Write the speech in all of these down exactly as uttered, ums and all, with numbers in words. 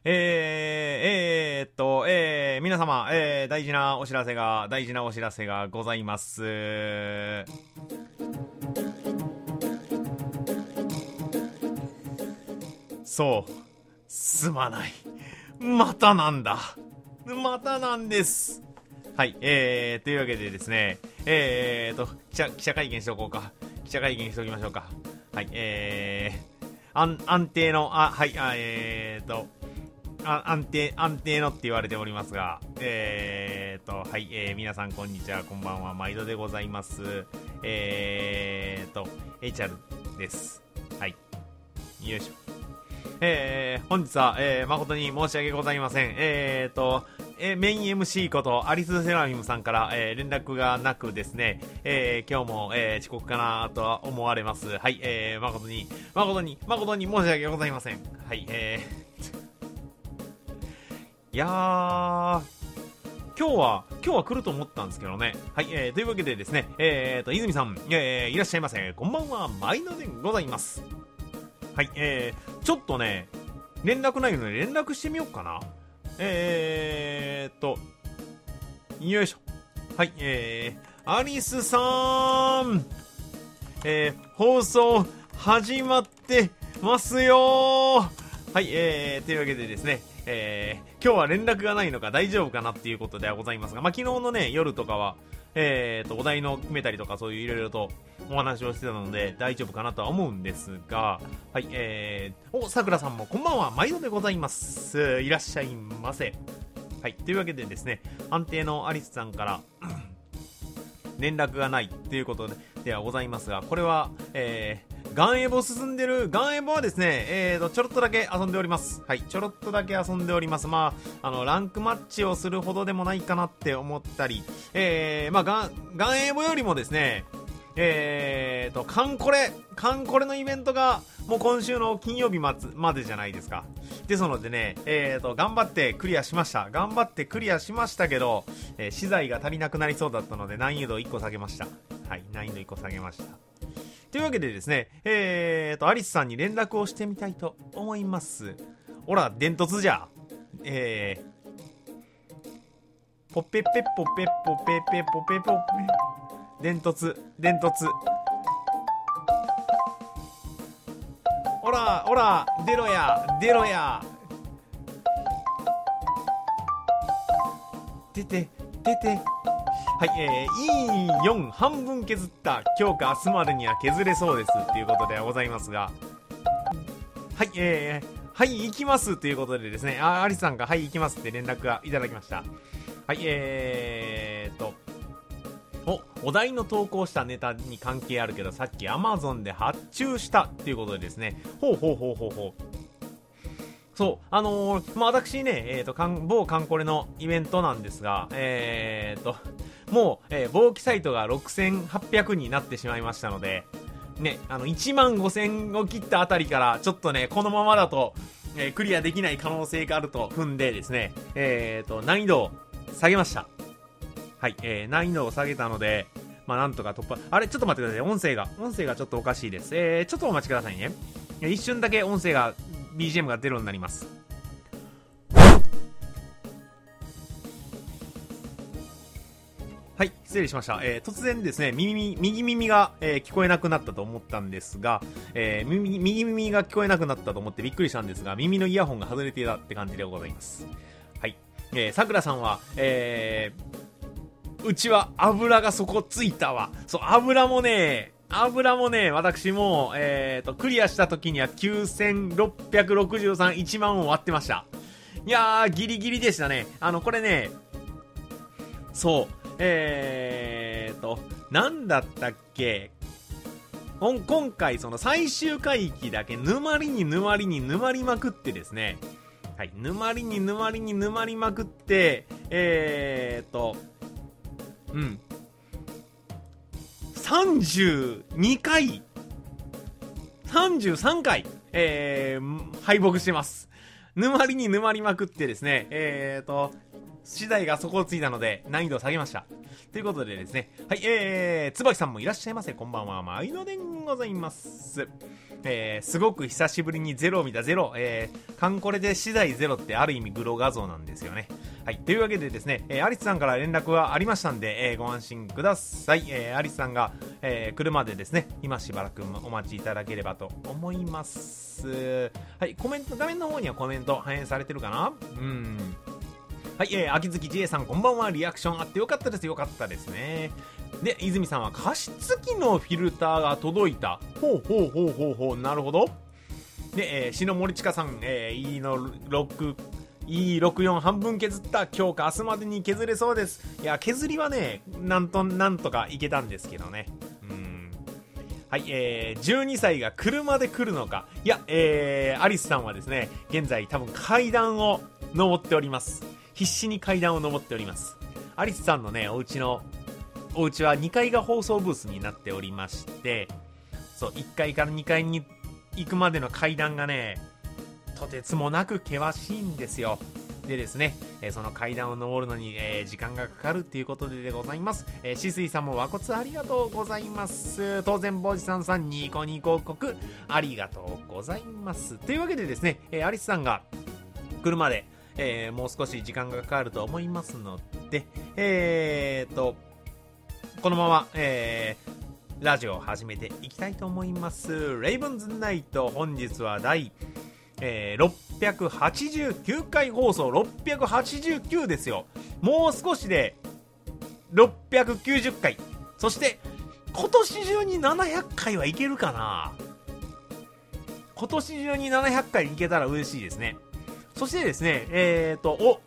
えー、えー、っと、えー、皆様、えー、大事なお知らせが、大事なお知らせがございます。そう、すまない。またなんだ。またなんです。はい、えー、というわけでですね、えーと、記者、記者会見しておこうか。記者会見しておきましょうか。はい、えー、安、安定の、あ、はい、あ、えーと、あ安定、安定のって言われておりますが、えーと、はい、えー、皆さんこんにちは、こんばんは、毎度でございます。えーと、エイチアール です。はい。よいしょ。えー、本日は、えー、誠に申し訳ございません。えーと、えー、メイン エムシー ことアリス・セラフィムさんから、えー、連絡がなくですね、えー、今日も、えー、遅刻かなとは思われます。はい、えー、誠に、誠に、誠に申し訳ございません。はい、えー、いやー、今日は、今日は来ると思ったんですけどね。はい、えー、というわけでですね、えーと、泉さん、えー、いらっしゃいませ。こんばんは、毎度でございます。はい、えー、ちょっとね、連絡ないので連絡してみようかな。えーっと、よいしょ。はい、えー、アリスさん、えー、放送始まってますよー。はい、えー、というわけでですね、えー、今日は連絡がないのか大丈夫かなっていうことではございますが、まあ、昨日のね、夜とかは、えーと、お題の決めたりとかそういういろいろとお話をしてたので大丈夫かなとは思うんですが、はい、えー、お、さくらさんもこんばんは、毎度でございます。いらっしゃいませ。はい、というわけでですね、安定のアリスさんから連絡がないということで、ではございますが、これは、えー、ガンエボ進んでる、ガンエボはですね、えーと、ちょろっとだけ遊んでおります。はい、ちょろっとだけ遊んでおります。まあ、あの、ランクマッチをするほどでもないかなって思ったり、えー、まあ、ガン、ガンエボよりもですね、えーと、カンコレ、カンコレのイベントが、もう今週の金曜日末までじゃないですか。ですのでね、えーと、頑張ってクリアしました。頑張ってクリアしましたけど、えー、資材が足りなくなりそうだったので難易度をいっこ下げました。はい、難易度いっこ下げました。というわけでですね、えーと、アリスさんに連絡をしてみたいと思います。ほら、伝突じゃ。えー、ポペペポペポペペポペポペ。伝突、伝突。ほら、ほら、出ろや、出ろや。出て、出て。はい、えー、イーよん 半分削った。今日か明日までには削れそうですっていうことではございますが。はい、えー、はい、行きますということでですね、あ、アリさんがはい、行きますって連絡がいただきました。はい、えーと、お、お題の投稿したネタに関係あるけど、さっき Amazon で発注したっていうことでですね、ほうほうほうほうほう。そう、あのー、まあ、私ね、えーと、かん、某カンコレのイベントなんですが、えーと、もう、えー、簿記サイトがろくせんはっぴゃくになってしまいましたので、ね、あの、いちまんごせんを切ったあたりから、ちょっとね、このままだと、えー、クリアできない可能性があると踏んでですね、えーと、難易度を下げました。はい、えー、難易度を下げたので、まあ、なんとか突破。あれ、ちょっと待ってください。音声が、音声がちょっとおかしいです。えー、ちょっとお待ちくださいね。一瞬だけ音声が、ビージーエム が出るようになります。はい、失礼しました。えー、突然ですね、耳、右耳が、えー、聞こえなくなったと思ったんですが、えー、右、右耳が聞こえなくなったと思ってびっくりしたんですが、耳のイヤホンが外れていたって感じでございます。はい。えー、さくらさんは、えー、うちは油がそこついたわ。そう、油もね、油もね、私も、えーと、クリアした時にはきゅうせんろっぴゃくろくじゅうさん、いちまんを割ってました。いやー、ギリギリでしたね。あの、これね、そう、えーと、なんだったっけ、今回その最終回帰だけ沼りに沼りに沼りまくってですね、はい、沼りに沼りに沼りまくって、えーと、うん、さんじゅうにかい、さんじゅうさんかい、えー、敗北してます。 沼りに沼りまくってですね、えーと、次第が底をついたので難易度を下げました。ということでですね、はい、えー、椿さんもいらっしゃいませ。こんばんは、毎度でございます。えー、すごく久しぶりにゼロを見たゼロ、えー、カンコレで次第ゼロってある意味グロ画像なんですよね。はい、というわけでですね、えー、アリスさんから連絡がありましたんで、えー、ご安心ください。えー、アリスさんが、えー、来るまでですね、今しばらくお待ちいただければと思います。はい、コメント、画面の方にはコメント反映されてるかな？うん。はい、えー、秋月 ジェイ さんこんばんは。リアクションあってよかったです。よかったですね。で、泉さんは加湿器のフィルターが届いた。ほうほうほうほうほう、なるほど。で、えー、篠森千佳さん、えー、E のろく、イーろくじゅうよん 半分削った。今日か明日までに削れそうです。いや、削りはね、なんと、なんとかいけたんですけどね。うん。はい、えー、じゅうにさいが車で来るのか。いや、えー、アリスさんはですね、現在多分階段を登っております。必死に階段を登っております。アリスさんのね、お家の、お家はにかいが放送ブースになっておりまして、そう、いっかいからにかいに行くまでの階段がね、とてつもなく険しいんですよ。でですね、えー、その階段を登るのに、えー、時間がかかるっていうことででございます。えー、しすいさんも和骨ありがとうございます。当然坊主さんさんニコニコ国ありがとうございます。というわけでですね、えー、アリスさんが来るまで、えー、もう少し時間がかかると思いますので、えーと、このまま、えー、ラジオを始めていきたいと思います。レイブンズナイト、本日は第、えー、ろっぴゃくはちじゅうきゅうかい放送、ろっぴゃくはちじゅうきゅうですよ。もう少しでろっぴゃくきゅうじゅっかい。そして今年中にななひゃっかいはいけるかな。今年中にななひゃっかいいけたら嬉しいですね。そしてですね、えーと、お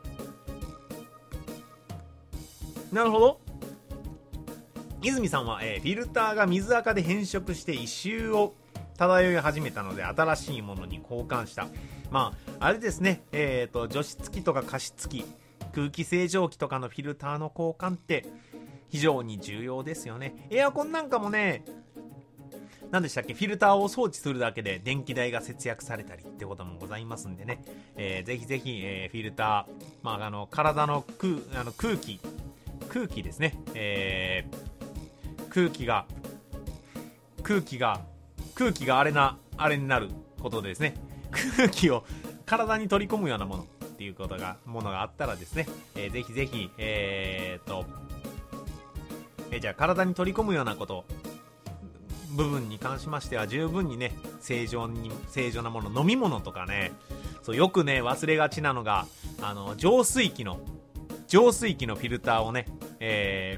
なるほど。泉さんは、えー、フィルターが水垢で変色して異臭を漂い始めたので新しいものに交換した。まあ、あれですね、えーと、除湿機とか加湿器、空気清浄機とかのフィルターの交換って非常に重要ですよね。エアコンなんかもね、何でしたっけ、フィルターを装置するだけで電気代が節約されたりってこともございますんでね、えー、ぜひぜひ、えー、フィルター、まあ、あの体の 空, あの空気空気ですね、えー、空気が空気が空気があれなあれになることでですね、空気を体に取り込むようなものっていうことがものがあったらですね、えー、ぜひぜひえー、っとえー、じゃあ体に取り込むようなこと部分に関しましては十分にね、正常に正常なもの、飲み物とかね、そうよくね忘れがちなのが、あの浄水器の浄水器のフィルターをね、え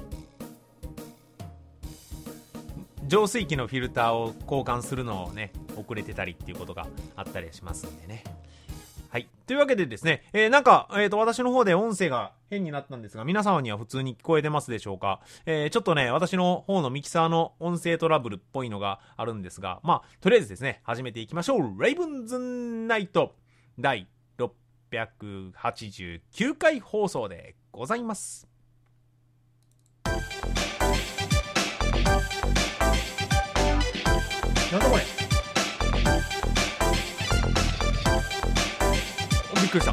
ー、浄水器のフィルターを交換するのをね遅れてたりっていうことがあったりしますんでね。はい。というわけでですね、えー、なんか、えっと、私の方で音声が変になったんですが、皆様には普通に聞こえてますでしょうか？えー、ちょっとね、私の方のミキサーの音声トラブルっぽいのがあるんですが、まあ、とりあえずですね、始めていきましょう。レイブンズナイト第ろっぴゃくはちじゅうきゅうかい放送でございます。なんだこれ？びっくりした。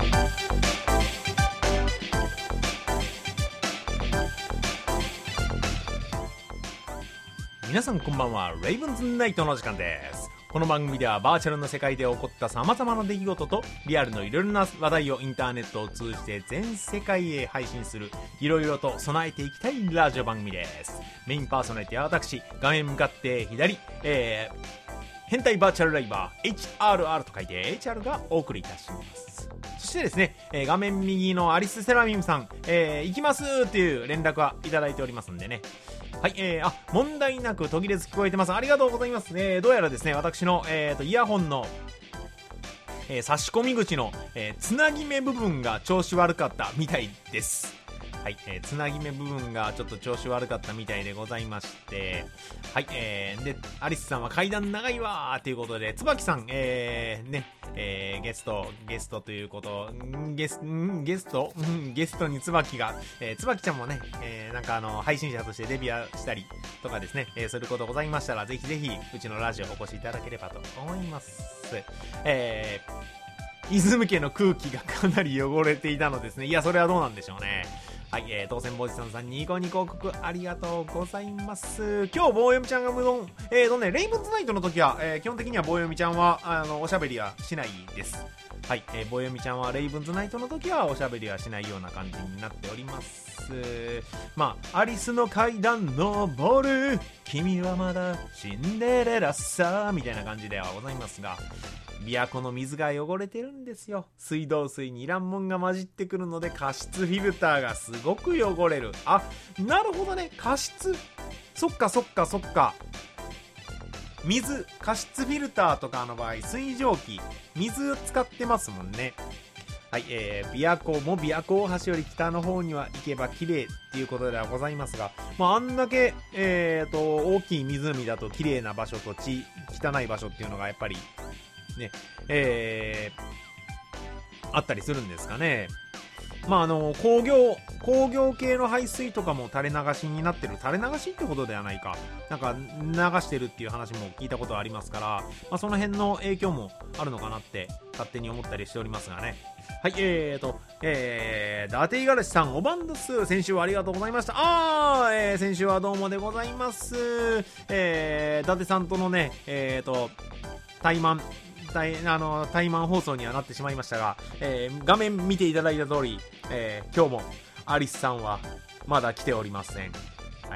皆さんこんばんは。レイブンズナイトの時間です。この番組ではバーチャルの世界で起こった様々な出来事とリアルのいろいろな話題をインターネットを通じて全世界へ配信する、いろいろと備えていきたいラジオ番組です。メインパーソナリティは私、画面向かって左、えー、変態バーチャルライバー エイチアールアール と書いて エイチアール がお送りいたします。そしてですね、えー、画面右のアリスセラミムさん、えー、行きますっていう連絡はいただいておりますんでね。はい、えー、あ、問題なく途切れず聞こえてます。ありがとうございます。えー、どうやらですね、私の、えーと、イヤホンの、えー、差し込み口の、えー、つなぎ目部分が調子悪かったみたいです。はい、えー、つなぎ目部分がちょっと調子悪かったみたいでございまして、はい、えー、で、アリスさんは階段長いわーということで、椿さん、えー、ね、えー、ゲスト、ゲストということ、ゲス、ゲスト、ゲストに椿が、えー、椿ちゃんもね、えー、なんかあの、配信者としてデビューしたりとかですね、えー、することございましたら、ぜひぜひ、うちのラジオお越しいただければと思います。えー、 泉家の空気がかなり汚れていたのですね。いや、それはどうなんでしょうね。はい、えー、当選坊主さんさん、ニコニコ国ありがとうございます。今日、棒読みちゃんが無言、えーとね、レイブンズナイトの時は、えー、基本的には棒読みちゃんは、あの、おしゃべりはしないです。はい、えー、棒読みちゃんはレイブンズナイトの時はおしゃべりはしないような感じになっております。まあ、アリスの階段登る、君はまだシンデレラさ、みたいな感じではございますが、琵琶湖の水が汚れてるんですよ。水道水にいらんもんが混じってくるので加湿フィルターがすごく汚れる。あ、なるほどね、加湿、そっかそっかそっか。水、加湿フィルターとかの場合、水蒸気、水使ってますもんね。はい、えー、琵琶湖も琵琶湖大橋より北の方には行けば綺麗っていうことではございますが、まあ、あんだけ、えーと、大きい湖だと綺麗な場所とち汚い場所っていうのがやっぱりね、えー、あったりするんですかね。まああの工業工業系の排水とかも垂れ流しになってる、垂れ流しってことではないか、なんか流してるっていう話も聞いたことありますから、まあ、その辺の影響もあるのかなって勝手に思ったりしておりますがね。はい、えーと、えー、伊達五十嵐さん、おばんです。先週はありがとうございました。あー、えー、先週はどうもでございます。えー、伊達さんとのね、えーと、対マン、対、あの、対マン放送にはなってしまいましたが、えー、画面見ていただいた通り、えー、今日もアリスさんはまだ来ておりません。はい。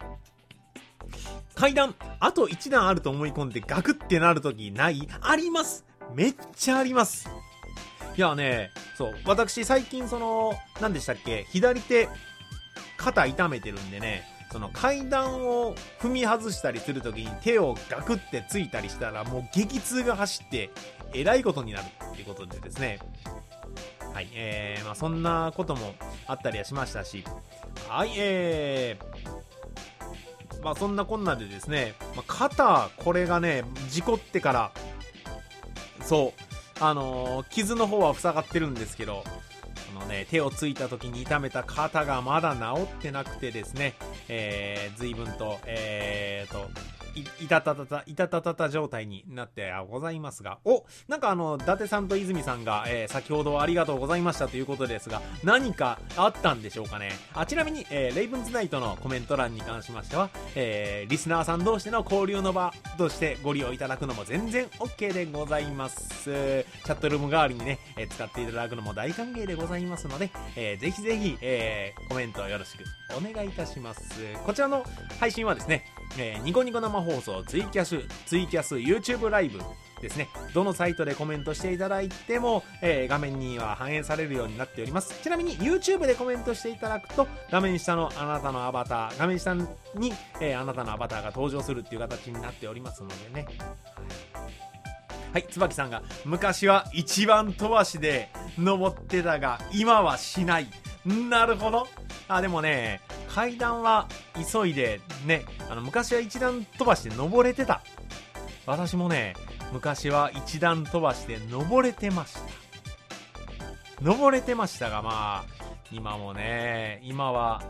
階段、あと一段あると思い込んでガクってなるときない？あります。めっちゃあります。いやね、そう、私最近その、何でしたっけ、左手、肩痛めてるんでね、その階段を踏み外したりするときに手をガクってついたりしたらもう激痛が走ってえらいことになるっていうことでですね。はい、えー、まあそんなこともあったりはしましたし、はい、えー、まあそんなこんなでですね、まあ、肩、これがね、事故ってから、そう、あのー、傷の方は塞がってるんですけど、このね、手をついた時に痛めた肩がまだ治ってなくてですね、えー、随分と、えーと、い、いたたたた、いたたたた状態になってございますが、お、なんかあの、伊達さんと泉さんが、えー、先ほどはありがとうございましたということですが、何かあったんでしょうかね。あ、ちなみに、えー、レイブンズナイトのコメント欄に関しましては、えー、リスナーさん同士での交流の場としてご利用いただくのも全然 OK でございます。チャットルーム代わりにね、えー、使っていただくのも大歓迎でございますので、えー、ぜひぜひ、えー、コメントよろしくお願いいたします。こちらの配信はですね、えー、ニコニコ生放送、ツイキャス、ツイキャス、YouTube ライブですね。どのサイトでコメントしていただいても、えー、画面には反映されるようになっております。ちなみに YouTube でコメントしていただくと、画面下のあなたのアバター、画面下に、えー、あなたのアバターが登場するっていう形になっておりますのでね。はい、椿さんが、昔は一番飛ばしで登ってたが、今はしない。なるほど。あ、でもね、階段は急いでね、あの昔は一段飛ばして登れてた。私もね、昔は一段飛ばして登れてました。登れてましたが、まあ今もね、今は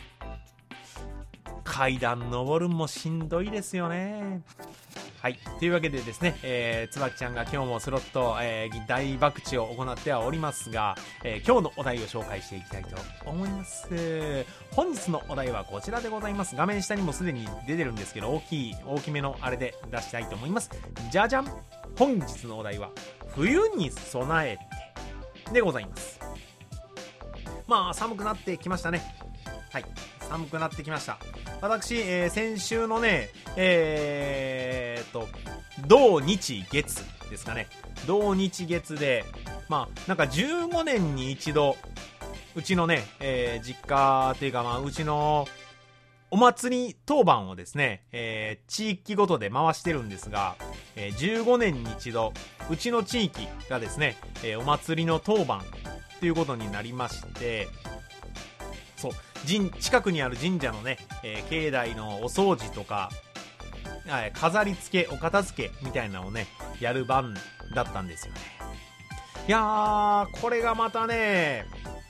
階段登るんもしんどいですよね。はい。というわけでですね、えー、つばきちゃんが今日もスロット、えー、大博打を行ってはおりますが、えー、今日のお題を紹介していきたいと思います。本日のお題はこちらでございます。画面下にもすでに出てるんですけど、大きい、大きめのあれで出したいと思います。じゃじゃん！本日のお題は、冬に備えてでございます。まあ、寒くなってきましたね。はい。寒くなってきました。私、えー、先週のね、えー、と、土日月ですかね。土日月で、まあ、なんかじゅうごねんに一度、うちのね、えー、実家っていうか、まあ、うちのお祭り当番をですね、えー、地域ごとで回してるんですが、えー、じゅうごねんに一度、うちの地域がですね、えー、お祭りの当番ということになりまして、そう、神近くにある神社のね、えー、境内のお掃除とか、飾り付け、お片付けみたいなのをね、やる番だったんですよね。いやー、これがまたね、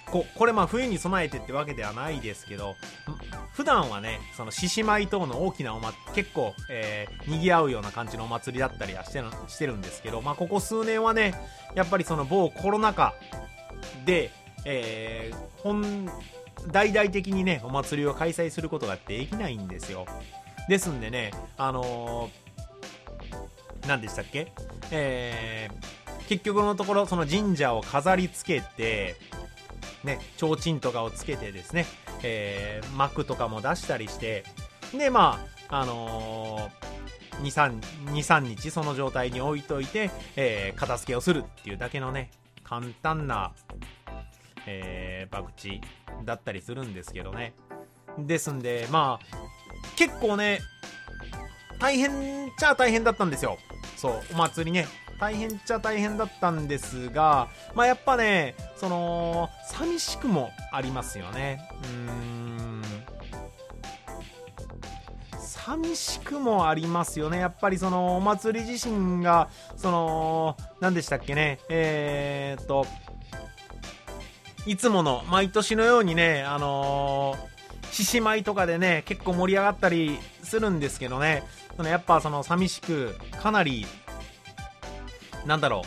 ここれまあ冬に備えてってわけではないですけど、普段はねその獅子舞等の大きなおま結構、えー、賑わうような感じのお祭りだったりはしてるしてるんですけど、まあここ数年はねやっぱりその某コロナ禍で、えー、本大々的にねお祭りを開催することができないんですよ。ですんでねあのー、何でしたっけ、えー、結局のところその神社を飾り付けてね、提灯とかをつけてですね、えー、幕とかも出したりして、でまああのー、にさんにちその状態に置いといて、えー、片付けをするっていうだけのね簡単な、えー、博打だったりするんですけどね。ですんでまあ結構ね大変っちゃ大変だったんですよ。そうお祭りね大変っちゃ大変だったんですが、まあやっぱねその寂しくもありますよね。うーん寂しくもありますよね。やっぱりそのお祭り自身がその何でしたっけねえー、っといつもの毎年のようにねあの獅子舞とかでね結構盛り上がったりするんですけどね、そのやっぱその寂しくかなりなんだろう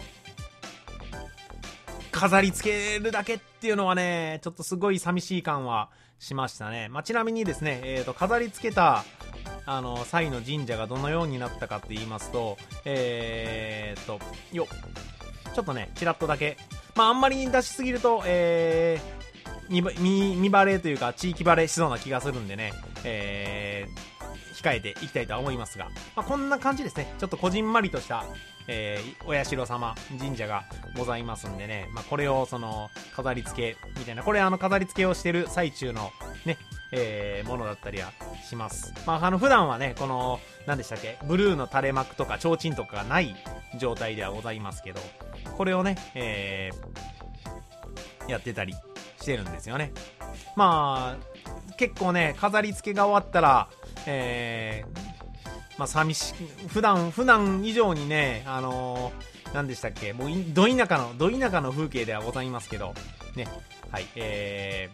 飾り付けるだけっていうのはねちょっとすごい寂しい感はしましたね。まあ、ちなみにですね、えーと飾り付けたあの際の神社がどのようになったかって言いますと、えーとよちょっとねちらっとだけ、まああんまり出しすぎると、えー、見, 見, 見バレというか地域バレしそうな気がするんでね、えー、控えていきたいとは思いますが、まあ、こんな感じですね。ちょっとこじんまりとしたえー、お社様神社がございますんでね、まあ、これをその飾り付けみたいな、これあの飾り付けをしてる最中のね、えー、ものだったりはします。まああの普段はねこの何でしたっけブルーの垂れ幕とか提灯とかがない状態ではございますけど、これをね、えー、やってたりしてるんですよね。まあ結構ね飾り付けが終わったら、えーまあ寂しい普段普段以上にねあのー、何でしたっけもうど田舎のど田舎の風景ではございますけどね、はいえ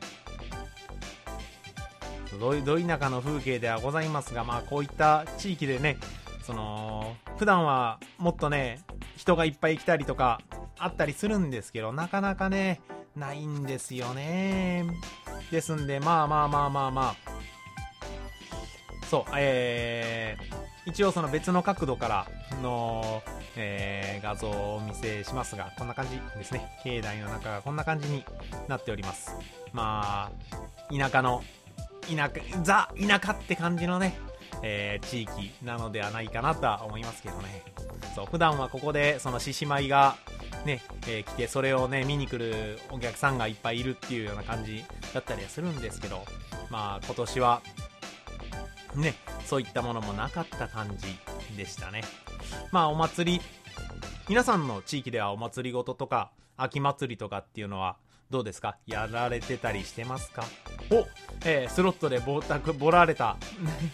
ー、ど, ど田舎の風景ではございますが、まあこういった地域でねその普段はもっとね人がいっぱい来たりとかあったりするんですけど、なかなかねないんですよね。ですんでまあまあまあまあまあそうえー一応その別の角度からの、えー、画像をお見せしますが、こんな感じですね。境内の中がこんな感じになっております。まあ田舎の田舎ザ田舎って感じのね、えー、地域なのではないかなとは思いますけどね。そう普段はここでその獅子舞がね、えー、来てそれをね見に来るお客さんがいっぱいいるっていうような感じだったりはするんですけど、まあ今年はねそういったものもなかった感じでしたね。まあお祭り皆さんの地域ではお祭りごととか秋祭りとかっていうのはどうですか？やられてたりしてますか？お、えー、スロットでボタクボられた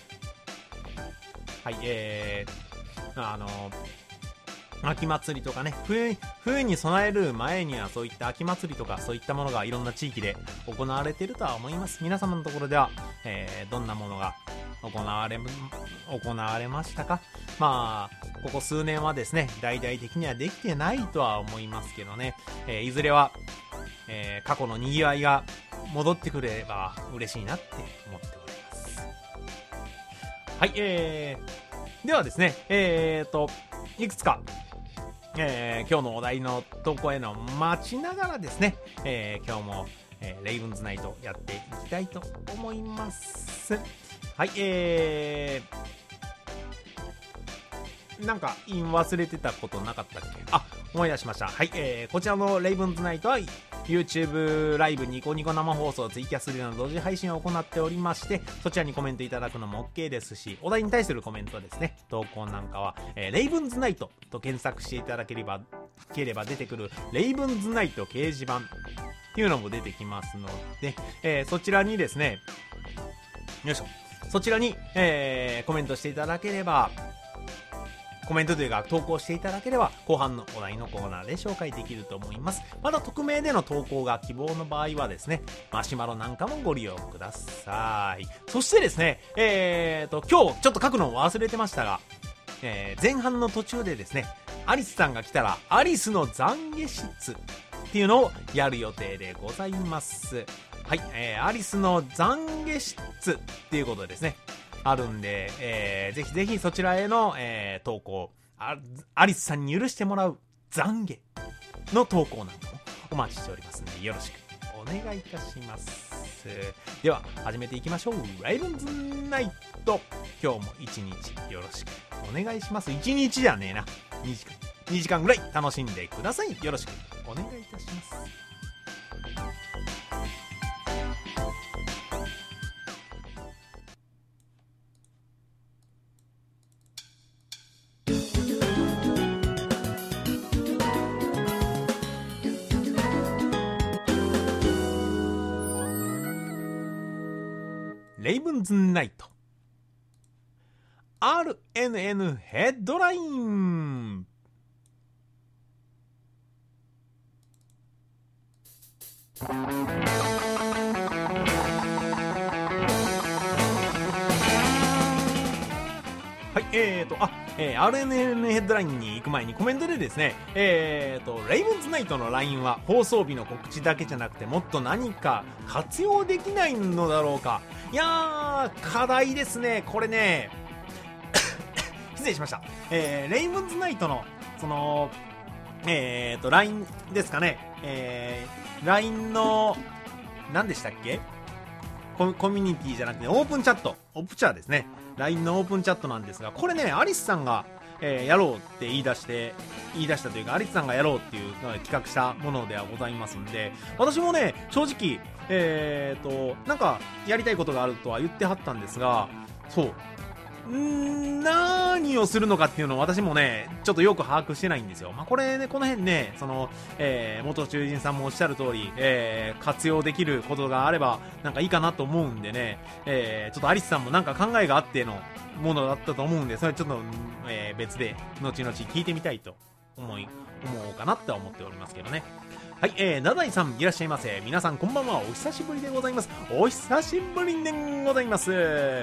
はいえー、あの秋祭りとかね 冬, 冬に備える前にはそういった秋祭りとかそういったものがいろんな地域で行われているとは思います。皆様のところでは、えー、どんなものが行われ行われましたか？まあここ数年はですね大々的にはできてないとは思いますけどね、えー、いずれは、えー、過去のにぎわいが戻ってくれば嬉しいなって思っております。はい、えー、ではですねえーといくつかえー、今日のお題の投稿への待ちながらですね、えー、今日も、えー、レイブンズナイトやっていきたいと思います。はい、えー、なんか言い忘れてたことなかったっけ？あ、思い出しました。はい、えー、こちらのレイブンズナイトは YouTube ライブ、ニコニコ生放送、ツイキャスでの同時配信を行っておりまして、そちらにコメントいただくのも OK ですし、お題に対するコメントですね、投稿なんかは、えー、レイブンズナイトと検索していただければければ出てくるレイブンズナイト掲示板っていうのも出てきますので、えー、そちらにですねよいしょそちらに、えー、コメントしていただければコメントというか投稿していただければ後半のお題のコーナーで紹介できると思います。まだ匿名での投稿が希望の場合はですね、マシュマロなんかもご利用ください。そしてですね、えーと今日ちょっと書くのを忘れてましたが、えー、前半の途中でですね、アリスさんが来たらアリスの懺悔室っていうのをやる予定でございます。はい、えー、アリスの懺悔室っていうことでですねあるんで、えー、ぜひぜひそちらへの、えー、投稿、あアリスさんに許してもらう懺悔の投稿なんかもお待ちしておりますのでよろしくお願いいたします。では始めていきましょう。レイブンズナイト、今日も一日よろしくお願いします。一日じゃねえな、にじかんにじかんぐらい楽しんでください。よろしくお願いいたします。レイブンズナイト アールエヌエヌ ヘッドライン。はい、えーと、あ、えー、アールエヌエヌ ヘッドラインに行く前にコメントでですね、えーと、レイブンズナイトの ライン は放送日の告知だけじゃなくてもっと何か活用できないのだろうか。いやー、課題ですね、これね。失礼しました。えー、レイブンズナイトの、その、えーと、ライン ですかね、えー、ライン の、何でしたっけ？コ, コミュニティじゃなくてオープンチャット、オプチャーですね。ライン のオープンチャットなんですが、これね、アリスさんが、えー、やろうって言い出して言い出したというか、アリスさんがやろうっていうのを企画したものではございますんで、私もね正直えーとなんかやりたいことがあるとは言ってはったんですが、そうん何をするのかっていうのを私もねちょっとよく把握してないんですよ。まあ、これね、この辺ね、その、えー、元囚人さんもおっしゃる通り、えー、活用できることがあればなんかいいかなと思うんでね、えー、ちょっとアリスさんもなんか考えがあってのものだったと思うんで、それちょっと、えー、別で後々聞いてみたいと思い思おうかなって思っておりますけどね。はい、えー、ダダイさんいらっしゃいませ。皆さんこんばんは。お久しぶりでございます。お久しぶりでございます。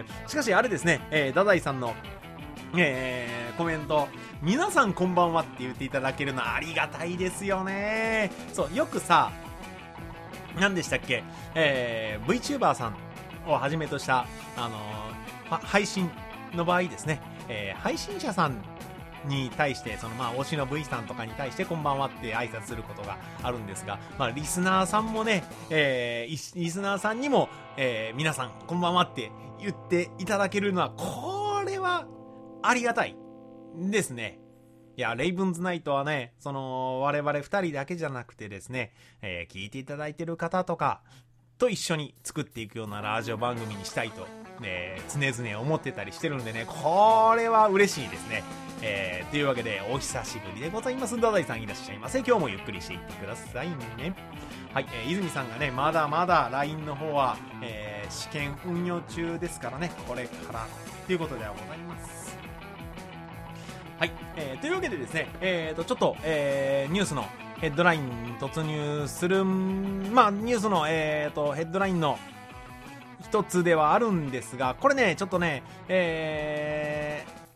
しかしあれですね、えー、ダダイさんの、えー、コメント、皆さんこんばんはって言っていただけるのはありがたいですよね。そう、よくさ、何でしたっけ、えー、VTuber さんをはじめとした、あのー、配信の場合ですね、えー、配信者さんに対して、そのまあ推しの V さんとかに対してこんばんはって挨拶することがあるんですが、まあリスナーさんもね、えー、リスナーさんにも、えー、皆さんこんばんはって言っていただけるのは、これはありがたいですね。いや、レイブンズナイトはね、その我々二人だけじゃなくてですね、えー、聞いていただいてる方とかと一緒に作っていくようなラジオ番組にしたいと、えー、常々思ってたりしてるんでね、これは嬉しいですね。えー、というわけでお久しぶりでございます。ダダイさんいらっしゃいませ。今日もゆっくりしていってくださいね。はい、えー、泉さんがね、まだまだ ライン の方は、えー、試験運用中ですからね、これからということではございます。はい、えー、というわけでですね、えーとちょっと、えー、ニュースのヘッドラインに突入する、まあニュースの、えーとヘッドラインの一つではあるんですが、これねちょっとね、えー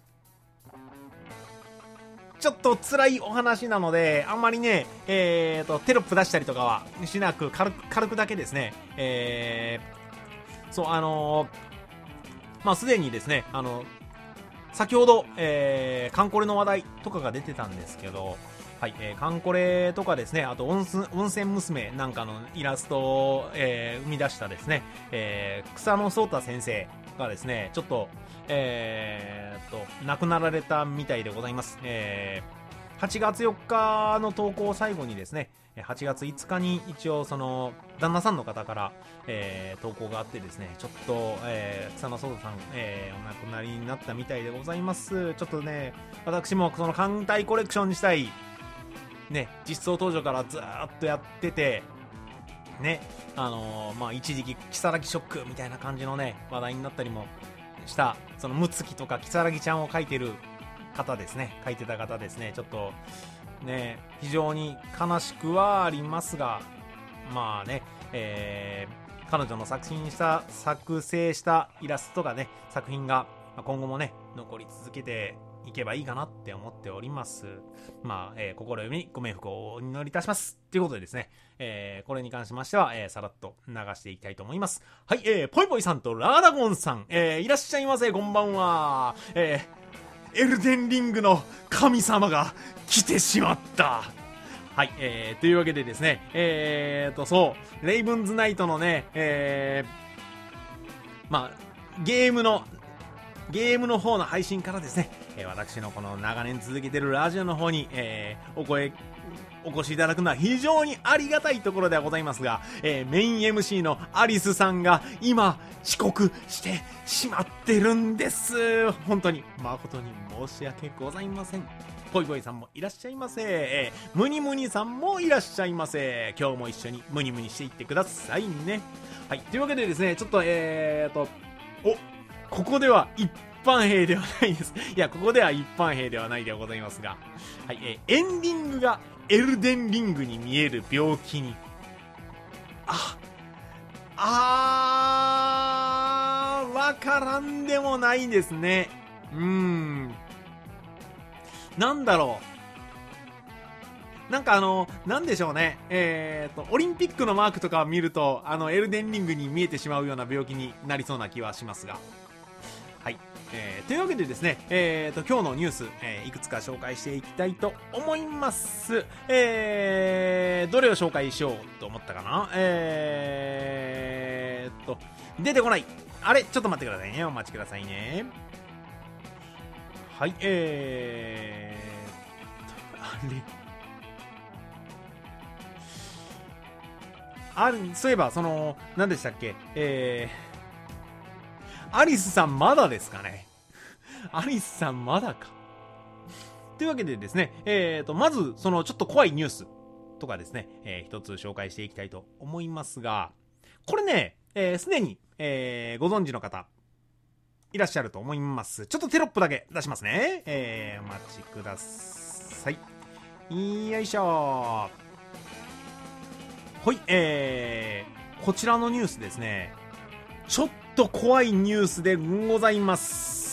ちょっと辛いお話なので、あんまりね、えーと、テロップ出したりとかはしなく、軽く、軽くだけですね、えー、そう、あのー、まあ、すでにですね、あの、先ほど、えー、カンコレの話題とかが出てたんですけど、はい、えー、カンコレとかですね、あと温泉、温泉娘なんかのイラストを、えー、生み出したですね、えー、草野壮太先生がですね、ちょっと、えー、っと、亡くなられたみたいでございます。えー、はちがつよっかの投稿を最後にですね、はちがついつかに一応その旦那さんの方から、えー、投稿があってですね、ちょっと、えー、草野壮太さん、えー、お亡くなりになったみたいでございます。ちょっとね、私もその艦隊コレクションにしたいね、実装登場からずーっとやっててね、あのー、まあ一時期キサラギショックみたいな感じのね話題になったりもした、そのムツキとかキサラギちゃんを描いてる方ですね、書いてた方ですね、ちょっとね非常に悲しくはありますが、まあね、えー、彼女の作品した作成したイラストがね作品が今後もね残り続けていけばいいかなって思っております。まあ、えー、心よりご冥福をお祈りいたしますということでですね、えー、これに関しましては、えー、さらっと流していきたいと思います。はい、えー、ぽいぽいさんとラーダゴンさん、えー、いらっしゃいませ、こんばんは。えー、エルデンリングの神様が来てしまった。はい、えー、というわけでですね、えーと、そう、レイブンズナイトのね、えー、まあ、ゲームの、ゲームの方の配信からですね、えー、私のこの長年続けてるラジオの方に、えー、お声、お越しいただくのは非常にありがたいところではございますが、えー、メイン エムシー のアリスさんが今遅刻してしまってるんです。本当に誠に申し訳ございません。ぽいぽいさんもいらっしゃいませ、えー、ムニムニさんもいらっしゃいませ。今日も一緒にムニムニしていってくださいね。はい、というわけでですね、ちょっとえーとおここでは一般兵ではないです。いや、ここでは一般兵ではないではございますが、はい、えー、エンディングがエルデンリングに見える病気に、あ、あー、わからんでもないですね。うーん。なんだろう。なんかあの、なんでしょうね。えーと、オリンピックのマークとかを見ると、あの、エルデンリングに見えてしまうような病気になりそうな気はしますが。はい。えー、というわけでですね、えーと、今日のニュース、えー、いくつか紹介していきたいと思います。えー、どれを紹介しようと思ったかな。えーと、出てこない。あれ、ちょっと待ってくださいね。お待ちくださいね。はい、えーと、あれ。ある、そういえば、その、何でしたっけ、えー、アリスさんまだですかね。アリスさんまだか。というわけでですね、えーと、まず、その、ちょっと怖いニュースとかですね、えー、一つ紹介していきたいと思いますが、これね、えー、すでに、えー、ご存知の方、いらっしゃると思います。ちょっとテロップだけ出しますね。えー、お待ちください。よいしょー。はい、えー、こちらのニュースですね、ちょっと怖いニュースでございます。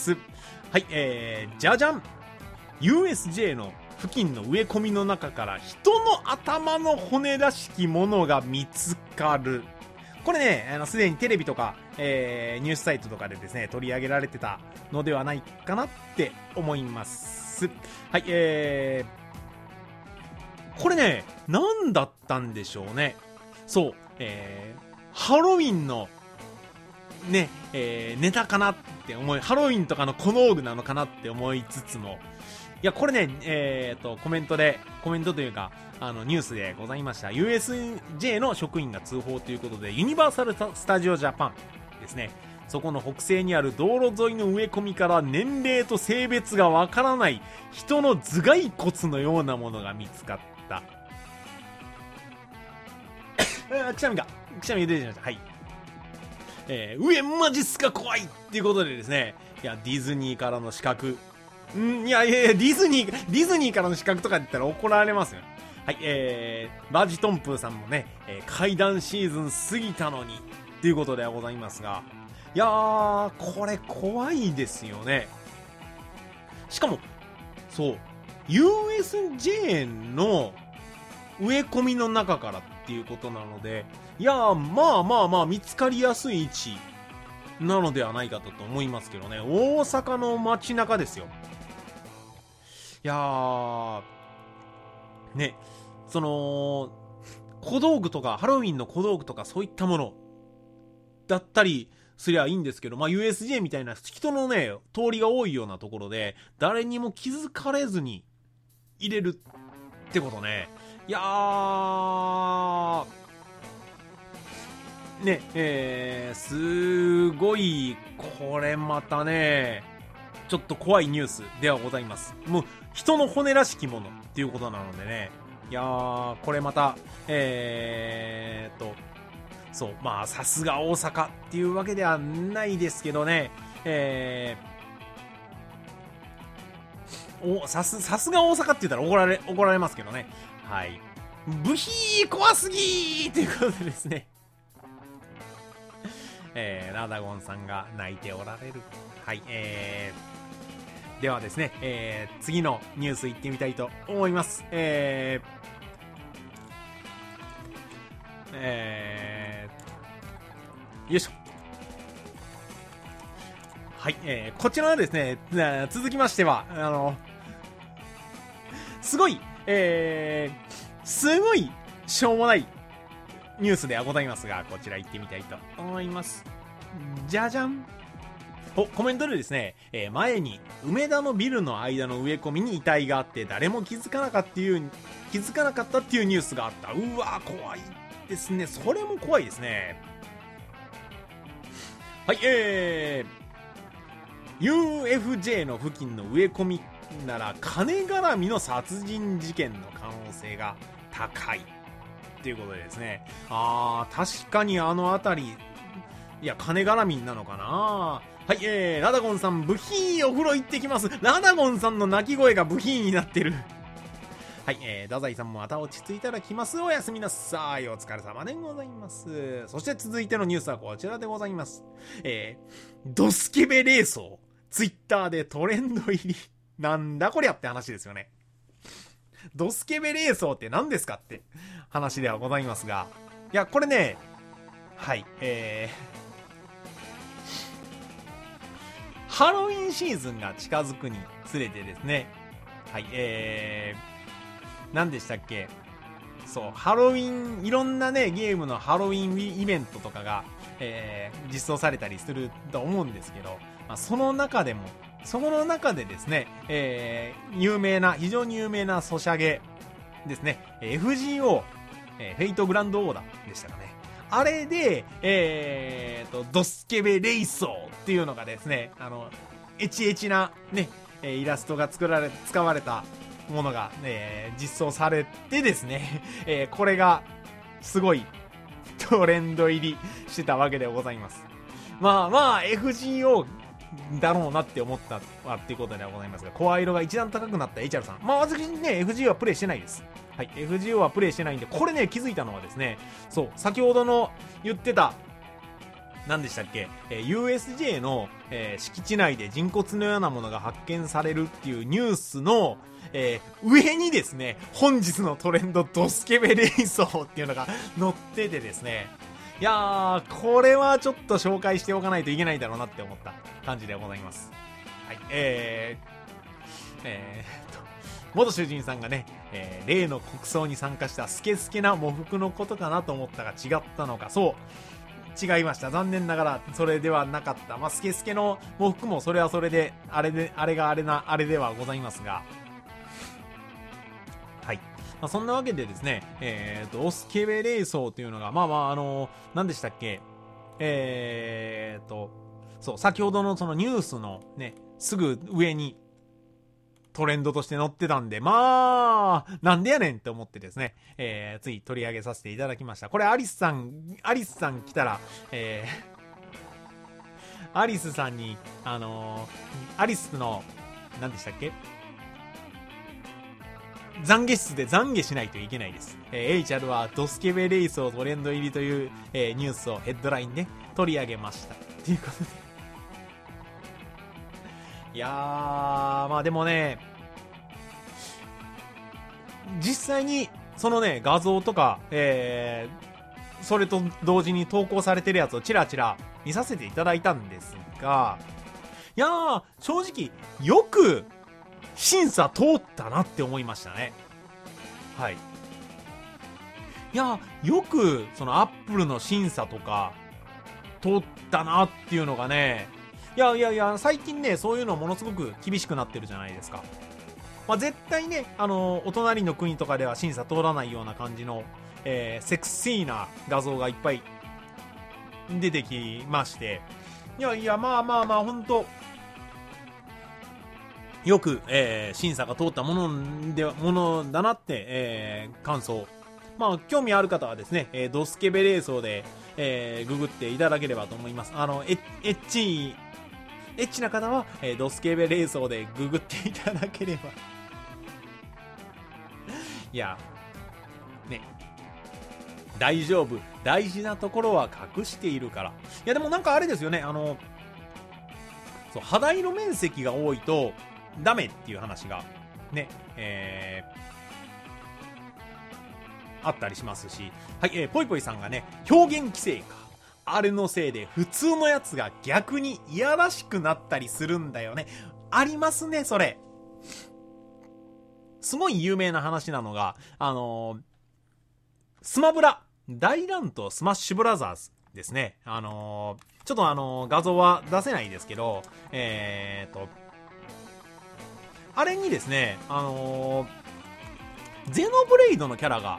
はい、えー、じゃじゃん ユーエスジェー の付近の植え込みの中から人の頭の骨らしきものが見つかる。これね、あのすでにテレビとか、えー、ニュースサイトとかでですね取り上げられてたのではないかなって思います。はい、えー、これね、何だったんでしょうね。そう、えー、ハロウィンのね、えー、ネタかなって思い、ハロウィンとかの小道具なのかなって思いつつも、いや、これね、えーと、コメントで、コメントというか、あの、ニュースでございました。ユーエスジェー の職員が通報ということで、ユニバーサルスタジオジャパンですね。そこの北西にある道路沿いの植え込みから年齢と性別がわからない人の頭蓋骨のようなものが見つかった。くしゃみが、くしゃみが出てきました。はい。えー、上マジっすか怖いっていうことでですね、いや、ディズニーからの資格、んいやいやいや、ディズニー、ディズニーからの資格とか言ったら怒られますよ。はい、えー、バジトンプーさんもね、えー、怪談シーズン過ぎたのに、っていうことではございますが、いやー、これ怖いですよね。しかも、そう、ユーエスジェー の植え込みの中からっていうことなので、いやー、まあまあまあ見つかりやすい位置なのではないかと思いますけどね。大阪の街中ですよ。いやー、ね、その、小道具とか、ハロウィンの小道具とかそういったものだったりすりゃいいんですけど、まあ ユーエスジェー みたいな人のね、通りが多いようなところで、誰にも気づかれずに入れるってことね。いやー、ね、えー、すごい、これまたね、ちょっと怖いニュースではございます。もう、人の骨らしきものっていうことなのでね、いやー、これまた、えーっと、そう、まあ、さすが大阪っていうわけではないですけどね、えー、 お、さす、さすが大阪って言ったら怒られ、怒られますけどね。はい。ブヒー怖すぎーということでですね。えー、ラダゴンさんが泣いておられる。はい、えー、ではですね、えー、次のニュース行ってみたいと思います。えー、えー、よいしょ。はい、えー、こちらはですね、続きましては、あの、すごい、えー、すごい、しょうもないニュースではございますが、こちら行ってみたいと思います。じゃじゃん。お、コメントでですね、えー、前に梅田のビルの間の植え込みに遺体があって誰も気づかなかったっていう気づかなかったっていうニュースがあった。うわー怖いですね。それも怖いですね。はい、えー、ユーエフジェー の付近の植え込みなら金絡みの殺人事件の可能性が高いということでですね。あー、確かにあの辺り、いや金絡みなのかな。はい、えー、ラダゴンさんブヒーお風呂行ってきます。ラダゴンさんの泣き声がブヒーになってる。はい、えー、太宰さんもまた落ち着いたら来ます。おやすみなさい。お疲れ様でございます。そして続いてのニュースはこちらでございます。えー、ドスケベレーソーツイッターでトレンド入り。なんだこりゃって話ですよね。ドスケベレーソーって何ですかって話ではございますが、いやこれね、はい、えーハロウィンシーズンが近づくにつれてですね、はい、えー、何でしたっけ、そう、ハロウィン、いろんなね、ゲームのハロウィンイベントとかが、えー、実装されたりすると思うんですけど、まあ、その中でも、その中でですね、えー、有名な、非常に有名なソシャゲですね、エフジーオー、えー、フェイトグランドオーダーでしたかね。あれで、えーと、ドスケベレイソーっていうのがですね、あの、エチエチなね、イラストが作られ、使われたものが、えー、実装されてですね、えー、これが、すごい、トレンド入りしてたわけでございます。まあまあ、エフジーオー だろうなって思ったわっていうことではございますが、声色が一段高くなった エイチアール さん。まあ私ね、エフジーオー はプレイしてないです。はい、エフジーオー はプレイしてないんで、これね、気づいたのはですね、そう、先ほどの言ってた、何でしたっけ、えー、ユーエスジェー の、えー、敷地内で人骨のようなものが発見されるっていうニュースの、えー、上にですね、本日のトレンドドスケベレイソーっていうのが載っててですね、いやー、これはちょっと紹介しておかないといけないだろうなって思った感じでございます。はい、えー、えー、っと、元囚人さんがね、えー、例の国葬に参加したスケスケな喪服のことかなと思ったが違ったのか、そう、違いました。残念ながらそれではなかった。まあ、スケスケの喪服もそれはそれで、あれで、あれがあれな、あれではございますが、はい。まあ、そんなわけでですね、えーと、ドスケベレイソーというのが、まあまあ、あのー、何でしたっけ、えーと、そう、先ほどのそのニュースのね、すぐ上にトレンドとして載ってたんで、まあ、なんでやねんって思ってですね、えー、つい取り上げさせていただきました。これアリスさん、アリスさん来たら、えー、アリスさんに、あのー、アリスの、何でしたっけ、懺悔室で懺悔しないといけないです。えー、エイチアール はドスケベレイソートレンド入りという、えー、ニュースをヘッドラインで取り上げました。ということで。いやー、まあでもね、実際にそのね、画像とか、えー、それと同時に投稿されてるやつをチラチラ見させていただいたんですが、いやー、正直、よく、審査通ったなって思いましたね。はい。いや、よく、そのアップルの審査とか、通ったなっていうのがね、いやいやいや、最近ね、そういうのものすごく厳しくなってるじゃないですか。まあ、絶対ね、あの、お隣の国とかでは審査通らないような感じの、えー、セクシーな画像がいっぱい出てきまして、いやいや、まあまあまあ、ほんと、よく、えー、審査が通ったものでものだなって、えー、感想。まあ、興味ある方はですね、えー、ドスケベレーソーで、えー、ググっていただければと思います。あの、エッチい、 エッチな方は、えー、ドスケベ冷蔵でググっていただければ。いや、ね。大丈夫。大事なところは隠しているから。いや、でもなんかあれですよね。あの、そう、肌色面積が多いとダメっていう話が、ね、えー、あったりしますし。はい、えー、ぽいぽいさんがね、表現規制か。あれのせいで普通のやつが逆にいやらしくなったりするんだよね。ありますね、それ。すごい有名な話なのが、あのー、スマブラ、大乱闘スマッシュブラザーズですね。あのー、ちょっとあのー、画像は出せないですけど、えーと、あれにですね、あのー、ゼノブレイドのキャラが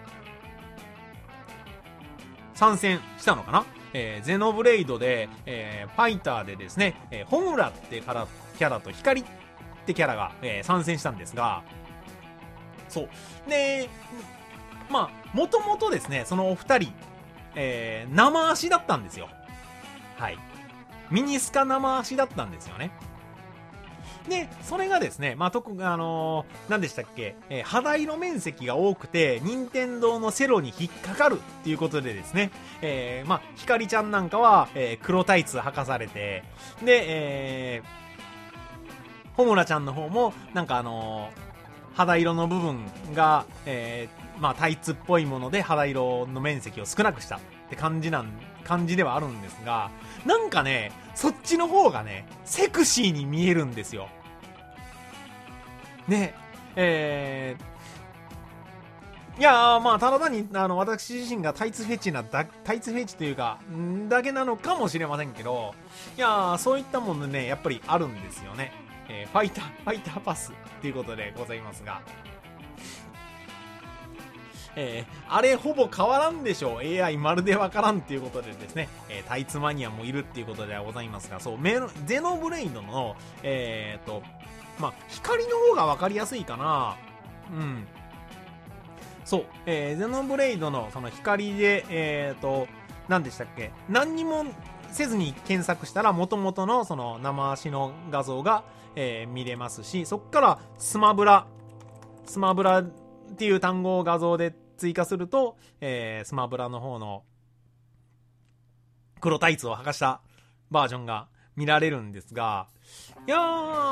参戦したのかな。えー、ゼノブレイドで、えー、ファイターでですね、えー、ホムラってキャラ、キャラと光ってキャラが、えー、参戦したんですが、そう。で、まあ、もともとですね、そのお二人、えー、生足だったんですよ。はい。ミニスカ生足だったんですよね。で、それがですね、まあ、特にあのー、何でしたっけ、えー、肌色面積が多くて、任天堂のセロに引っかかるっていうことでですね、えー、まあ、ひかりちゃんなんかは、えー、黒タイツ履かされて、で、えー、ホムラちゃんの方も、なんかあのー、肌色の部分が、えー、まあ、タイツっぽいもので肌色の面積を少なくしたって感じなん、感じではあるんですが、なんかね、そっちの方がね、セクシーに見えるんですよ。ね、えー、いやー、まあ、ただ単に、あの、私自身がタイツフェチなだ、タイツフェチというか、んだけなのかもしれませんけど、いやー、そういったものね、やっぱりあるんですよね。えー、ファイター、ファイターパスっていうことでございますが。えー、あれほぼ変わらんでしょう。 エーアイ まるでわからんっていうことでですね、えー、タイツマニアもいるっていうことではございますが、そう、メロゼノブレイドの、えーと、まあ、光の方がわかりやすいかな。うん。そう、えー、ゼノブレイドのその光で、えーと、何でしたっけ、何にもせずに検索したら元々のその生足の画像が、えー、見れますし、そっからスマブラ、スマブラっていう単語を画像で追加すると、えー、スマブラの方の黒タイツを履かしたバージョンが見られるんですが、いや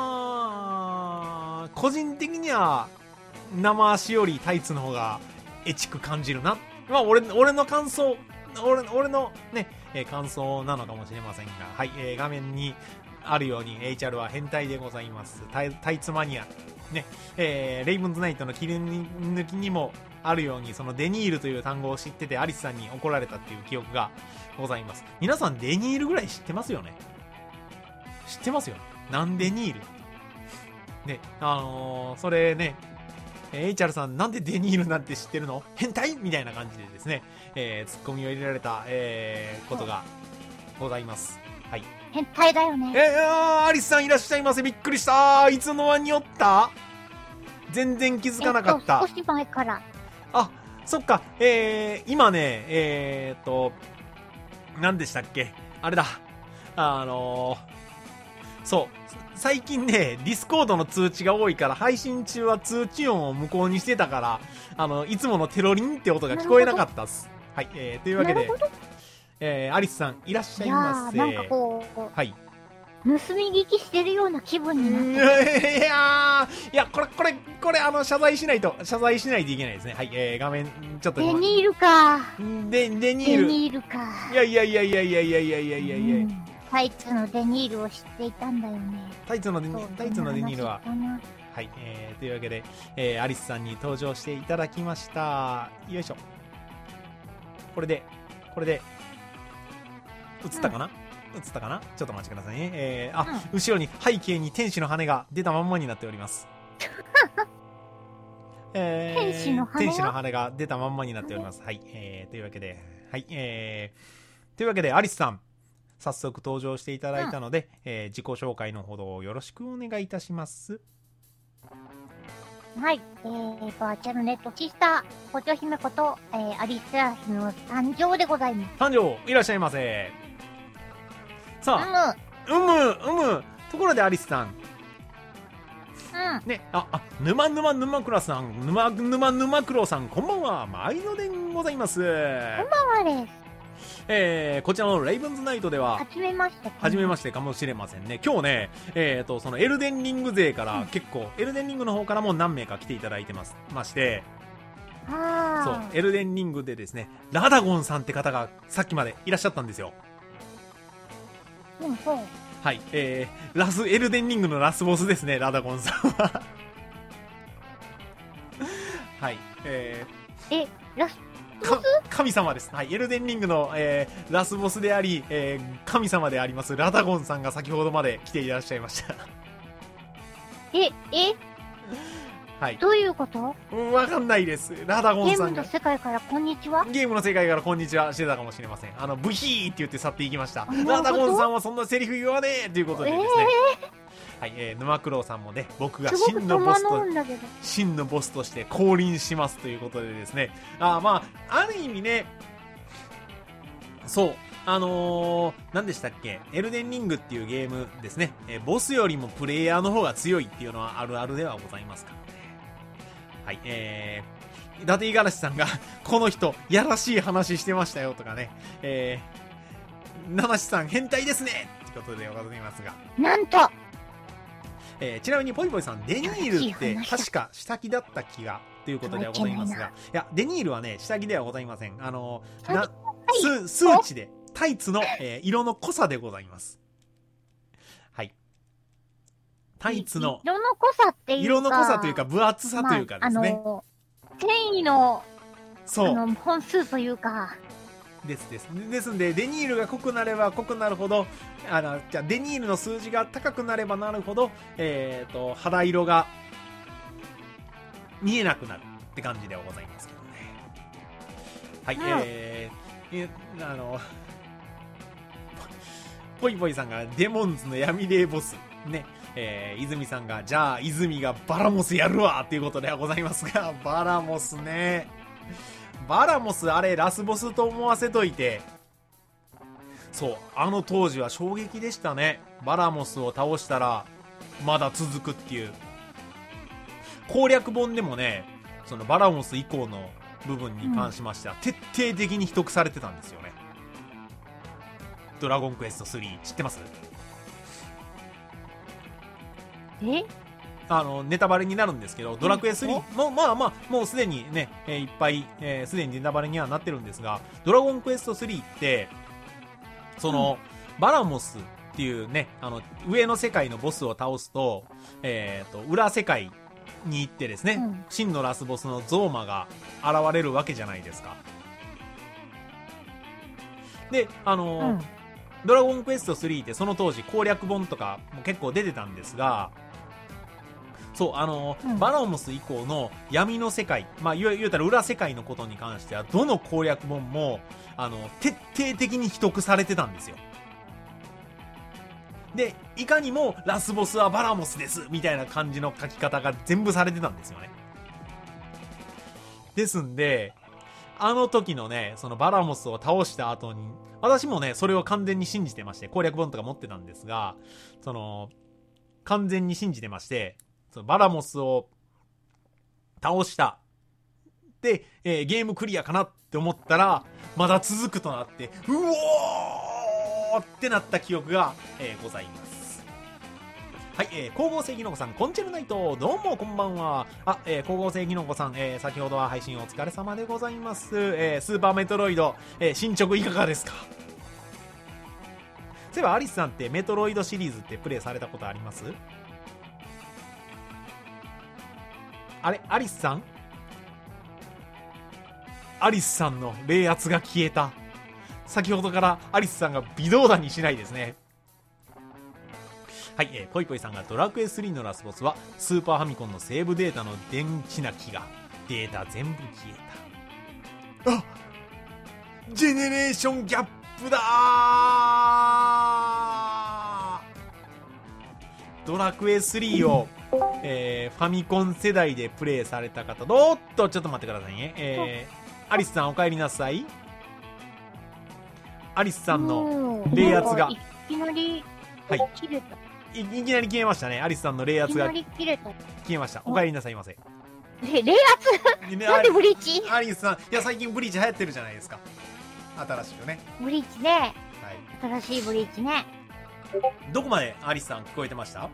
ー、個人的には生足よりタイツの方がエチく感じるな。まあ、俺、俺の感想、俺、俺のね、えー、感想なのかもしれませんが、はい、えー、画面にあるように エイチアール は変態でございます。タイ、タイツマニア。ね、えー、レイブンズナイトの切り抜きにもあるように、そのデニールという単語を知っててアリスさんに怒られたっていう記憶がございます。皆さんデニールぐらい知ってますよね？知ってますよね？なんでニール？ね、あのー、それね、エイチアール さんなんでデニールなんて知ってるの？変態みたいな感じでですね、えー、ツッコミを入れられた、えー、ことがございます。はい。 変態だよね。 えー、アリスさんいらっしゃいませ。びっくりした。いつの間におった？全然気づかなかった。 えっと、少し前から。 あ、そっか。えー、今ね、えーっと、何でしたっけ？あれだ。あのー、そう。最近ね、ディスコードの通知が多いから、配信中は通知音を無効にしてたから、あの、いつものテロリンって音が聞こえなかったっす。はい、えー、というわけで、えー、アリスさん、いらっしゃいませ。 いやー、なんかこう、 はい。 盗み聞きしてるような気分になっていやー、いや、これ、これ、これ、あの、謝罪しないと、謝罪しないといけないですね。はい、えー、画面、ちょっと。 デニールか。 で、デニール。 デニールか。 いやいやいやいやいやいやいやいやいやいや、うん、 タイツのデニールを知っていたんだよね。 タイツのデニール、タイツのデニールは。はい、えー、というわけで、えー、アリスさんに登場していただきました。よいしょ。これで、これで、映ったかな、うん、映ったかな、ちょっとお待ちくださいね。えー、あ、うん、後ろに背景に天使の羽が出たまんまになっております。えー、 天使の羽天使の羽が出たまんまになっております。はい、えー、というわけで、はい、えー、というわけで、アリスさん、早速登場していただいたので、うん、えー、自己紹介のほどよろしくお願いいたします。 はい、えー、バーチャルネットシスター、校長姫こと、えー、アリスラヒの誕生でございます。 誕生、いらっしゃいませ。さあ、 うむうむ。ところでアリスさんうん。 ね、ああ沼沼沼倉さん、沼沼沼黒さん、こんばんは。毎度でございます。 こんばんはです。 えー、こちらのレイブンズナイトでははじめまして。 初めましてかもしれませんね。今日ね、えーと、そのエルデンリング勢からうん結構、エルデンリングの方からも何名か来ていただいてます、まして、そうあ、 エルデンリングでですね、ラダゴンさんって方がさっきまでいらっしゃったんですよ。 あ。うん、そう。 はい、えー、ラス、エルデンリングのラスボスですね、ラダゴンさんは。はい、ええ、ラス、 ー、か神様です。はい、エルデンリングの、えー、ラスボスであり、えー、神様でありますラダゴンさんが先ほどまで来ていらっしゃいました。 え、え、 はい。 どういうこと？ うん、わかんないです。ラダゴンさんがゲームの。世界からこんにちは。 ゲームの世界からこんにちはしてたかもしれません。あの、ブヒーって言って去っていきました。 なるほどラダゴンさんはそんなセリフ言わねえということでですね。 えはい、えー、沼九郎さんもね、僕がー、すごく真のボスと戸惑うんだけど。 真のボスとして降臨しますということでですね。あー、まあ、ある意味ね、そう、あのー、何でしたっけ、エルデンリングっていうゲームですね。えーボスよりもプレイヤーの方が強いっていうのはあるあるではございますからね。はい、えー、伊達五十嵐さんが、この人、やらしい話してましたよとかね、えー、七志さん、変態ですねってことでございますが、 なんと、 えー、ちなみにポイポイさん、デニールってやらしい話だ確か下着だった気がということではございますが、いや、デニールはね、下着ではございません。あのー、な、数、数値で、タイツの、えー色の濃さでございます。はい。タイツの色の濃さっていうか、 色の濃さというか、分厚さというかですね。 まあ、あの、繊維の、 そう。 あの、本数というか、 ですです。ですんで、デニールが濃くなれば濃くなるほど、あの、じゃあデニールの数字が高くなればなるほど、えっと、肌色が見えなくなるって感じではございますけどね。はい、 うんえー、えあの、ポイポイさんがデモンズの闇霊ボス、ね、えー、泉さんが、じゃあ、泉がバラモスやるわっていうことではございますが、バラモスね。バラモスあれラスボスと思わせといて、そうあの当時は衝撃でしたね。バラモスを倒したらまだ続くっていう攻略本でもね、そのバラモス以降の部分に関しましては、うん、徹底的に秘匿されてたんですよね。ドラゴンクエストスリー知ってます？ えあのネタバレになるんですけど、ドラクエスリーもまあまあもうすでにね、えー、いっぱいすで、えー、にネタバレにはなってるんですが、ドラゴンクエストスリーってその、うん、バラモスっていうね、あの上の世界のボスを倒すと、えー、と裏世界に行ってですね、うん、真のラスボスのゾーマが現れるわけじゃないですか。で、あのーうん、ドラゴンクエストスリーってその当時攻略本とかも結構出てたんですが、そうあの、うん、バラモス以降の闇の世界、まあ言う、言うたら裏世界のことに関してはどの攻略本もあの徹底的に秘匿されてたんですよ。でいかにもラスボスはバラモスですみたいな感じの書き方が全部されてたんですよね。ですんであの時のね、そのバラモスを倒した後に私もねそれを完全に信じてまして、攻略本とか持ってたんですが、その完全に信じてまして、そのバラモスを倒したで、えー、ゲームクリアかなって思ったらまだ続くとなって、うおーってなった記憶が、えー、ございます。はい、えー、光合成キノコさん、コンチェルナイト、どうもこんばんは。あ、えー、光合成キノコさん、えー、先ほどは配信お疲れ様でございます。えー、スーパーメトロイド、えー、進捗いかがですか？そういえばアリスさんってメトロイドシリーズってプレイされたことあります？あれアリスさんアリスさんの冷圧が消えた。先ほどからアリスさんが微動だにしないですね。はい、えー、ポイポイさんがドラクエスリーのラスボスはスーパーファミコンのセーブデータの電池な気がデータ全部消えた。あ、ジェネレーションギャップだー。ドラクエスリーをえー、ファミコン世代でプレイされた方、おっとちょっと待ってくださいね、えー、アリスさんお帰りなさい。アリスさんの冷圧がいきなりはい切れた。 いいきなり消えましたね。アリスさんの冷圧がいきなり切れた。 消えました。お帰りなさいませ。 え、冷圧ねなんでブリーチアリスさん、いや最近ブリーチ流行ってるじゃないですか。新しくね。 ブリーチね。 はい。 新しいブリーチね。 どこまでアリスさん聞こえてました？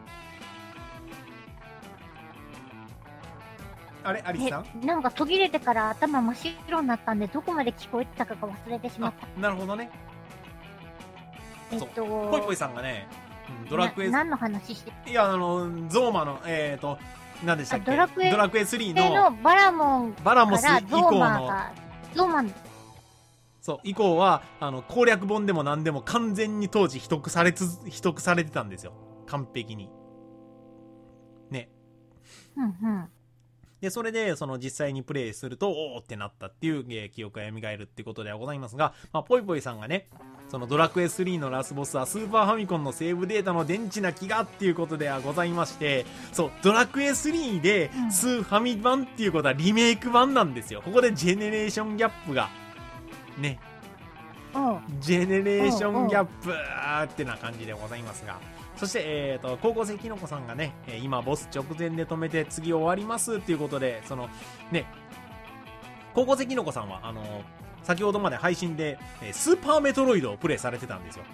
あれアリスさん？ え、なんか途切れてから頭真っ白になったんで、どこまで聞こえてたかが忘れてしまっあ、なるほどね。 た。えっと、 ポイポイさんがね、うんドラクエ、 な何の話していや、あの、ゾーマの、えっ、ー、と、何でしたっけ？ あドラクエドラクエスリーでののバラモンバラモスからゾー以降の、 マが、ゾーマン、 そう、以降は、あの、攻略本でも何でも完全に当時秘匿されつ、秘匿されてたんですよ。完璧に。ね。 うんうん。 で、それで、その実際にプレイすると、おーってなったっていう、えー記憶が蘇るっていうことではございますが、まあ、ポイポイさんがね、そのドラクエスリーのラスボスはスーパーファミコンのセーブデータの電池な気がっていうことではございまして、そう、ドラクエスリーでうんスーファミ版っていうことはリメイク版なんですよ。ここでジェネレーションギャップが、ね、 おうジェネレーションギャップってな感じでございますが、そして、えーと、高校生きのこさんがね、えー今ボス直前で止めて次終わりますっていうことで、その、ね、高校生きのこさんは、あの、先ほどまで配信で、えースーパーメトロイドをプレイされてたんですよ。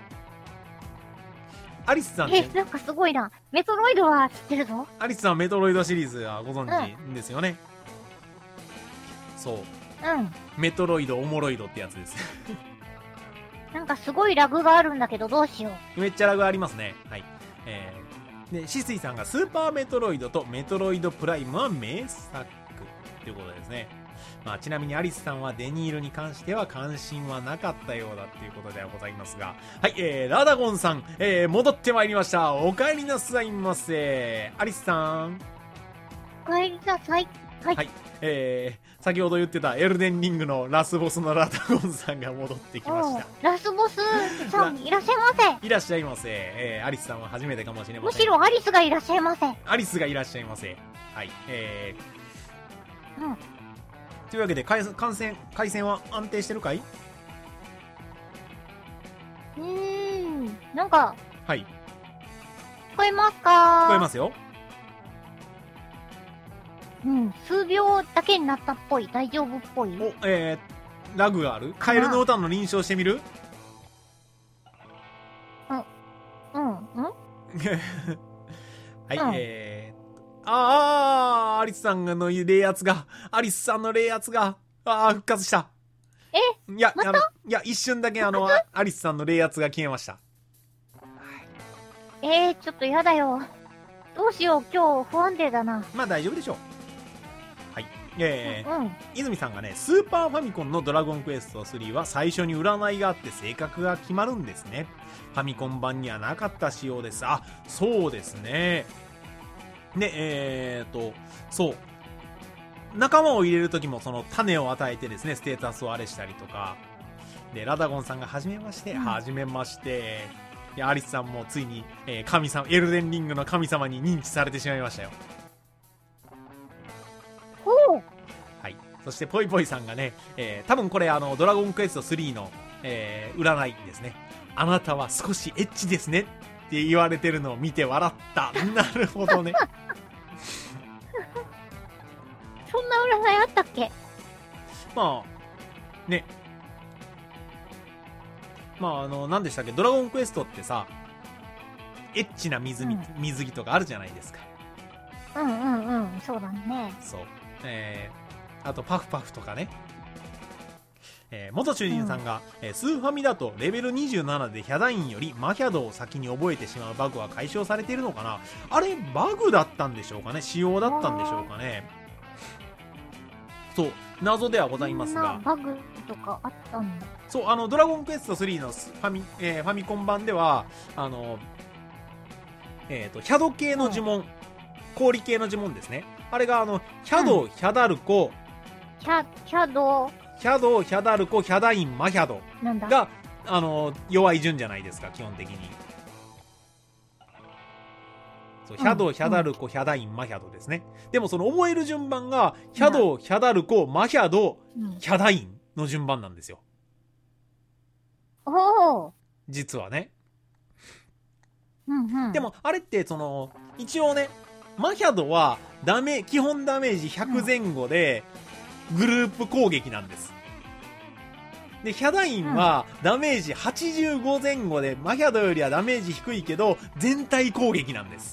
アリスさんっえ、 て、 なんかすごいな。メトロイドは知ってるぞ。 アリスさんはメトロイドシリーズはご存知ですよね。そう。 うん。 メトロイド、オモロイドってやつです。 なんかすごいラグがあるんだけど、どうしよう。 めっちゃラグありますね。はい。えー、で、シスイさんがスーパーメトロイドとメトロイドプライムは名作ということですね。まあ、ちなみにアリスさんはデニールに関しては関心はなかったようだっていうことではございますが。はい、えー、ラダゴンさん、えー、戻ってまいりました。お帰りなさいませ。アリスさん。 お帰りなさい。はい。 はい。えー、先ほど言ってたエルデンリングのラスボスのラダゴンさんが戻ってきまおうした。 ラスボスさん、いらっしゃいませ。 いらっしゃいませ。えー、アリスさんは初めてかもしれません。 むしろアリスがいらっしゃいませ。 アリスがいらっしゃいませ。はい。えー、 うん。 というわけで、回回線、回線は安定してるかい？ うーん。なんか、 はい。 聞こえますか？ 聞こえますよ。 うん。数秒だけになったっぽい。大丈夫っぽい。 お、えー、ラグがある？カエルの歌の臨床してみる？ うん。うん。 はい、 うんえー、あー、アリスさんの冷圧が、アリスさんの冷圧が、あー、復活した。 えいや、 またあの、いや、一瞬だけあの、アアリスさんの冷圧が消えました。 えー、ちょっとやだよ。どうしよう、今日不安定だな。 まあ大丈夫でしょう。はい。えー、 うん。 泉さんがね、スーパーファミコンのドラゴンクエストスリーは最初に占いがあって性格が決まるんですね。ファミコン版にはなかった仕様です。あ、そうですね。で、えーと、そう。仲間を入れるときもその種を与えてですね、ステータスをあれしたりとか。で、ラダゴンさんがはじめまして、 うんはじめまして。で、アリスさんもついに、えー神様、エルデンリングの神様に認知されてしまいましたよ。 ほう。 はい。そして、ポイポイさんがね、えー多分これ、あの、ドラゴンクエストスリーの、えー占いですね。あなたは少しエッチですねって言われてるのを見て笑った。なるほどね。 そんな占いあったっけ？ まあ、ね。まあ、あの、何でしたっけ、ドラゴンクエストってさ、エッチな水み、 うん水着とかあるじゃないですか。 うんうんうん。そうだね。 そう。えー、あと、パフパフとかね。えー、元主人さんが、えースーファミだとレベルにじゅうななでヒャダインよりマヒャドを先に覚えてしまうバグは解消されているのかな。あれ、バグだったんでしょうかね、仕様だったんでしょうかね。そう、謎ではございますが。 そんなバグとかあったんだ。 そう、あの、ドラゴンクエストスリーのファミ、えーファミコン版では、あの、えっ、と、ヒャド系の呪文、氷系の呪文ですね。あれが、あの、ヒャド、 うヒャダルコ、 キャ、キャド、 ヒャド、ヒャダルコ、ヒャダイン、マヒャドなんだ。 が、あの、弱い順じゃないですか、基本的に。そう、ヒャド、 うんヒャダルコ、ヒャダイン、マヒャドですね。でもその覚える順番が、ヒャド、ヒャダルコ、マヒャド、 うん、 ヒャダインの順番なんですよ。 おお。 実はね。 うんうん。 で、もあれってその一応ね、マヒャドはダメ基本ダメージひゃく前後でグループ攻撃なんです。でヒャダインはダメージはちじゅうご前後でマヒャドよりはダメージ低いけど全体攻撃なんです。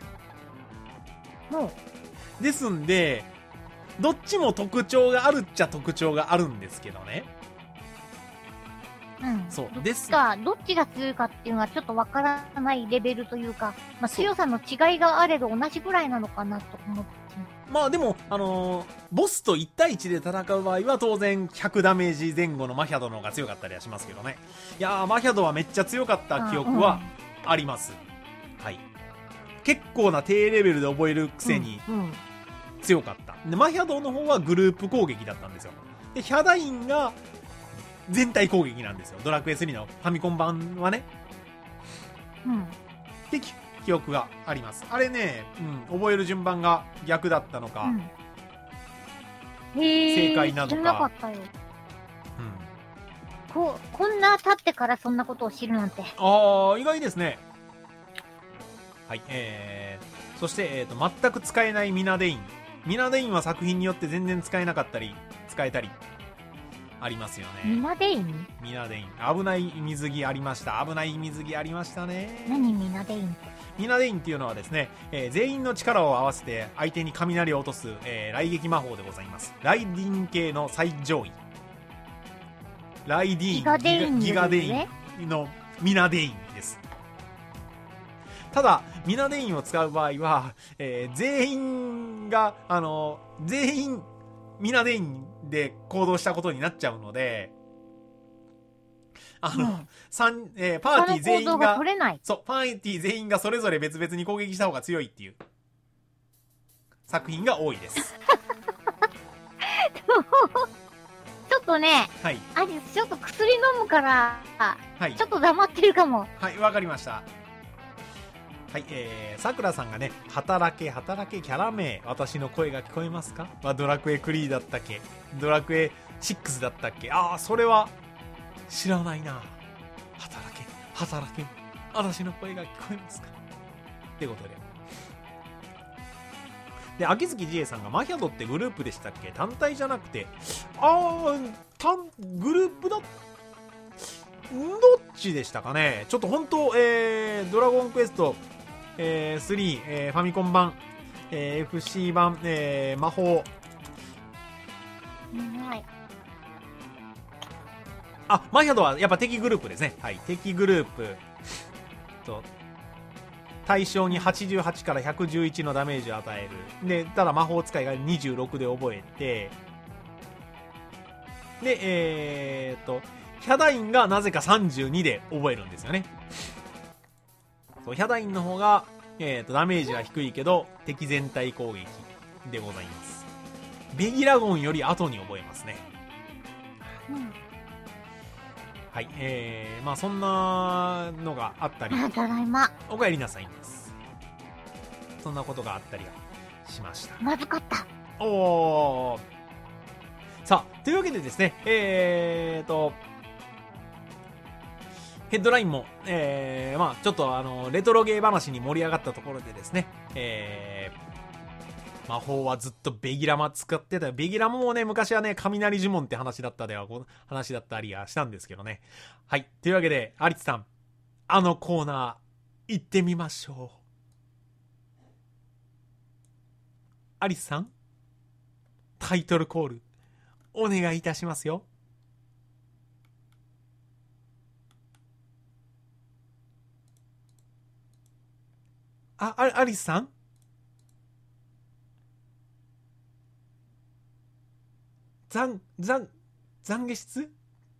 もですんでどっちも特徴があるっちゃ特徴があるんですけどね。 う、うん。 そうどっですちが、どっちが強いかっていうのはちょっとわからないレベルというか、まあ、 そう強さの違いがあれど同じぐらいなのかなと思って。 まあでも、あのーボスといち対いちで戦う場合は当然ひゃくダメージ前後のマヒャドの方が強かったりはしますけどね。いやー、マヒャドはめっちゃ強かった記憶はあります。はい。結構な低レベルで覚えるくせにうん、うん強かった。で、マヒャドの方はグループ攻撃だったんですよ。で、ヒャダインが全体攻撃なんですよ。ドラクエスリーのファミコン版はね。 うん。 ってき記憶があります。あれね、うん、覚える順番が逆だったのか、 うん、へー、 正解なのか知らなかったよ。 うん、 こ、こんな経ってからそんなことを知るなんて。 ああ、意外ですね。はい、えー、そして、えーと、全く使えないミナデイン。ミナデインは作品によって全然使えなかったり、使えたり、ありますよミね。 ナデイン？ ミナデイン。危ない水着ありました。危ない水着ありましたね。 何ミナデインって？ ミナデインっていうのはですね、えー全員の力を合わせて相手に雷を落とす、えー雷撃魔法でございます。ライディン系の最上位。ライディーン、 ギガデインギガデイねンのミナデインです。ただ、ミナデインを使う場合は、えー全員が、あの、全員、ミナデインで行動したことになっちゃうので、あの、 うん三えーパーティー全員他の行動がが、 取れない。 そう、パーティー全員がそれぞれ別々に攻撃した方が強いっていう作品が多いです。 ちょっとね、 はい。 アリス、ちょっと薬飲むから、 はいちょ。っと黙ってるかも。 はい、わかりました。はい、えー、さくらさんがね、働け、働け、キャラ名、私の声が聞こえますか？はドラクエスリーだったっけ？ドラクエシックスだったっけ？ああ、それは、知らないな。働け、働け、私の声が聞こえますか？ってことで。で、秋月ジエさんが、マヒャドってグループでしたっけ？単体じゃなくて、あー、単、グループだどっちでしたかね。ちょっと本当、えー、ドラゴンクエスト、えー、スリー、えー、ファミコン版、えー、エフシー 版、えー、魔法。 はい。 あ、マヒャドはやっぱ敵グループですね。はい。敵グループと、対象にはちじゅうはちからひゃくじゅういちのダメージを与える。で、ただ魔法使いがにじゅうろくで覚えて、で、えーっと、ヒャダインがなぜかさんじゅうにで覚えるんですよね。そう、ヒャダインの方が、えーっと、ダメージは低いけど、敵全体攻撃でございます。ベギラゴンより後に覚えますね。 うん。 はい、えー、まあそんなのがあったり、 あ、ただいま。 お帰りなさいます。そんなことがあったりはしました。 まずかった。 おー。さあ、というわけでですね、えーと、ヘッドラインも、えー、まあちょっとあの、レトロゲー話に盛り上がったところでですね、えー、魔法はずっとベギラマ使ってたよ。ベギラマもね、昔はね、雷呪文って話だったでは、この話だったりはしたんですけどね。はい。というわけで、アリツさん、あのコーナー、行ってみましょう。アリスさん、タイトルコール、お願いいたしますよ。あ、あアリスさん、残、残、懺悔室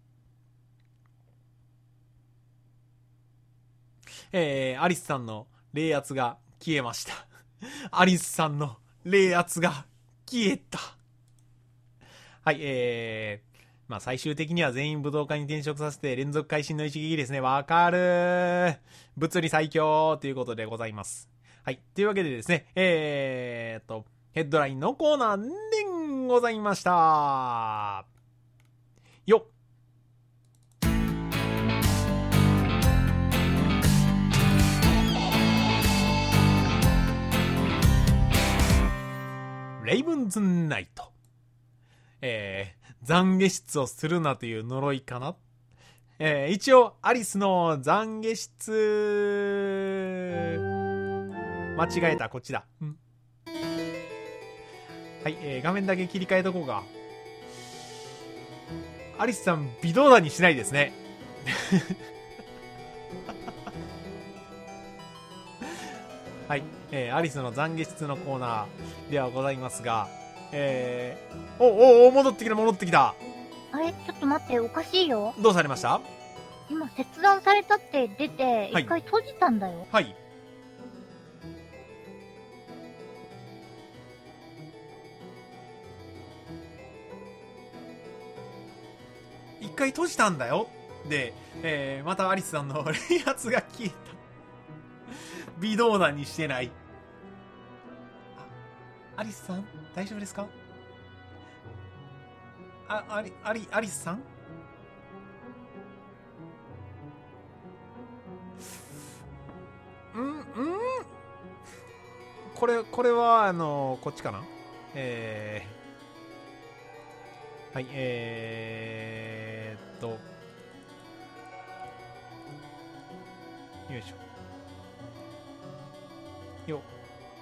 えー、アリスさんの冷圧が消えました。アリスさんの冷圧が消えた。はい、えー、まあ最終的には全員武道館に転職させて連続会心の一撃ですね。わかるー。物理最強ということでございます。はい、というわけでですね、えーっと、ヘッドラインのコーナーでございました。よっ。 レイブンズナイト。えー、懺悔室をするなという呪いかな。えー、一応、アリスの懺悔室、間違えた、こっちだ。うん、はい、えー、画面だけ切り替えとこうか。アリスさん、微動だにしないですね。はい、えー、アリスの懺悔室のコーナーではございますが、えー、おおお、戻ってきた、戻ってきた。 あれちょっと待って、おかしいよ。 どうされました？ 今、切断されたって出て、 はい一回閉じたんだよ。 はい。一回閉じたんだよ。で、えー、またアリスさんの冷圧が消えた。微動だにしてない。アリスさん大丈夫ですか？あ、アリ、アリ、アリスさん？うんうんこれ、これは、あの、こっちかな？えー、はい、えーっと、よいしょ。よ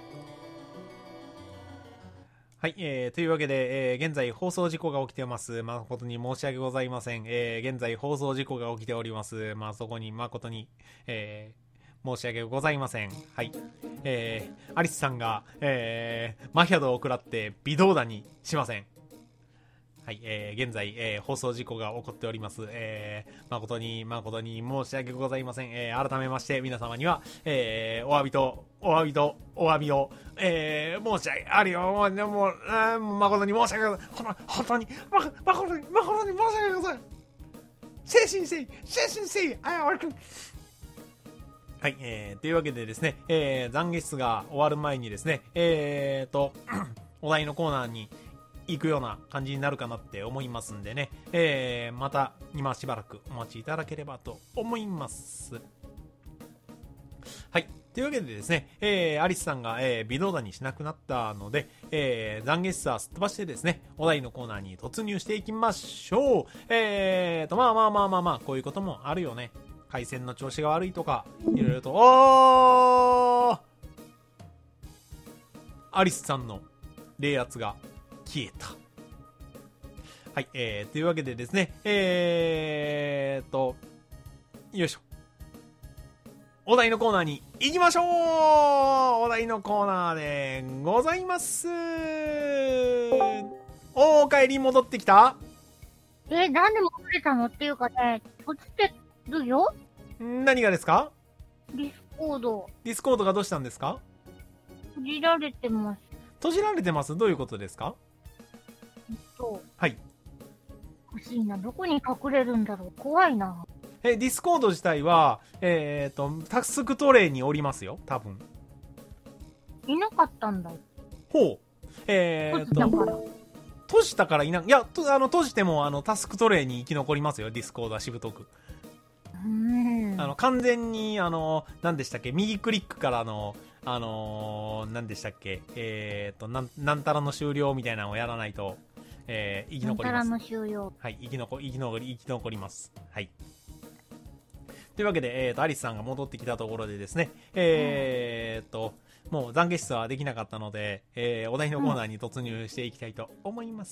はい、えー、というわけで、えー、現在放送事故が起きています。誠に申し訳ございません。えー、現在放送事故が起きております。まあ、そこに誠に、えー、申し訳ございません。はい。えー、アリスさんが、えー、マヒャドを食らって微動だにしません。はい、えー、現在、えー、放送事故が起こっております。えー、誠に、誠に申し訳ございません。えー、改めまして、皆様には、えー、お詫びと、お詫びと、お詫びを、えー、申し訳あるよ。もう、でも、あ誠に申し訳ございません。本当に、ま、誠に、誠に申し訳ございません。精神性、精神性、あやわく。はい、えー、というわけでですね、えー、懺悔室が終わる前にですね、えーと、お題のコーナーに、行くような感じになるかなって思いますんでね、えー、また今しばらくお待ちいただければと思います。はい。というわけでですね、えー、アリスさんが、えー、微動だにしなくなったので、えー、懺悔室はすっ飛ばしてですね、お題のコーナーに突入していきましょう。えーと、まあまあまあまあまあ、こういうこともあるよね。回線の調子が悪いとか、いろいろと、おーアリスさんの冷圧が消えた。はい、えー、というわけでですね、えーと、よいしょ。お題のコーナーに行きましょう。お題のコーナーでございます。おー、帰り戻ってきた？ え、なんで戻れたのっていうかね、閉じてるよ？ 何がですか？ ディスコード。 ディスコードがどうしたんですか？ 閉じられてます。 閉じられてます？どういうことですか？ そう。 はい。 欲しいな。どこに隠れるんだろう。怖いな。 え、ディスコード自体は、えっと、タスクトレイにおりますよ。多分。 いなかったんだよ。 ほう。えー、っと、閉じたからいな、いや、とあの、閉じても、あの、タスクトレイに生き残りますよ。ディスコードはしぶとく。 うーん。 あの、完全に、あの、何でしたっけ、右クリックからの、あのー、何でしたっけ、えー、っと、なん、なんたらの終了みたいなのをやらないと、えー、生き残ります。 なんたらの終了。 はい、生き残り、生き残り、生き残ります。はい。というわけで、えー、と、アリスさんが戻ってきたところでですね、えー、と、もう懺悔室はできなかったので、えー、お題のコーナーに突入していきたいと思います。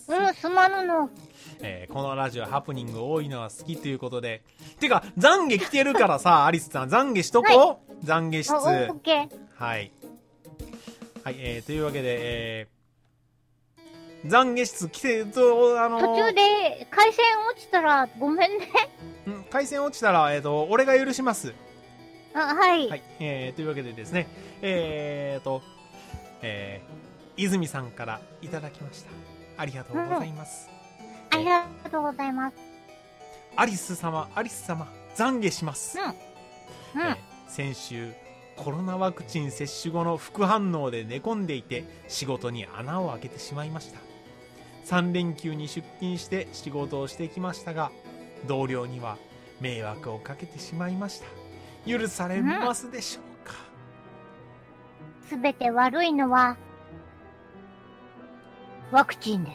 うん、すまぬの。 えー、このラジオハプニング多いのは好きということで、てか、懺悔来てるからさ、アリスさん、懺悔しとこう、はい、懺悔室。 オッケー。 はい。はい、えー、というわけで、えー、懺悔室来て、と、あのー、 途中で回線落ちたらごめんね。 ん回線落ちたら、えーと、俺が許します。 あ、はい。 はい、えー、というわけでですね、えーと、えー、泉さんからいただきました。ありがとうございます。 うん、ありがとうございます。 アリス様、アリス様、懺悔します。 うん。うん。 えー、先週、コロナワクチン接種後の副反応で寝込んでいて、仕事に穴を開けてしまいました。さん連休に出勤して仕事をしてきましたが、同僚には迷惑をかけてしまいました。許されますでしょうか？ すべて悪いのは、 ワクチンです。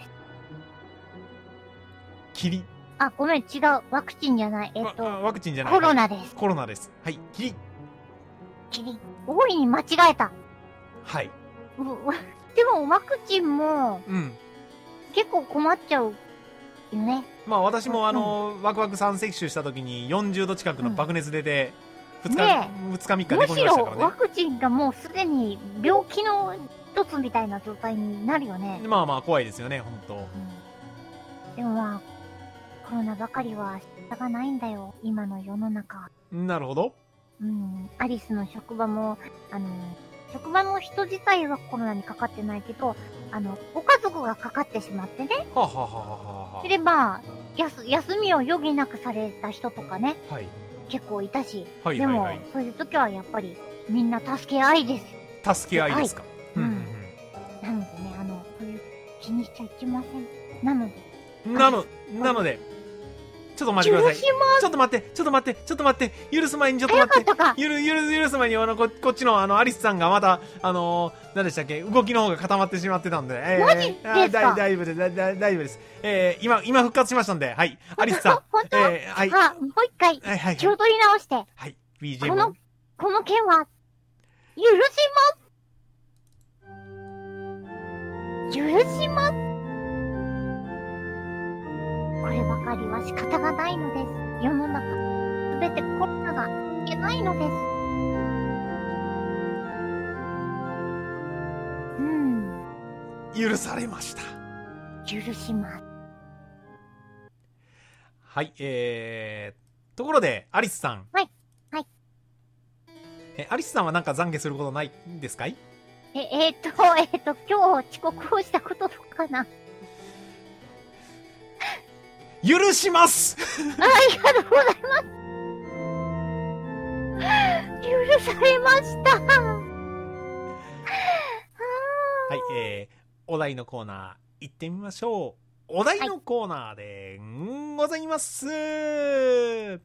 霧。 あ、ごめん、違う。ワクチンじゃない。えっと、 ワクチンじゃない。 コロナです。 コロナです。はい。霧。 霧。大いに間違えた。 はい。 でも、ワクチンも、 うん。 結構困っちゃうよね。 まあ私もあの、うん、ワクワクさん接種した時によんじゅうど近くの爆熱出て、ふつか、ね、ふつかみっか寝込みましたからね。むしろワクチンがもうすでに病気の一つみたいな状態になるよね。 まあまあ怖いですよね、ほんと。 うん、でもまあ、コロナばかりは仕方がないんだよ、今の世の中。 なるほど。 うん、アリスの職場も、あの、職場の人自体はコロナにかかってないけど、あの、ご家族がかかってしまってね。 はあ、はあはははあ、 で、まあ、やす、休みを余儀なくされた人とかね。 はい。 結構いたし。 はいはいはい。 でも、そういう時はやっぱり、みんな助け合いです。 助け合いですか。 うん。うん、なのでね、あの、そういう気にしちゃいけません。なので。 なの、なので、ちょっと待ってください。ちょっと待って、ちょっと待って、ちょっと待って、許す前にちょっと待って。ゆる、ゆる、許す前に、あの、こ、こっちの、あの、アリスさんがまた、あのー、何でしたっけ、動きの方が固まってしまってたんで。えー、 マジですか？ 大丈夫です、大丈夫です。えー、今、今復活しましたんで、はい。アリスさん。 本当？ えー、はい。 あ、もう一回、はいはい。気を取り直して。 はい。ビージーエム。 この、この件は、許します。許します。こればかりは仕方がないのです。世の中、すべてコロナがいけないのです。うん。 許されました。 許します。 はい、えー、ところで、アリスさん。 はい。はい。 え、アリスさんはなんか懺悔することないんですかい？ え、えー、っと、えー、っと、今日遅刻をしたこととかな。 許しますありがとうございます許されましたはい、えー、お題のコーナー行ってみましょう。お題のコーナーでございます、はい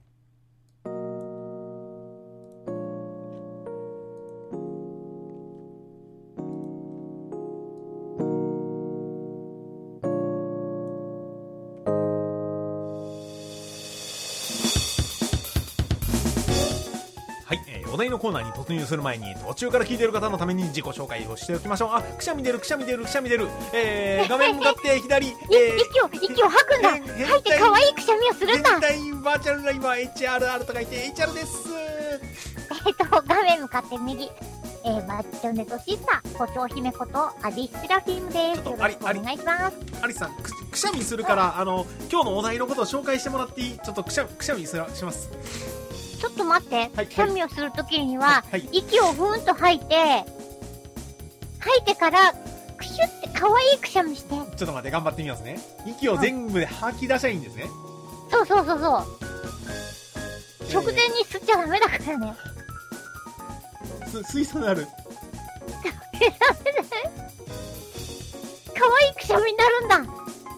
はい、えー、お題のコーナーに突入する前に途中から聞いている方のために自己紹介をしておきましょう。あ、くしゃみ出るくしゃみ出るくしゃみ出る、えー、画面向かって左、えー、 息を息を吐くんだ。吐いて可愛いくしゃみをするんだ。 変態バーチャルライバー エイチアールアール と書いて エイチアール です。 えっと画面向かって右、えー、バーチャルネットシスター、胡蝶姫ことアリス・セラフィムです。よろしくお願いします。 アリスさん、く, くしゃみするからあの今日のお題のことを紹介してもらっていい？ちょっとくしゃくしゃみすらします。 ちょっと待って、はい、くしゃみをするときには、はいはい、息をふーんと吐いて、吐いてから、くしゅって可愛いくしゃみして。ちょっと待って、頑張ってみますね。息を全部で吐き出しゃいいんですね。 そうそうそうそう。えー、直前に吸っちゃダメだからね。 す、吸いそうになる。 ダメダメだね。可愛いくしゃみになるんだ。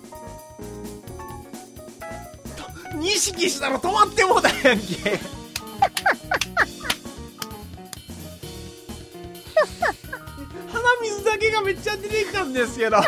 認識したら止まってもうたやんけ。鼻水だけがめっちゃ出てきたんですけど。だ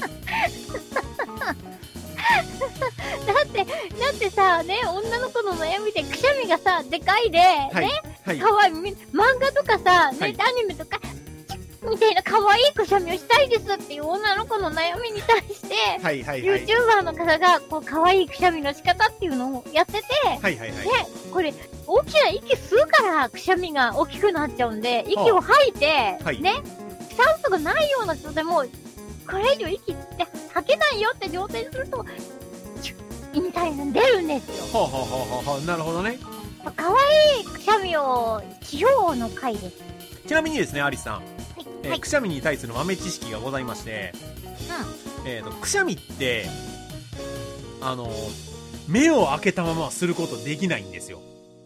ってだってさね、女の子の悩みでくしゃみがさでかいで、はい、ね、はい、かわいい漫画とかさ、ね、はい、アニメとかみたいな可愛いくしゃみをしたいですっていう女の子の悩みに対して、はいはいはい、YouTuber の方がこう可愛いくしゃみの仕方っていうのをやってて、はいはいはい、ね、これ大きな息吸うからくしゃみが大きくなっちゃうんで、息を吐いて、はい、ね、酸素がないような人でもこれ以上息って吐けないよって状態にするとチュッみたいなの出るんですよ。 はあ、はあはあ、なるほどね。 可愛いくしゃみをしようの回です。 ちなみにですね、アリスさん、えーはい、くしゃみに対する豆知識がございまして、うん、えーと、くしゃみってあの目を開けたまますることできないんですよ。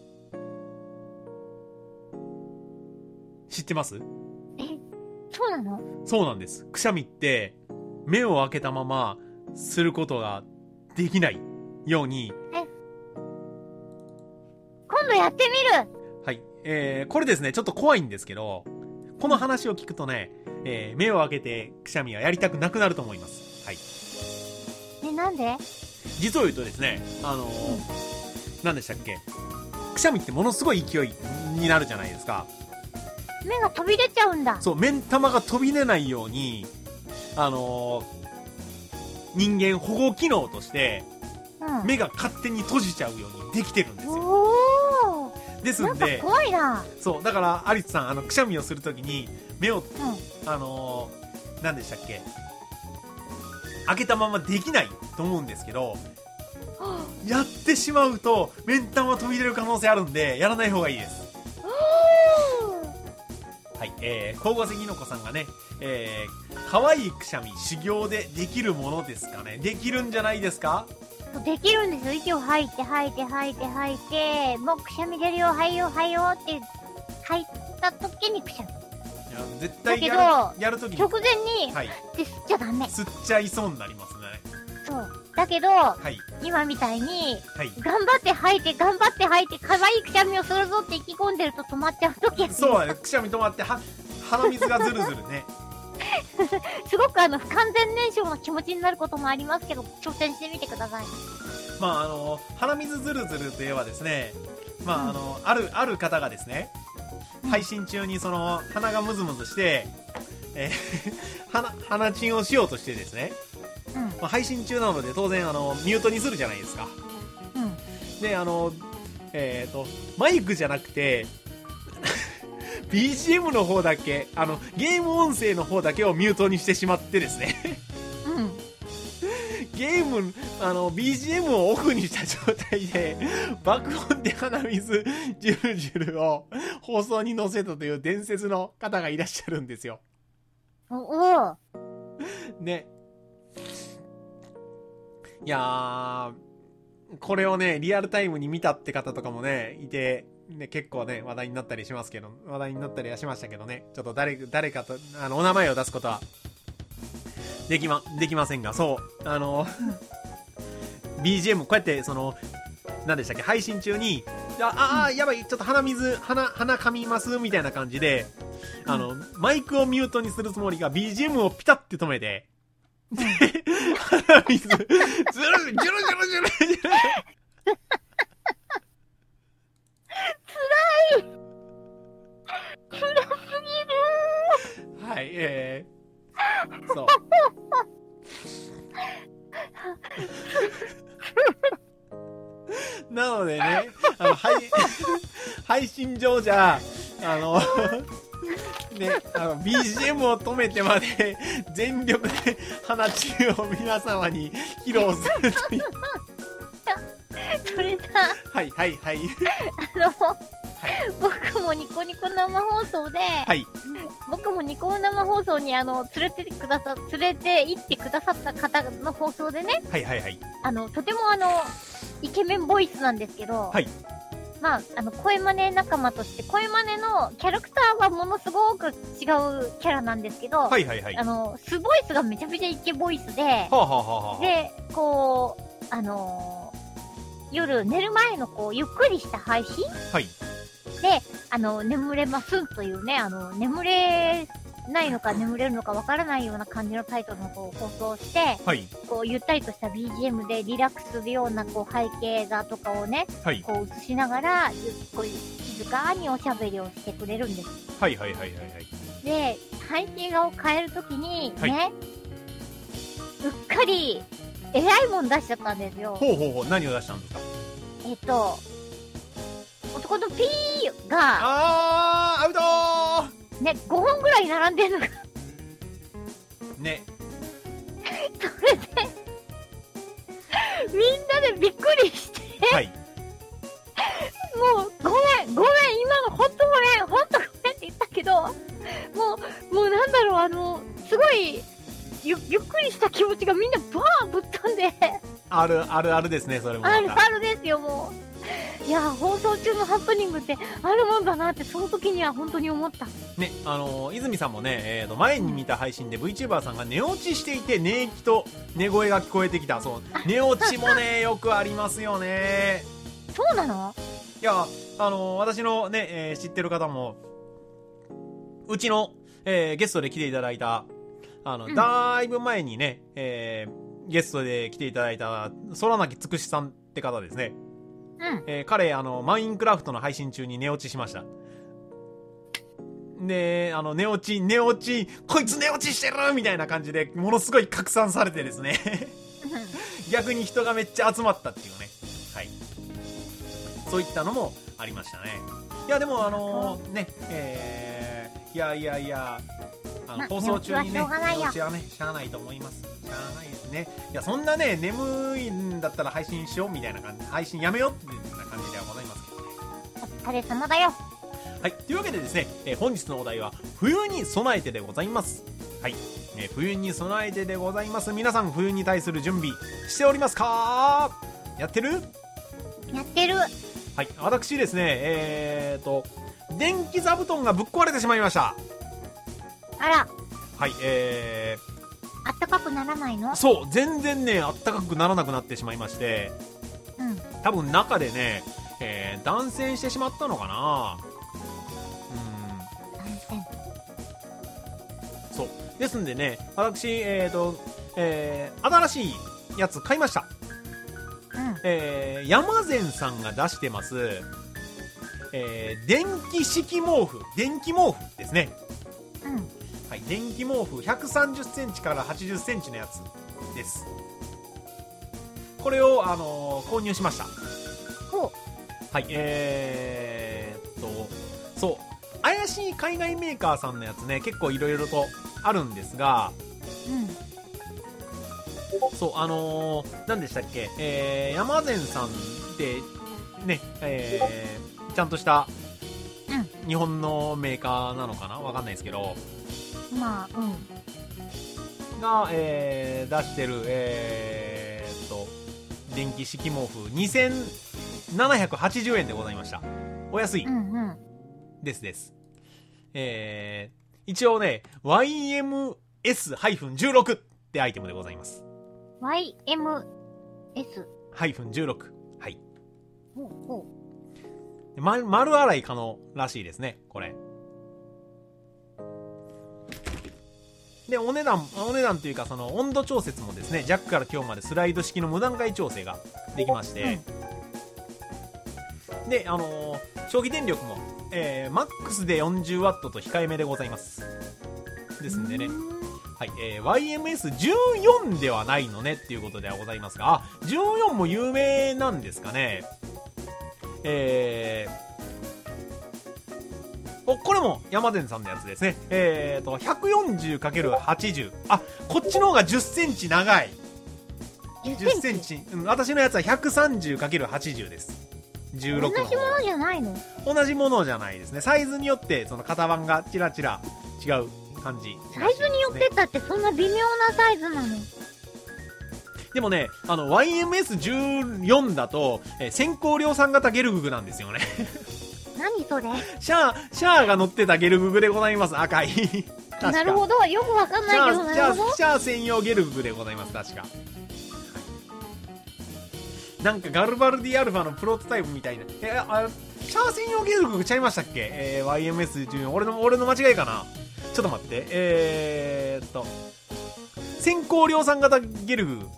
知ってます？ え、そうなの？ そうなんです。くしゃみって目を開けたまますることができないように。え、 今度やってみる。 はい、えー、これですね、ちょっと怖いんですけど、この話を聞くとね、えー、目を開けてくしゃみはやりたくなくなると思います。 はい。 え、なんで？ 実を言うとですね、あのー、何でしたっけ、くしゃみってものすごい勢いになるじゃないですか。 目が飛び出ちゃうんだ。 そう、目ん玉が飛び出ないように、あのー、人間保護機能として、うん、目が勝手に閉じちゃうようにできてるんですよ。 おー、 ですんで、 なんか怖いな。 そう、だからアリスさん、あのくしゃみをするときに目を、うん、あのー、何でしたっけ、開けたままできないと思うんですけど、やってしまうと目ん玉飛び出る可能性あるんで、やらない方がいいです。はい、えー、光合石の子さんがね、えー、可愛いくしゃみ修行でできるものですかね。できるんじゃないですか。 できるんですよ。息を吐いて吐いて吐いて吐いて、もうくしゃみ出るよ、はいよはいよって吐いた時にくしゃみ。いや絶対やる、やる時に直前に、はい、で吸っちゃダメ。 吸っちゃいそうになりますね。 そう。だけど、はい、今みたいに、はい、頑張って吐いて頑張って吐いて可愛いくしゃみをするぞって意気込んでると止まっちゃう時はそうだね。くしゃみ止まっては鼻水がずるずるね。 すごくあの不完全燃焼の気持ちになることもありますけど、挑戦してみてください。 まああの鼻水ずるずるといえばですね、まあ、うん、あのあるある方がですね、配信中にその鼻がムズムズして、えー、鼻鼻チンをしようとしてですね、うん、まあ、配信中なので当然あのミュートにするじゃないですか。うん、であのえっとマイクじゃなくてビージーエム の方だけ、あのゲーム音声の方だけをミュートにしてしまってですね、うん、ゲームあの ビージーエム をオフにした状態で爆音で鼻水ジュルジュルを放送に載せたという伝説の方がいらっしゃるんですよ。 おおね。いやー、これをねリアルタイムに見たって方とかもねいてね、結構ね話題になったりしますけど、話題になったりはしましたけどね、ちょっと誰誰かとあのお名前を出すことはできまできませんが、そうあのビージーエム こうやってその何でしたっけ、配信中にああやばいちょっと鼻水鼻鼻噛みますみたいな感じで、あのマイクをミュートにするつもりが ビージーエム をピタッて止めて、で鼻水ずるジュルジュルジュルジュルジュル辛い辛すぎる。はい、えー、そうなのでね、あの配配信上じゃあのね、あの ビージーエム を止めてまで全力で鼻チューを皆様に披露するという。 それさ、 はいはいはい、 あの、はい、僕もニコニコ生放送で、はい、僕もニコ生放送にあの連れてくださ連れて行ってくださった方の放送でね、 はいはいはい、あのとてもあのイケメンボイスなんですけど、はい、まああの声真似仲間として声真似のキャラクターはものすごく違うキャラなんですけど、はいはいはい、あの素ボイスがめちゃめちゃイケボイスで、はあはあはあ、でこうあのー夜寝る前のこうゆっくりした配信、はい、であの眠れますというね、あの眠れないのか眠れるのかわからないような感じのタイトルのこう放送して、はい、こうゆったりとした ビージーエム でリラックスするようなこう背景画とかをね、はい、こう映しながらゆっくり静かにおしゃべりをしてくれるんです。 はいはいはいはいはい。 で背景画を変えるときにね、はい、うっかりえらいもん出しちゃったんですよ。 ほうほうほう、何を出したんですか？ えっと、男のピーが、 あー、アウトーね、ごほんぐらい並んでるのが。 ね。 それで、みんなでびっくりして、はい、もう、ごめん、ごめん、今のほんとごめん、ほんとごめんって言ったけど、もう、もうなんだろう、あの、すごい、ゆ, ゆっくりした気持ちがみんなバーンぶっ飛んで、 あるあるあるですね、それもあるあるですよ。もういや放送中のハプニングってあるもんだなってその時には本当に思ったね。あの泉さんもね、えー、と前に見た配信で VTuber さんが寝落ちしていて寝息と寝声が聞こえてきた。そう寝落ちもねよくありますよね。 そうなの？ いやあの私のね、えー、知ってる方もうちの、えー、ゲストで来ていただいたあの、 うんだいぶ前にね、えー、ゲストで来ていただいた、空なきつくしさんって方ですね。 うん。 えー彼、あの、マインクラフトの配信中に寝落ちしました。で、あの、寝落ち、寝落ち、こいつ寝落ちしてるみたいな感じで、ものすごい拡散されてですね。逆に人がめっちゃ集まったっていうね。はい。そういったのもありましたね。いや、でもあのー、ね、えー、いやいやいや、あの、 ま放送中にね、 寝落ちはしょうがないよ寝落ちはね、しゃあないと思います。しゃあないですね。いや、そんなね、眠いんだったら配信しようみたいな感じ、配信やめようっていうような感じではございますけどね。 お疲れ様だよ。 はい、というわけでですね、えー本日のお題は冬に備えてでございます。はい、えー冬に備えてでございます。皆さん冬に対する準備しておりますか？やってる？ やってる。 はい、私ですね、えーと電気座布団がぶっ壊れてしまいました。 あら、 はい、えあったかくならないの？ ー、そう全然ねあったかくならなくなってしまいまして、 うん。 多分中でね、えー断線してしまったのかな。 断線。 そうですんでね、私、えーとえー新しいやつ買いました。 うん。 えー、山善さんが出してます、えー、電気式毛布、電気毛布ですね。 うん。 はい、電気毛布ひゃくさんじゅっセンチからはちじゅっセンチのやつです。これを、あのー購入しました。 ほう。 はい、えーっと、そう、怪しい海外メーカーさんのやつね、結構いろいろとあるんですが、 うん。 そう、あのー、何でしたっけ、えー、山善さんってね、えー、ちゃんとした日本のメーカーなのかな、わかんないですけど、 まあ、うん。 が、えー、出してる、えーっと、電気式毛布にせんななひゃくはちじゅうえんでございました。お安いうんうん。 ですです。えー、一応ね、ワイエムエスじゅうろく ってアイテムでございます。 ワイエムエス。 じゅうろく。はい。 ほうほま、丸洗い可能らしいですね、これ。で、お値段、お値段というか、その温度調節もですね、ジャックから今日までスライド式の無段階調整ができまして、で、あのー消費電力も、えー、マックスで よんじゅうワット と控えめでございます。ですんでね、はい、えー、ワイエムエスじゅうよん ではないのねっていうことではございますが、あ、じゅうよんも有名なんですかね。えー、お、これも山善さんのやつですね。えーと、ひゃくよんじゅうかけるはちじゅう。あ、こっちの方がじゅっセンチ長い。 う。 じゅっセンチ。うん、私のやつは ひゃくさんじゅうかけるはちじゅう です。じゅうろくの同じものじゃないの？ 同じものじゃないですね。サイズによってその型番がチラチラ違う感じ、 サイズによってたってそんな微妙なサイズなの？ でもね、あの ワイエムエスじゅうよん だと、えー、先行量産型ゲルググなんですよね。 何それ？ シャーシャーが乗ってたゲルググでございます。赤い。確かなるほど。よくわかんないけど、 シャーなるほど。 シャー専用ゲルググでございます。確か。なんかガルバルディアルファのプロトタイプみたいな。え、あ、シャー専用ゲルググちゃいましたっけ？えー、ワイエムエスじゅうよん。俺の、俺の間違いかな？ちょっと待って。えーっと、先行量産型ゲルググ。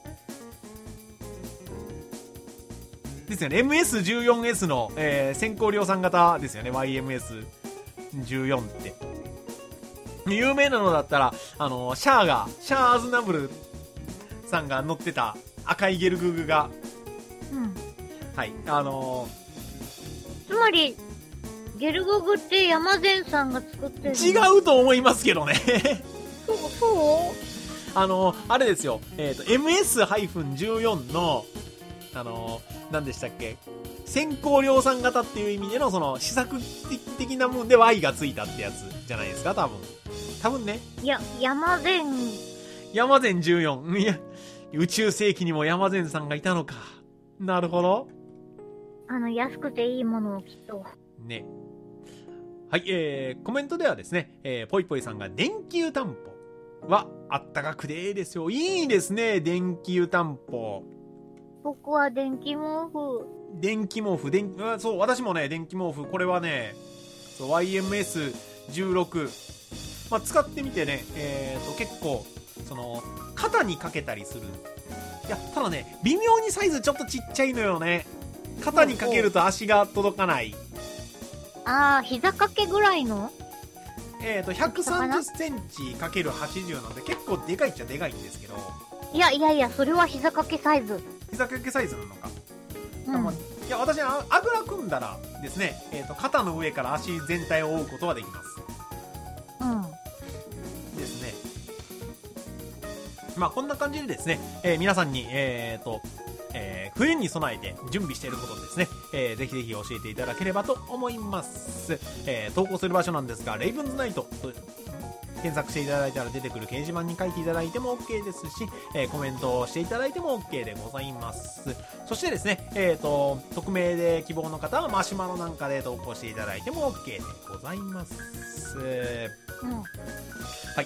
ですよね。エムエスじゅうよんエス の、えー、先行量産型ですよね。ワイエムエスじゅうよん って。有名なのだったら、あの、シャーが、シャーアズナブルさんが乗ってた赤いゲルググが、 うん。 はい、あのつまり、ゲルググって山善さんが作ってるの？ ー、違うと思いますけどね。 そう、そうあのー、あれですよ。えっと、エムエスじゅうよん の、あのー、何でしたっけ？先行量産型っていう意味での、その、試作的なもんで Y がついたってやつじゃないですか、多分。多分ね。 いや、山善。 山善じゅうよん。いや、宇宙世紀にも山善さんがいたのか。なるほど。 あの、安くていいものをきっと。 ね。はい、えー、コメントではですね、えー、ぽいぽいさんが電気湯たんぽはあったかくていいですよ。いいですね、電気湯たんぽ。 僕は電気毛布。 電気毛布、電気、そう、私もね、電気毛布、これはね、そう ワイエムエスじゅうろく、 まあ、使ってみてね、えーと、結構、その、肩にかけたりする。いや、ただね、微妙にサイズちょっとちっちゃいのよね。肩にかけると足が届かない。 ああ、膝掛けぐらいのえーと、ひゃくさんじゅっセンチかけるはちじゅうなんで結構でかいっちゃでかいんですけど。 いやいやいや、それは膝掛けサイズ。 膝掛けサイズなのか。 うん、 いや、私はあぐら組んだらですね、えーと、肩の上から足全体を覆うことはできます。 うん。 ですね。まあこんな感じでですね、えー、皆さんに、えーと、えー、冬に備えて準備していることですね、えー、ぜひぜひ教えていただければと思います。えー、投稿する場所なんですが、レイブンズナイトと検索していただいたら出てくる掲示板に書いていただいても OK ですし、えー、コメントをしていただいても OK でございます。そしてですね、えーと、匿名で希望の方はマシュマロなんかで投稿していただいても OK でございます。 うん、 はい。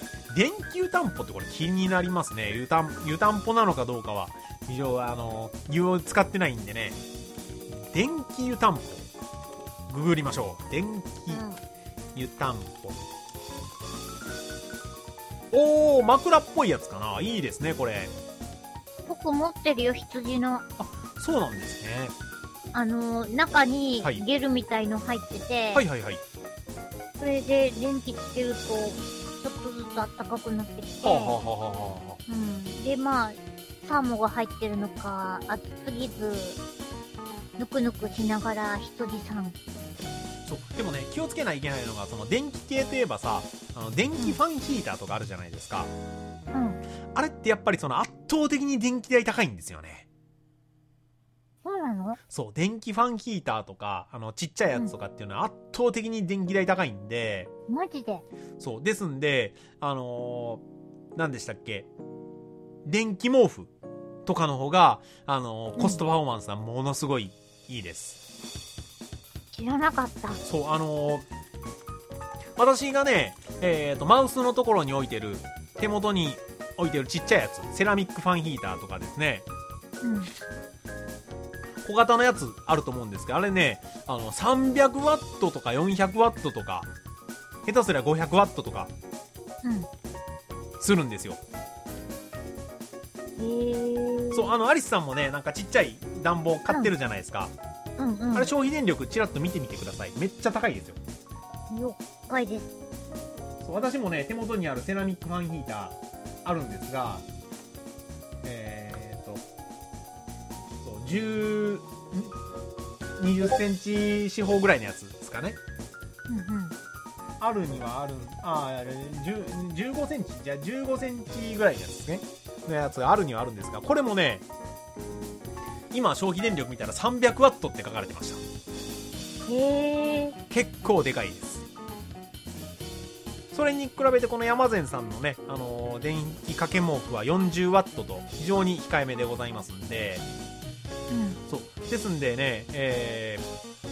電気湯たんぽってこれ気になりますね。湯たん、湯たんぽなのかどうかは、非常あの、湯を使ってないんでね。電気湯たんぽ。ググりましょう。電気湯たんぽ。うん、おー、枕っぽいやつかな。いいですね、これ。 僕持ってるよ、羊の。 あ、そうなんですね。 あの、中にゲルみたいの入ってて。 はいはいはい。 それで電気つけると、ちょっとずつ暖かくなってきて、はあはあはあはあ、うん、でまあサーモが入ってるのか暑すぎずぬくぬくしながら羊さん。 そうでもね気をつけないといけないのがその電気系といえばさあの電気ファンヒーターとかあるじゃないですか、 うん、 あれってやっぱりその圧倒的に電気代高いんですよね。 そうなの？ そう電気ファンヒーターとかあのちっちゃいやつとかっていうのは圧倒的に電気代高いんで、 マジで？ そうですんであのー、何でしたっけ電気毛布とかの方があのー、コストパフォーマンスはものすごいいいです、 うん、知らなかった。 そうあのー、私がねえーとマウスのところに置いてる手元に置いてるちっちゃいやつセラミックファンヒーターとかですね、 うん小型のやつあると思うんですけど、あれね、あの、さんびゃくワットとかよんひゃくワットとか、下手すりゃごひゃくワットとか、 うん。 するんですよ。 へー。 そう、あの、アリスさんもね、なんかちっちゃい暖房買ってるじゃないですか。 うん、うん、うん。 あれ消費電力ちらっと見てみてください。めっちゃ高いですよ。 了解です。 そう、私もね、手元にあるセラミックファンヒーターあるんですが、じゅう、にじゅっセンチ四方ぐらいのやつですかね。 うんうん。 あるにはある、ああ、じゅうごセンチ、じゃあじゅうごセンチぐらいのやつですね。のやつがあるにはあるんですが、これもね、今消費電力見たらさんびゃくワットって書かれてました。 へー。 結構でかいです。それに比べてこの山善さんのね、あのー、電気掛け毛布はよんじゅうワットと非常に控えめでございますんで、 うん、 そうですんでね、え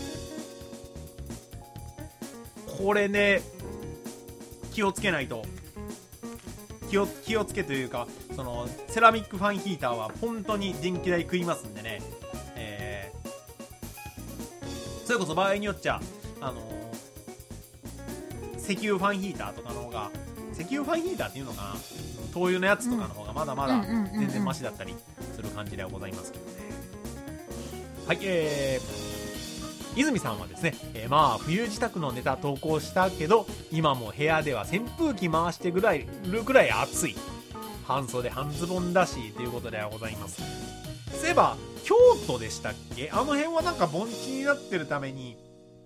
ー、これね気をつけないと気を気をつけというかそのセラミックファンヒーターは本当に電気代食いますんでね、えー、それこそ場合によっちゃあのー、石油ファンヒーターとかの方が石油ファンヒーターっていうのかな灯油のやつとかの方がまだまだ全然マシだったりする感じではございますけどね。はい、えー、泉さんはですね、えー、まあ冬支度のネタ投稿したけど今も部屋では扇風機回してぐらいるぐらい暑い半袖半ズボンだしということではございます。そういえば京都でしたっけ、あの辺はなんか盆地になってるために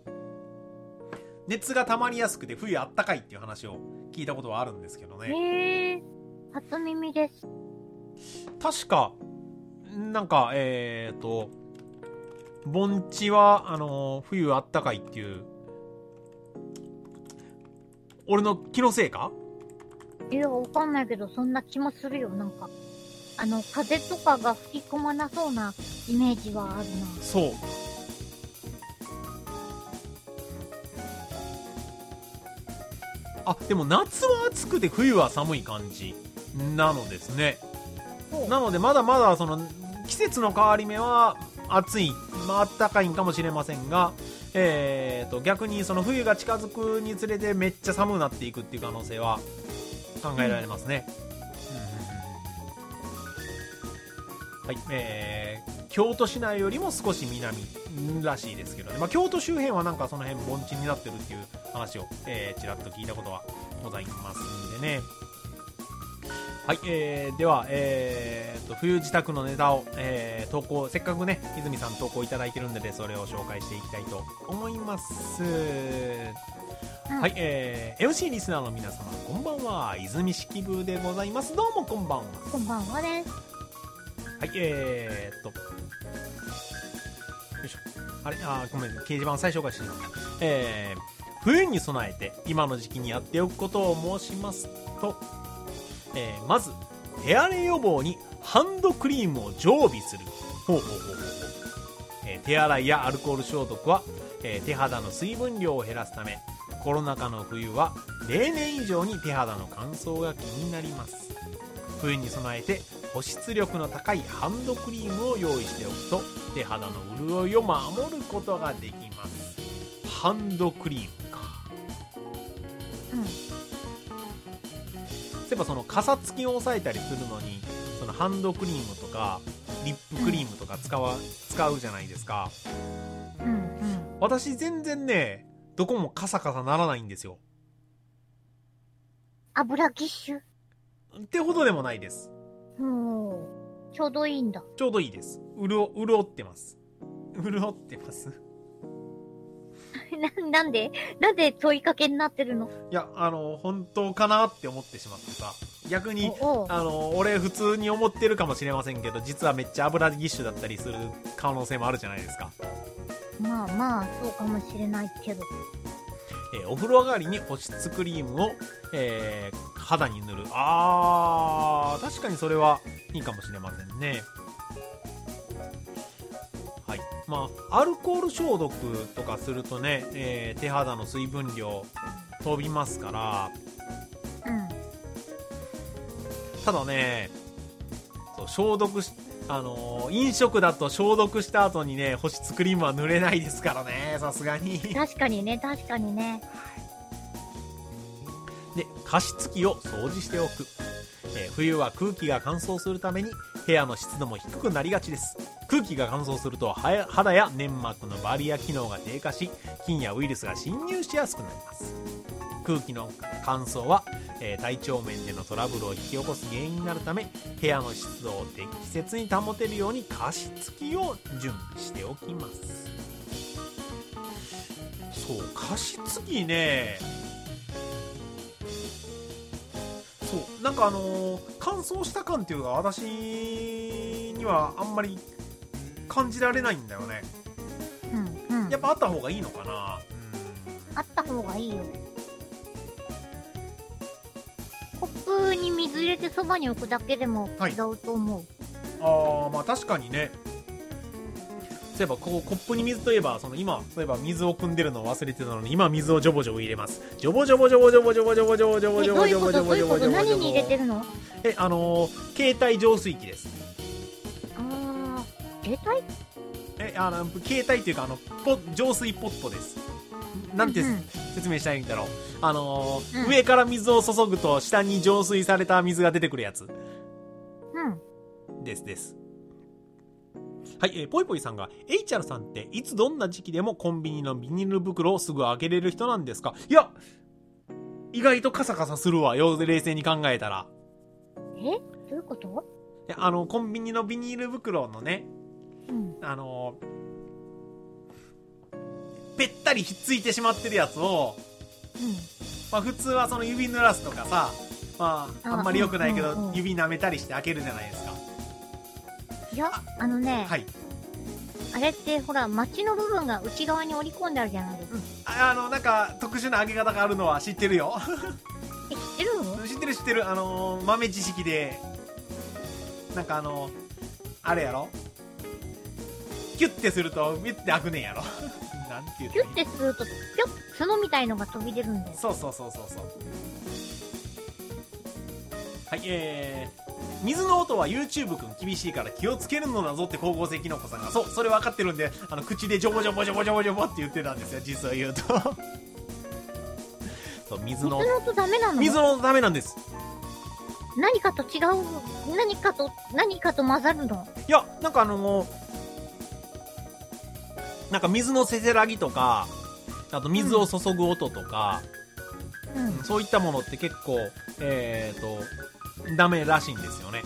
熱が溜まりやすくて冬あったかいっていう話を聞いたことはあるんですけどね。 へー、初耳です。 確かなんかえーと盆地はあのー、冬あったかいっていう俺の気のせいか？ いやわかんないけどそんな気もするよ。なんかあの風とかが吹き込まなそうなイメージはあるな。 そう、あでも夏は暑くて冬は寒い感じなのですね。なのでまだまだその季節の変わり目は暑い、まあ暖かいんかもしれませんが、 えー、と逆にその冬が近づくにつれてめっちゃ寒くなっていくっていう可能性は考えられますね、うん、はい、えー、京都市内よりも少し南らしいですけどね、まあ、京都周辺はなんかその辺盆地になってるっていう話を、えー、ちらっと聞いたことはございますんでね。はい、えー、では、えー、と冬自宅のネタを、えー、投稿、せっかくね泉さん投稿いただいてるんで、ね、それを紹介していきたいと思います、うん、はい、えー、エムシー リスナーの皆様こんばんは、泉式部でございます。どうもこんばんは。 こんばんはです。 はい、えー、っとよいしょ、あれ、あーごめん、掲示板最初からしてしまった。えー、冬に備えて今の時期にやっておくことを申しますと、えー、まず手荒れ予防にハンドクリームを常備する。ほうほうほうほう、えー、手洗いやアルコール消毒は、えー、手肌の水分量を減らすため、コロナ禍の冬は例年以上に手肌の乾燥が気になります。冬に備えて保湿力の高いハンドクリームを用意しておくと手肌の潤いを守ることができます。ハンドクリームか、 うん、 例えばそのかさつきを抑えたりするのにそのハンドクリームとかリップクリームとか使わ、うん、使うじゃないですか、 うんうん、 私全然ねどこもカサカサならないんですよ。 油ぎっしゅってほどでもないです。 うん、ちょうどいいんだ。 ちょうどいいです。うるお潤ってます潤ってますな, なんでなんで問いかけになってるの？ いや、あの本当かなって思ってしまってさ、逆におおあの俺普通に思ってるかもしれませんけど、実はめっちゃ油ぎっしゅだったりする可能性もあるじゃないですか。 まあまあそうかもしれないけど、 えー、お風呂上がりに保湿クリームを、えー、肌に塗る。あー、確かにそれはいいかもしれませんね。はい、まあアルコール消毒とかするとね、えー、手肌の水分量飛びますから、 うん、 ただね、そう消毒しあのー、飲食だと消毒した後にね保湿クリームは塗れないですからね、さすがに。 確かにね、確かにね。 で、加湿器を掃除しておく、えー、冬は空気が乾燥するために部屋の湿度も低くなりがちです。空気が乾燥すると肌や粘膜のバリア機能が低下し、菌やウイルスが侵入しやすくなります。空気の乾燥は、えー、体調面でのトラブルを引き起こす原因になるため、部屋の湿度を適切に保てるように加湿器を準備しておきます。そう、加湿器ね、そうなんかあのー、乾燥した感っていうのが私にはあんまり感じられないんだよね、 うんうん、 やっぱあった方がいいのかな。 あった方がいいよ。コップに水入れてそばに置くだけでも違うと思う、はい、 ああ、まあ確かにね。そういえばこうコップに水といえば、その今そういえば水を汲んでるのを忘れてたのに、今水をジョボジョボ入れます。ジョボジョボジョボジョボジョボジョボジョボジョボジョボジョボジョボジョボジョボ。 何に入れてるの？ え、あのー、携帯浄水器です。 あー、携帯？ え、あの携帯っていうかあのポ浄水ポットです。なんて、うんうん、説明したらいいんだろう。あのーうん、上から水を注ぐと下に浄水された水が出てくるやつ。 うん。 ですです。はい、えー、ぽいぽいさんが、エイチャルさんっていつどんな時期でもコンビニのビニール袋をすぐ開けれる人なんですか？いや、意外とカサカサするわよ、冷静に考えたら。 え？どういうこと？ いや、あの、コンビニのビニール袋のね、 うん、 あのー、ぺったりひっついてしまってるやつを、 うん、 まあ普通はその指濡らすとかさ、まああんまり良くないけど、 うんうんうん、 指舐めたりして開けるじゃないですか。 いや、あのね、 はい、 あれってほら町の部分が内側に折り込んであるじゃないですか、うん、 あ, あのなんか特殊な開け方があるのは知ってるよえ、知ってるの？ 知ってる知ってる。あのー、豆知識でなんかあのー、あれやろ、キュッてするとビュッて開くねんやろなんて言うキュッてするとピョッ、角みたいのが飛び出るんだよ。 そうそうそうそうそう。はい、えー水の音は YouTube くん厳しいから気をつけるのだぞって光合成キノコさんが、そう、それ分かってるんで、あの、口でジョボジョボジョボジョボジョボって言ってたんですよ、実を言うと。そう、水の水の音ダメなの？ 水の音ダメなんです。 何かと違う、何かと、何かと混ざるの？ いや、なんかあのー、なんか水のせせらぎとか、あと水を注ぐ音とか、 うん、 そういったものって結構、えーと、ダメらしいんですよね。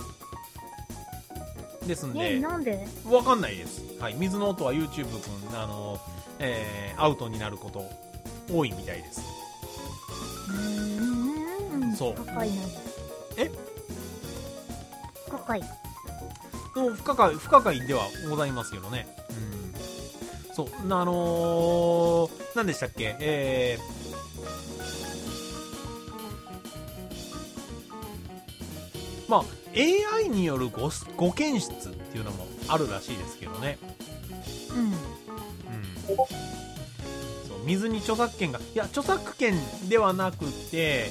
ですんで、 え、なんで？ わかんないです。はい、水の音は YouTube くん、あの、えー、アウトになること多いみたいです。 うーん、 そう。 深いな。 え？ 深い。 でも不可解、不可解ではございますけどね。うん。そう、あのー、何でしたっけ？えー、まあ、エーアイ による語語検出っていうのもあるらしいですけどね。 うん。うん。 そう、水に著作権が、いや、著作権ではなくて、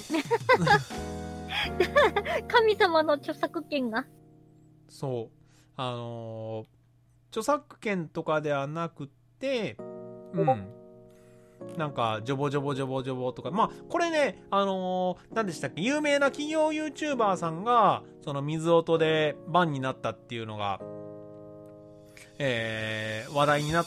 神様の著作権が。 そう、あのー、著作権とかではなくて、うん。なんか、ジョボジョボジョボジョボとか。まあ、これね、あのー、何でしたっけ、有名な企業 YouTuber さんが、その水音でバンになったっていうのが、えー、話題になって、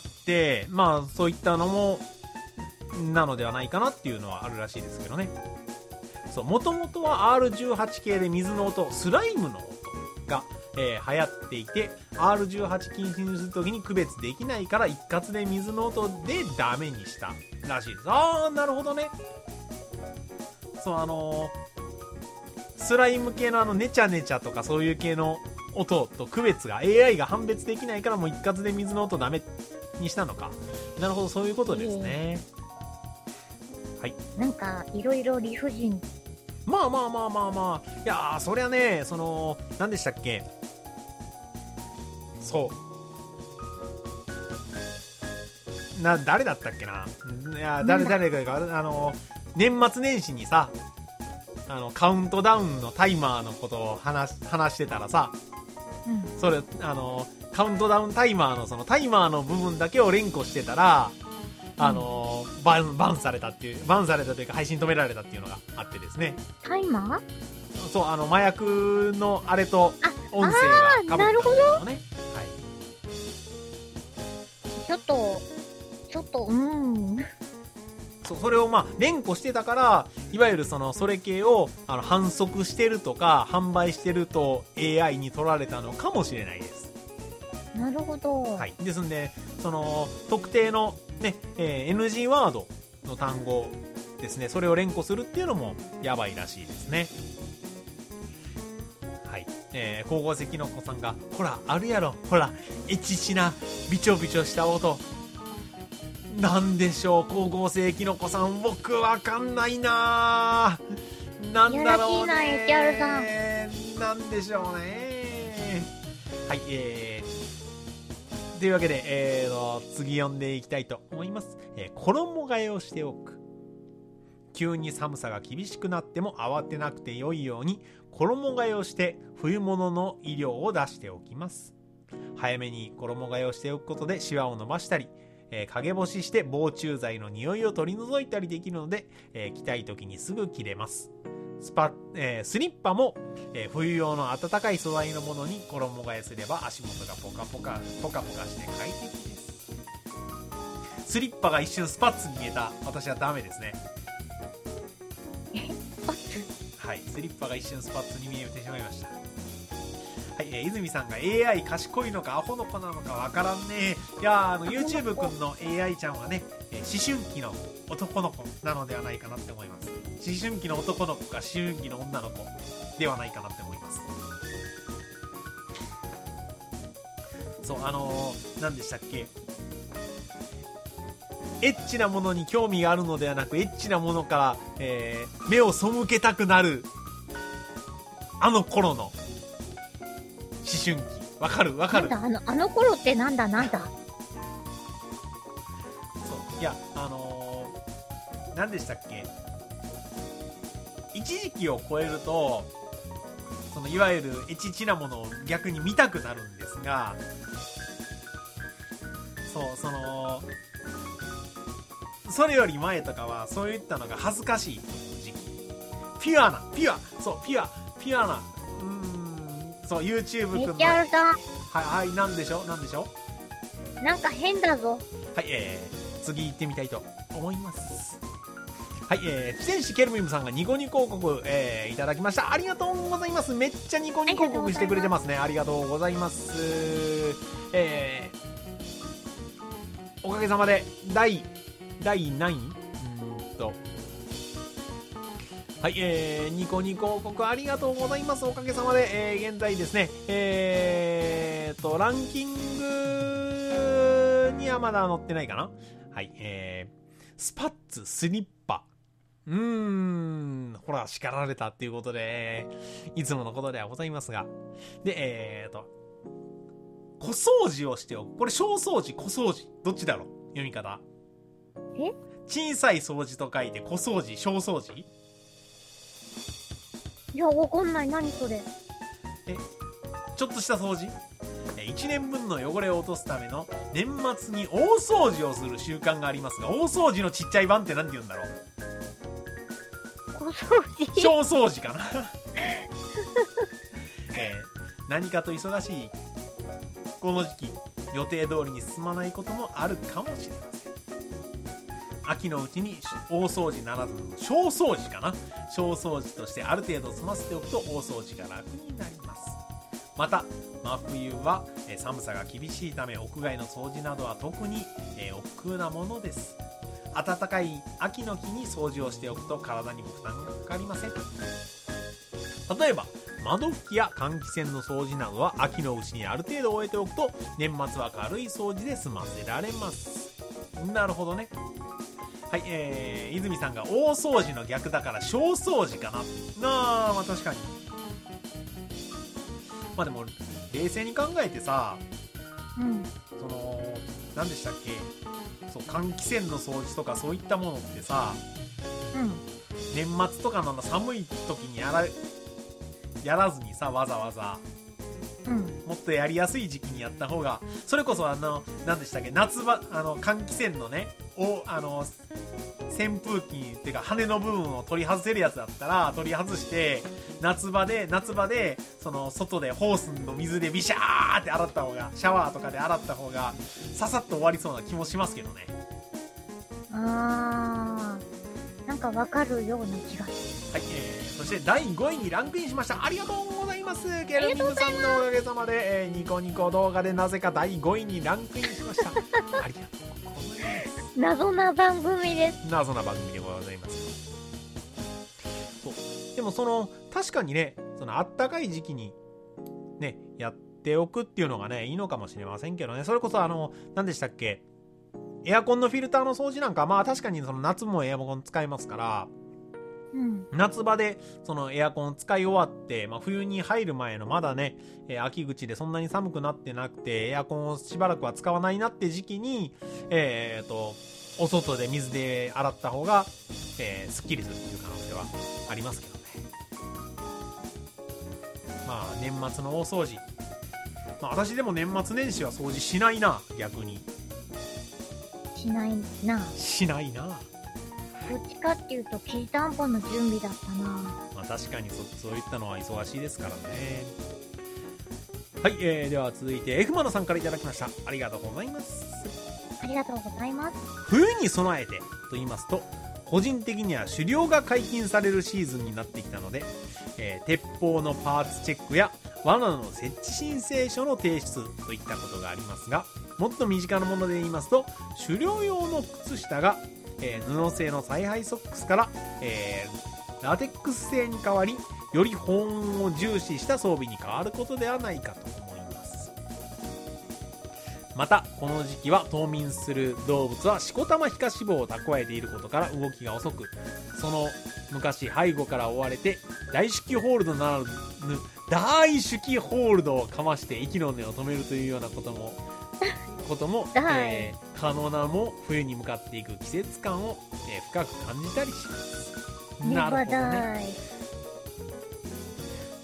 まあ、そういったのも、なのではないかなっていうのはあるらしいですけどね。そう、もともとは アールじゅうはち 系で水の音、スライムの音が、えー、流行っていて アールじゅうはち 禁止にするときに区別できないから一括で水の音でダメにしたらしいです。あー、なるほどね。そう、あのー、スライム系のあのネチャネチャとかそういう系の音と区別が エーアイ が判別できないからもう一括で水の音ダメにしたのか。なるほど、そういうことですね。はい。 なんかいろいろ理不尽。 まあまあまあまあまあ、いやー、そりゃね、その何でしたっけ、そうな、誰だったっけな、いや、誰誰かがあの年末年始にさ、あのカウントダウンのタイマーのことを話話してたらさ、うん、それあのカウントダウンタイマーのそのタイマーの部分だけを連呼してたら、あのー、バン、バンされたっていう、バンされたというか配信止められたっていうのがあってですね。 タイマー？ そう、あの、麻薬のあれと音声が被ったんですよね。はい。 ちょっと、ちょっと、うーん。 そう、それをまあ、連呼してたから、いわゆるその、それ系を、あの、反則してるとか、販売してると エーアイ に取られたのかもしれないです。 なるほど。 はい。ですんで、その、特定の、ね、えー、エヌジー ワードの単語ですね、それを連呼するっていうのもやばいらしいですね。はい。えー、光合成キノコさんが、ほら、あるやろ、ほら、エチチな、ビチョビチョした音。なんでしょう、光合成キノコさん、僕わかんないなぁ。なんだろうね。 やらしいな、エチアールさん。なんでしょうね。はい、えー、というわけで、えー、次読んでいきたいと思います。えー、衣替えをしておく。急に寒さが厳しくなっても慌てなくてよいように衣替えをして冬物の衣料を出しておきます。早めに衣替えをしておくことでシワを伸ばしたり、えー、陰干しして防虫剤の匂いを取り除いたりできるので、えー、着たい時にすぐ着れます。スパ、えー、スリッパも、えー、冬用の暖かい素材のものに衣替えすれば足元がポカポカポカポカして快適です。スリッパが一瞬スパッツに見えた私はダメですね。 え、スパッツ？ はい、スリッパが一瞬スパッツに見えてしまいました。はい、えー、泉さんが エーアイ 賢いのかアホの子なのかわからんね。いやー、あの YouTube くんの エーアイ ちゃんはね、えー、思春期の男の子なのではないかなって思います。思春期の男の子か思春期の女の子ではないかなって思います。そう、あのー、何でしたっけ、エッチなものに興味があるのではなくエッチなものから、えー、目を背けたくなるあの頃の思春期、わかるわかる。 なんだあのあの頃ってなんだなんだ。 そう、いや、あのー、何でしたっけ、一時期を超えるとそのいわゆるエチチなものを逆に見たくなるんですが、そうそのそれより前とかはそういったのが恥ずかしい時期。ピュアなピュアそうピュアピュアなうーんそう YouTube くんのメキャルさん、 はいはいなんでしょなんでしょなんか変だぞ。 はい、えー、次行ってみたいと思います。はい、えー、天使ケルミムさんがニコニコ広告、えー、いただきました。ありがとうございます。めっちゃニコニコ広告してくれてますね。ありがとうございます。えー、おかげさまで、第、第何位うーんと、はい、えー、ニコニコ広告ありがとうございます。おかげさまで、えー、現在ですね、えーと、ランキングにはまだ載ってないかな。はい、えー、スパッツスリッパ。うーん、ほら、叱られたっていうことで、いつものことではございますが。で、えーと、小掃除をしておく。これ小掃除、小掃除。どっちだろう読み方。 え小さい掃除と書いて小掃除、小掃除いや、わかんない。何それ。 え、ちょっとした掃除いちねんぶんの汚れを落とすための年末に大掃除をする習慣がありますが、大掃除のちっちゃい版って何て言うんだろう。 小掃除小掃除かな、えー、何かと忙しいこの時期、予定通りに進まないこともあるかもしれません。秋のうちに大掃除ならず小掃除かな小掃除としてある程度済ませておくと大掃除が楽になります。また真冬は寒さが厳しいため屋外の掃除などは特に億劫なものです。暖かい秋の日に掃除をしておくと体にも負担がかかりません。例えば窓拭きや換気扇の掃除などは秋のうちにある程度終えておくと年末は軽い掃除で済ませられます。なるほどね。はい、えー、泉さんが大掃除の逆だから小掃除かな。なあ、まあ確かに。まあでも冷静に考えてさ、 うん、 その何でしたっけ、そう換気扇の掃除とかそういったものってさ、 うん、 年末とかの寒い時にやらやらずにさ、わざわざ、 うん、 もっとやりやすい時期にやった方が、それこそあの何でしたっけ、夏場あの換気扇のね、おあの扇風機っていうか羽の部分を取り外せるやつだったら取り外して夏場で夏場でその外でホースの水でビシャーって洗った方が、シャワーとかで洗った方がささっと終わりそうな気もしますけどね。 あー、なんかわかるような気がする。はい、えー、そしてだいごいにランクインしました。ありがとうございます。ケルミンさんのおかげさまで、えー、ニコニコ動画でなぜかだいごいにランクインしましたありがとうございます。 謎な番組です。 謎な番組でございます。そうでもその確かにね、そのあったかい時期にねやっておくっていうのがねいいのかもしれませんけどね。それこそあの何でしたっけ、エアコンのフィルターの掃除なんか、まあ確かにその夏もエアコン使いますから、 うん、 夏場でそのエアコン使い終わって、まあ、冬に入る前のまだね、えー、秋口でそんなに寒くなってなくてエアコンをしばらくは使わないなって時期に、えー、とお外で水で洗った方が、えー、すっきりするっていう可能性はありますけどね。まあ年末の大掃除、まあ、私でも年末年始は掃除しないな。逆にしないな。しないな。 どっちかっていうときりたんぽの準備だったな。 まあ確かに そ, そういったのは忙しいですからね。はい、えー、では続いて F マノさんからいただきました。ありがとうございます。 ありがとうございます。 冬に備えてと言いますと、個人的には狩猟が解禁されるシーズンになってきたので、えー、鉄砲のパーツチェックや罠の設置申請書の提出といったことがありますが、もっと身近なもので言いますと狩猟用の靴下が、えー、布製の采配ソックスから、えー、ラテックス製に変わり、より保温を重視した装備に変わることではないかと思います。またこの時期は冬眠する動物はしこたま皮下脂肪を蓄えていることから動きが遅く、その昔背後から追われて大手記ホールドならぬ大手記ホールドをかまして息の根を止めるというようなこともことも、えー、可能なのも冬に向かっていく季節感を、えー、深く感じたりします。なるほどね。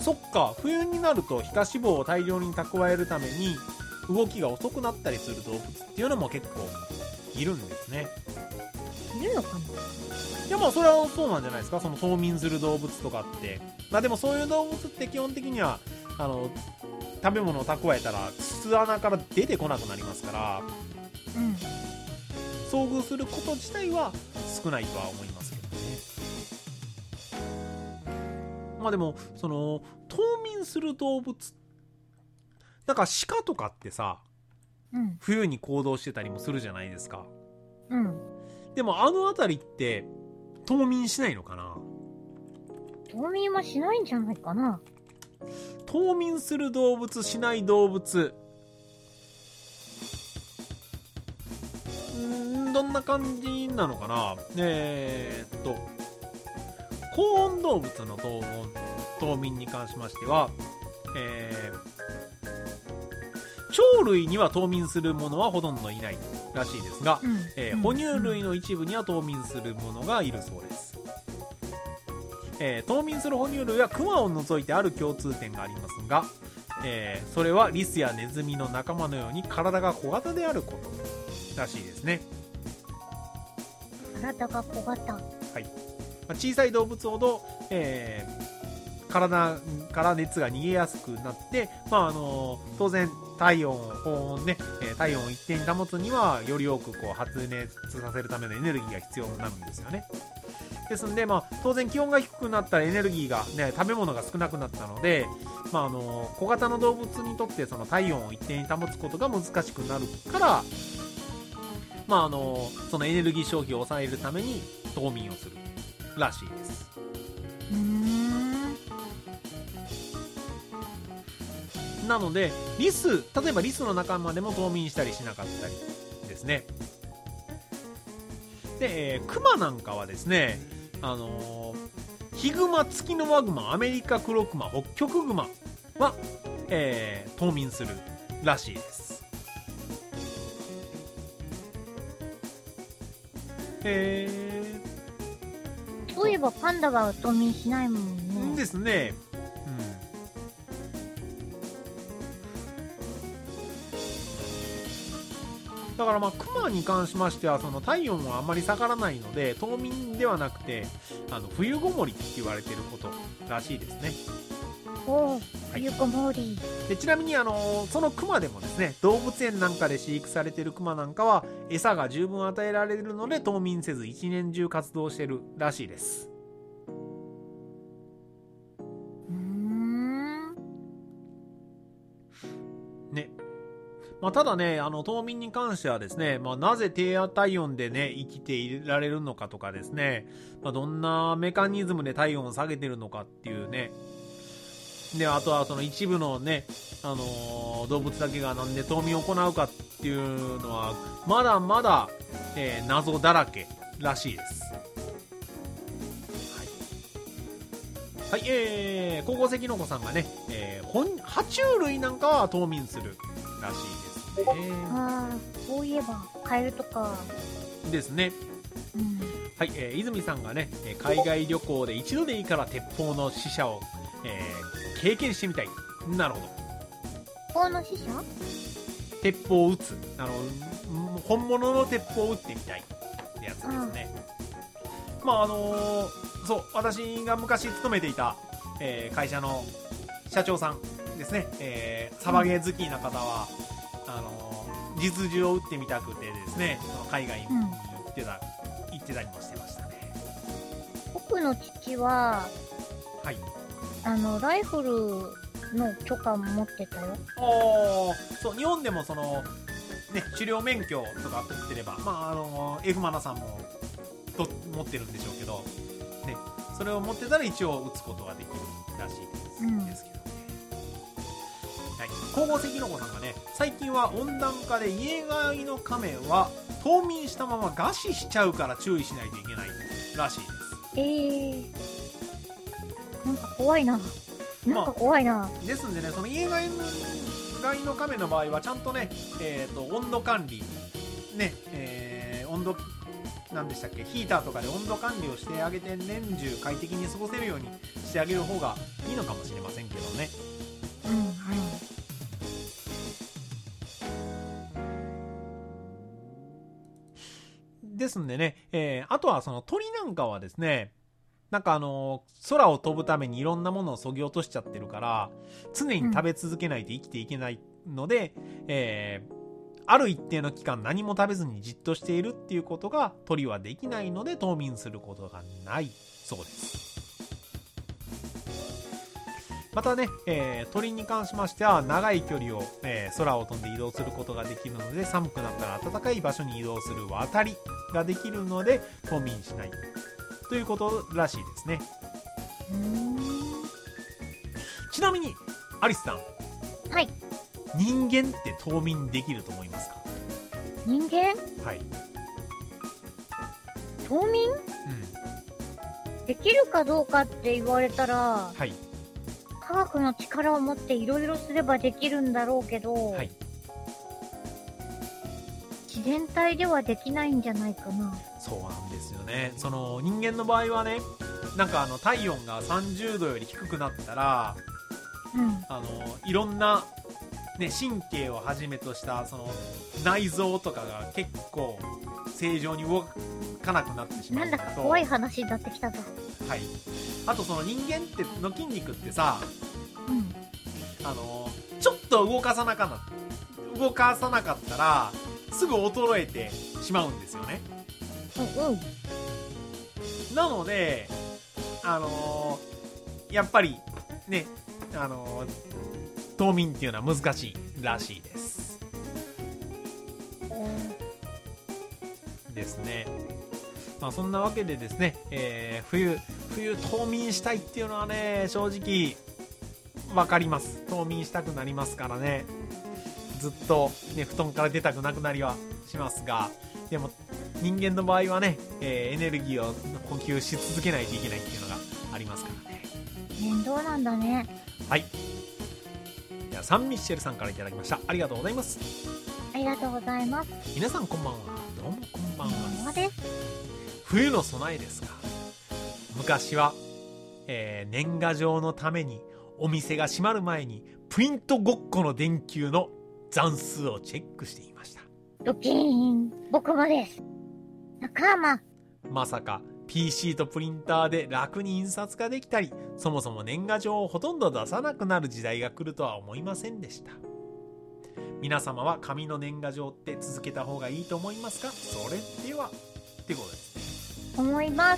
そっか、冬になると皮下脂肪を大量に蓄えるために動きが遅くなったりする動物っていうのも結構いるんですね。 いるのかな。 いや、まあそれはそうなんじゃないですか。その冬眠する動物とかって。まあでもそういう動物って基本的にはあの食べ物を蓄えたら巣穴から出てこなくなりますから、 うん、 遭遇すること自体は少ないとは思いますけどね。まあでもその冬眠する動物、だから鹿とかってさ、 うん、 冬に行動してたりもするじゃないですか。 うん。 でもあの辺りって冬眠しないのかな。 冬眠はしないんじゃないかな。 冬眠する動物、しない動物、んどんな感じなのかな。えー、っと高温動物の冬冬眠に関しましては、えー、鳥類には冬眠するものはほとんどいないらしいですが、 うんえー、哺乳類の一部には冬眠するものがいるそうです。えー、冬眠する哺乳類はクマを除いてある共通点がありますが、えー、それはリスやネズミの仲間のように体が小型であることらしいですね。 体が小型。はい。 小さい動物ほど、えー、体から熱が逃げやすくなって、まああのー、当然体温を高温ね、体温を一定に保つにはより多くこう発熱させるためのエネルギーが必要になるんですよね。ですんで、まあ、当然気温が低くなったらエネルギーが、ね、食べ物が少なくなったので、まあ、あの小型の動物にとってその体温を一定に保つことが難しくなるから、まあ、あのそのエネルギー消費を抑えるために冬眠をするらしいです。 うーん。 なのでリス、例えばリスの仲間でも冬眠したりしなかったりですね。で、えー、クマなんかはですね、あのー、ヒグマ、ツキノワグマ、アメリカクロクマ、ホッキョクグマは、えー、冬眠するらしいです。えー、そういえばパンダは冬眠しないもんね。 ですね。だからまあクマに関しましてはその体温はあんまり下がらないので冬眠ではなくてあの冬ごもりって言われていることらしいですね。 おー、冬ごもり。 でちなみにあのそのクマでもですね、動物園なんかで飼育されているクマなんかは餌が十分与えられるので冬眠せず一年中活動しているらしいです。 うーん。 ね。まあ、ただね、あの冬眠に関してはですね、まあ、なぜ低体温でね生きていられるのかとかですね、まあ、どんなメカニズムで体温を下げてるのかっていうね、であとはその一部のね、あのー、動物だけがなんで冬眠を行うかっていうのはまだまだ、えー、謎だらけらしいです。はい、はい、えー、高校生の子さんがね、えー、爬虫類なんかは冬眠するらしいです。えー、 ああ、そういえばカエルとかですね。 うん、 はい、えー、泉さんがね海外旅行で一度でいいから鉄砲の試射を、えー、経験してみたい。なるほど。 鉄砲の試射？ 鉄砲を撃つ、あの本物の鉄砲を撃ってみたいってやつですね。あまああのー、そう私が昔勤めていた、えー、会社の社長さんですね、えー、サバゲー好きな方は、うん、あの実銃を撃ってみたくてですね、海外に行ってた、うん、行ってたりもしてましたね。 僕の父は、 はい、 あのライフルの許可も持ってたよ。 おそう日本でもその、ね、狩猟免許とか取ってれば、まあ、あの F マナさんもと持ってるんでしょうけど、ね、それを持ってたら一応撃つことができるらしいです、うん、ですけど。光合石の子さんがね、最近は温暖化で家外のカメは冬眠したまま餓死しちゃうから注意しないといけないらしいです。 えー、なんか怖いな。なんか怖いな。 まあ、ですんでね、その家外のカメの場合はちゃんとね、えーと、温度管理ね、えー、 温度なんでしたっけ、ヒーターとかで温度管理をしてあげて年中快適に過ごせるようにしてあげる方がいいのかもしれませんけどね。 うんうんですんでね、えー、あとはその鳥なんかはですね、なんかあのー、空を飛ぶためにいろんなものを削ぎ落としちゃってるから常に食べ続けないと生きていけないので、うん、えー、ある一定の期間何も食べずにじっとしているっていうことが鳥はできないので冬眠することがないそうです。またね、えー、鳥に関しましては長い距離を、えー、空を飛んで移動することができるので、寒くなったら暖かい場所に移動する渡りができるので冬眠しないということらしいですね。 うーん、 ちなみにアリスさん、 はい、 人間って冬眠できると思いますか？ 人間？ はい。 冬眠？うん。できるかどうかって言われたら、はい。科学の力を持っていろいろすればできるんだろうけど、はい。自然体ではできないんじゃないかな。 そうなんですよね。その人間の場合はね、なんかあの体温がさんじゅうどより低くなったら、うん、あのいろんなね、神経をはじめとしたその内臓とかが結構正常に動かなくなってしまう。 なんだか怖い話になってきたぞ。 はい。あとその人間っての筋肉ってさ、うん、あのちょっと動かさなかな動かさなかったらすぐ衰えてしまうんですよね。うんうん。なので、あのー、やっぱりね、あのー、冬眠っていうのは難しいらしいです。ですね。まあそんなわけでですね、えー、冬冬冬眠したいっていうのはね、正直わかります。冬眠したくなりますからね。ずっとね布団から出たくなくなりはしますが、でも人間の場合はね、えー、エネルギーを補給し続けないといけないっていうのがありますからね。 面倒なんだね。 はい。ではサンミッシェルさんからいただきました。ありがとうございます。 ありがとうございます。 皆さんこんばんは。どうもこんばんは。 こんばんはです。 冬の備えですが、昔は、えー、年賀状のためにお店が閉まる前にプリントごっこの電球の残数をチェックしていました。 ドキーン、僕もです。仲間。 まさか ピーシー とプリンターで楽に印刷ができたり、そもそも年賀状をほとんど出さなくなる時代が来るとは思いませんでした。皆様は紙の年賀状って続けた方がいいと思いますか？それではってことですね。 思います。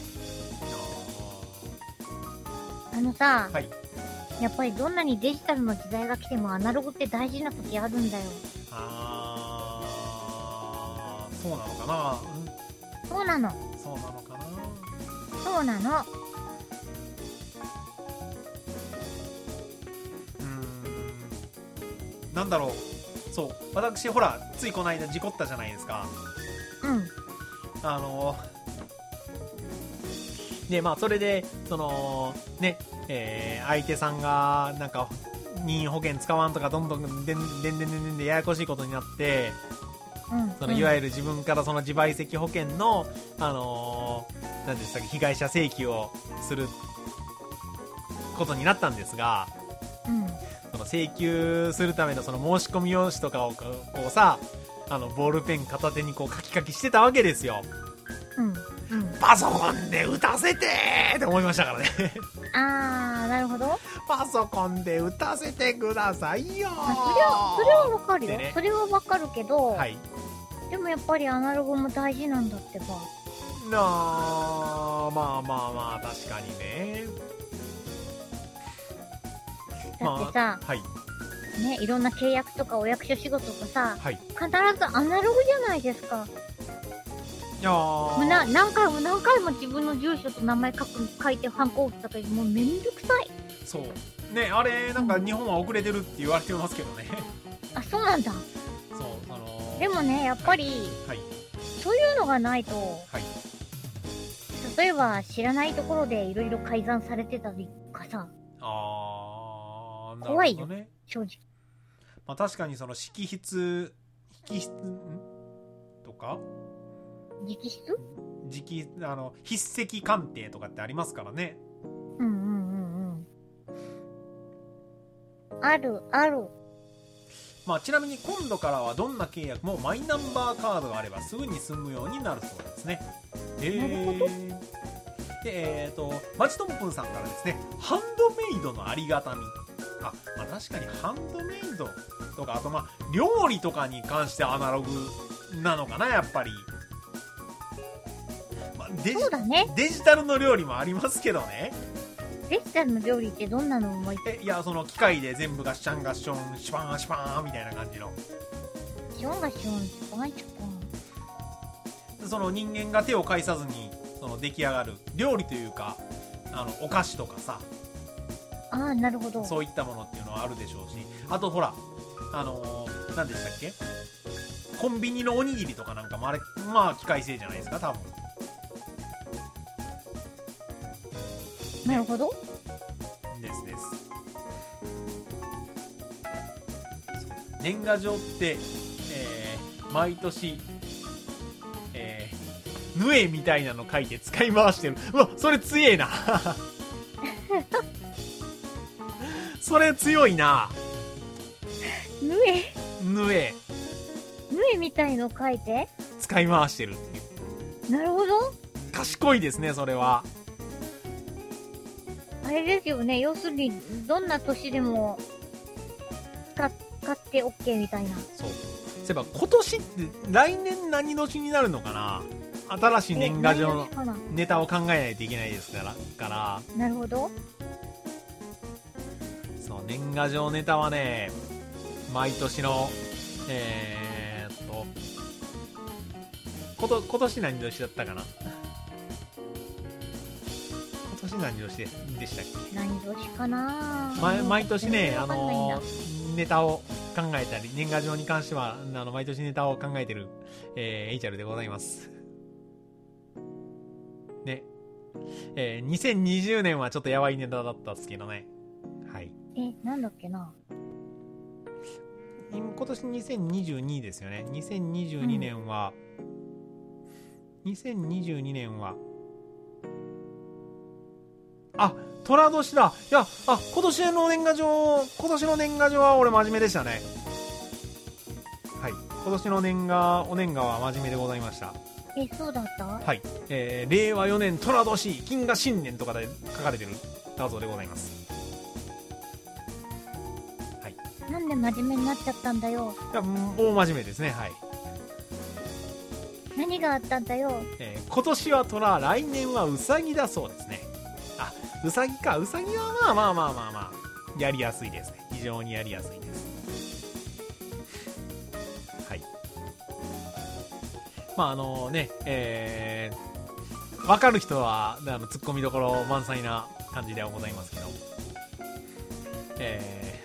あのさ、はい、やっぱりどんなにデジタルの時代が来てもアナログって大事な時あるんだよ。 あー、そうなのかな。 そうなの。 そうなのかな。 そうなの。 うーん、なんだろう。そう、私ほらついこの間事故ったじゃないですか。 うん。 あのでまあそれでそのね、えー、相手さんがなんか任意保険使わんとかどんどんでんでんでんでんでんでややこしいことになって、うん、そのいわゆる自分からその自賠責保険のあのー、何でしたっけ、被害者請求をすることになったんですが、うん、その請求するためのその申し込み用紙とかをこうさ、あのボールペン片手にこうカキカキしてたわけですよ。うんうん、パソコンで打たせてーって思いましたからね。 あー、なるほど。 パソコンで打たせてくださいよー。 それは、それはわかるよ、ね。それはわかるけど、 はい、 でもやっぱりアナログも大事なんだってば。 なあ、まあまあまあ、確かにね。 だってさ、まあ、はい。ね、いろんな契約とかお役所仕事とかさ、はい、必ずアナログじゃないですか。いやー、な何回も何回も自分の住所と名前書く書いてハンコ打ったときもうめんどくさい。 そうね、あれなんか日本は遅れてるって言われてますけどね。 あ、そうなんだ。 そう、あのー、 でもね、やっぱり、はいはい、そういうのがないと、はい、例えば知らないところでいろいろ改ざんされてたりとかさ、 あー、なるほどね、 怖いよ正直。 まあ確かにその直筆直筆んとか直筆直、あの、筆跡鑑定とかってありますからね。 うんうんうんうん。ある、ある。 まあ、ちなみに今度からはどんな契約もマイナンバーカードがあればすぐに済むようになるそうですね。へー。 なるほど。 で、えっ、ー、と、マジトンプンさんからですね、ハンドメイドのありがたみ。あ、まあ確かにハンドメイドとか、あとまあ、料理とかに関してアナログなのかな、やっぱり。まあ、デジそうだね。 デジタルの料理もありますけどね。 デジタルの料理ってどんなの思いえ、いや、その機械で全部ガッシャンガッション、シュパーンシュパーンみたいな感じの。 ションがション、シュパンシュパン。 その人間が手を介さずに、その出来上がる料理というか、あの、お菓子とかさ。 ああ、なるほど。 そういったものっていうのはあるでしょうし、あとほら、あのー、何でしたっけ？コンビニのおにぎりとかなんかもあれ、まあ機械製じゃないですか、多分。 なるほど。 ですです。年賀状って、えー、毎年、えー、ヌエみたいなの書いて使い回してる。うわ、それ強えな。それ強いな。 ヌエヌエ。 ヌエみたいの書いて使い回してるっていう。 なるほど。 賢いですね、それは。 あれですよね。要するに、どんな年でも、使、使って OK みたいな。 そう。そういえば、今年って、来年何年になるのかな？新しい年賀状のネタを考えないといけないですから。から。 なるほど。 そう、年賀状ネタはね、毎年の、えーっと、こと、今年何年だったかな？今年何年でしたっけ？ 何年かな？ 毎毎年ね、あわかんないんだの、ネタを考えたり、年賀状に関しては、あの、毎年ネタを考えてる、えー、エイチャルでございます。ね。えー、にせんにじゅうねんはちょっとやばいネタだったんですけどね。はい。 え、なんだっけな？ 今今年にせんにじゅうにですよね。にせんにじゅうにねんは、うん、にせんにじゅうにねんは、あ、寅年だ。いや、あ、今年の年賀状、今年の年賀状は俺真面目でしたね。はい。今年の年賀、お年賀は真面目でございました。 え、そうだった？ はい。えー、れいわよねん寅年、金河新年とかで書かれてる画像でございます。はい。 なんで真面目になっちゃったんだよ。 いや、大真面目ですね。はい。 何があったんだよ。 えー、今年は寅、来年はうさぎだそうですね。あ、うさぎか。うさぎはまあまあまあまあまあ、やりやすいですね。非常にやりやすいです。はい。まああのね、えー、わかる人は、あの、ツッコミどころ満載な感じではございますけど。え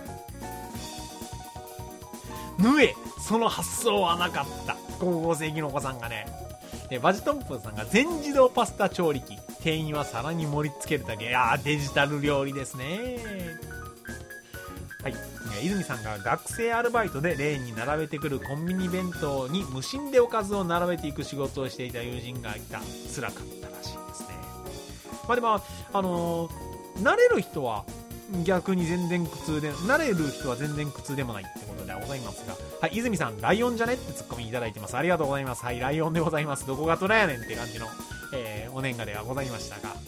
ー、ぬえ、その発想はなかった。高校生のお子さんがね。えバジトンプンさんが全自動パスタ調理器。店員は皿に盛り付けるだけ。いやー、デジタル料理ですね。はい。泉さんが学生アルバイトでレーンに並べてくるコンビニ弁当に無心でおかずを並べていく仕事をしていた友人がいた。辛かったらしいですね。まあでも、あのー、慣れる人は逆に全然苦痛で、慣れる人は全然苦痛でもないってことではございますが、はい、泉さん、ライオンじゃねってツッコミいただいてます。ありがとうございます。はい、ライオンでございます。どこがトラやねんって感じの、えー、お年賀ではございましたが、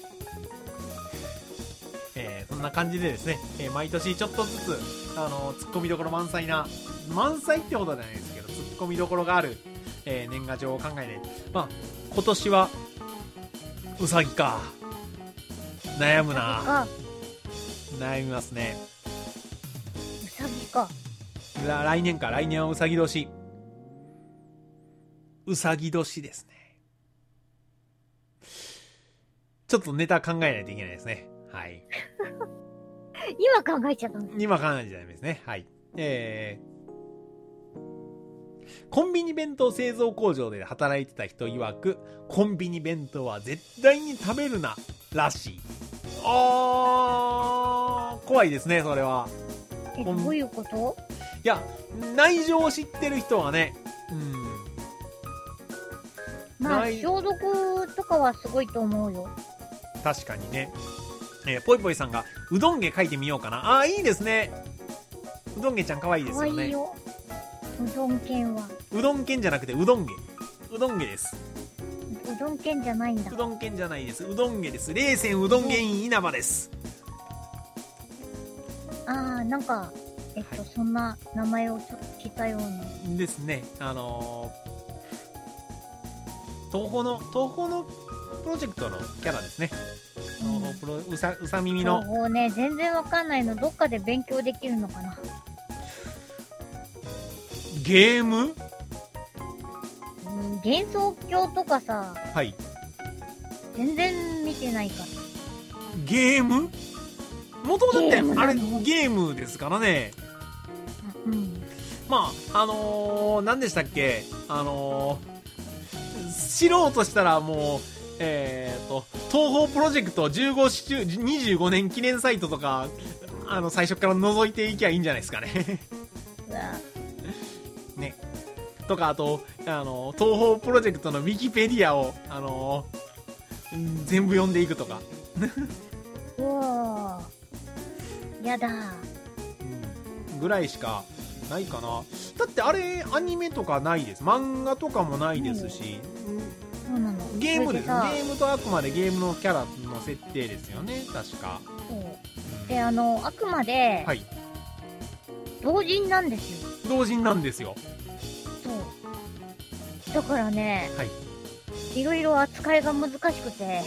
えー、そんな感じでですね、えー、毎年ちょっとずつ、あのー、ツッコミどころ満載な、満載ってことじゃないですけど、ツッコミどころがある、えー、年賀状を考えて、まあ、今年は、うさぎか。悩むな。悩みますね。 うさぎか。 来年か。来年はうさぎ年。うさぎ年ですね。ちょっとネタ考えないといけないですね。はい。 今考えちゃったの？ 今考えちゃダメですね。はい。えー、コンビニ弁当製造工場で働いてた人曰く、コンビニ弁当は絶対に食べるな、らしい。あー、怖いですね、それは。 え、どういうこと？ いや、内情を知ってる人はね、 まあ、消毒とかはすごいと思うよ。 確かにね。えー、ぽいぽいさんが、うどんげ書いてみようかな。ああ、いいですね。うどんげちゃん可愛いですよね。 可愛いよ。うどん犬は。 うどん犬じゃなくて、うどんげ。うどんげです。 うどん犬じゃないんだ。 うどん犬じゃないです。うどんげです。冷泉うどん芸員稲葉です。 ああ、なんか、えっと、はい、そんな名前をちょっと聞いたような。 ですね。あのー、東宝の、東宝のプロジェクトのキャラですね。東宝プロ、うさ、うさ耳の。 東宝ね、全然わかんないの。どっかで勉強できるのかな。 ゲーム？ うん、幻想郷とかさ。 はい。 全然見てないから。 ゲーム？もともとってあれゲームですからね。 うん。 まああのー、何でしたっけ、あのー、知ろうとしたらもうえーと東宝プロジェクトじゅうご周にじゅうごねん記念サイトとかあの最初から覗いていきゃいいんじゃないですかね。 うわね。とかあとあの東宝プロジェクトのウィキペディアをあのー、全部読んでいくとか。 うわやだ、 うん、ぐらいしかないかな。だってあれアニメとかないです。漫画とかもないですし、 そうなの。 ゲームです。ゲームとあくまでゲームのキャラの設定ですよね、確か。 そうで、あのあくまで、 はい、 同人なんですよ。 同人なんですよ。 そうだからね、 はい、 いろいろ扱いが難しくて。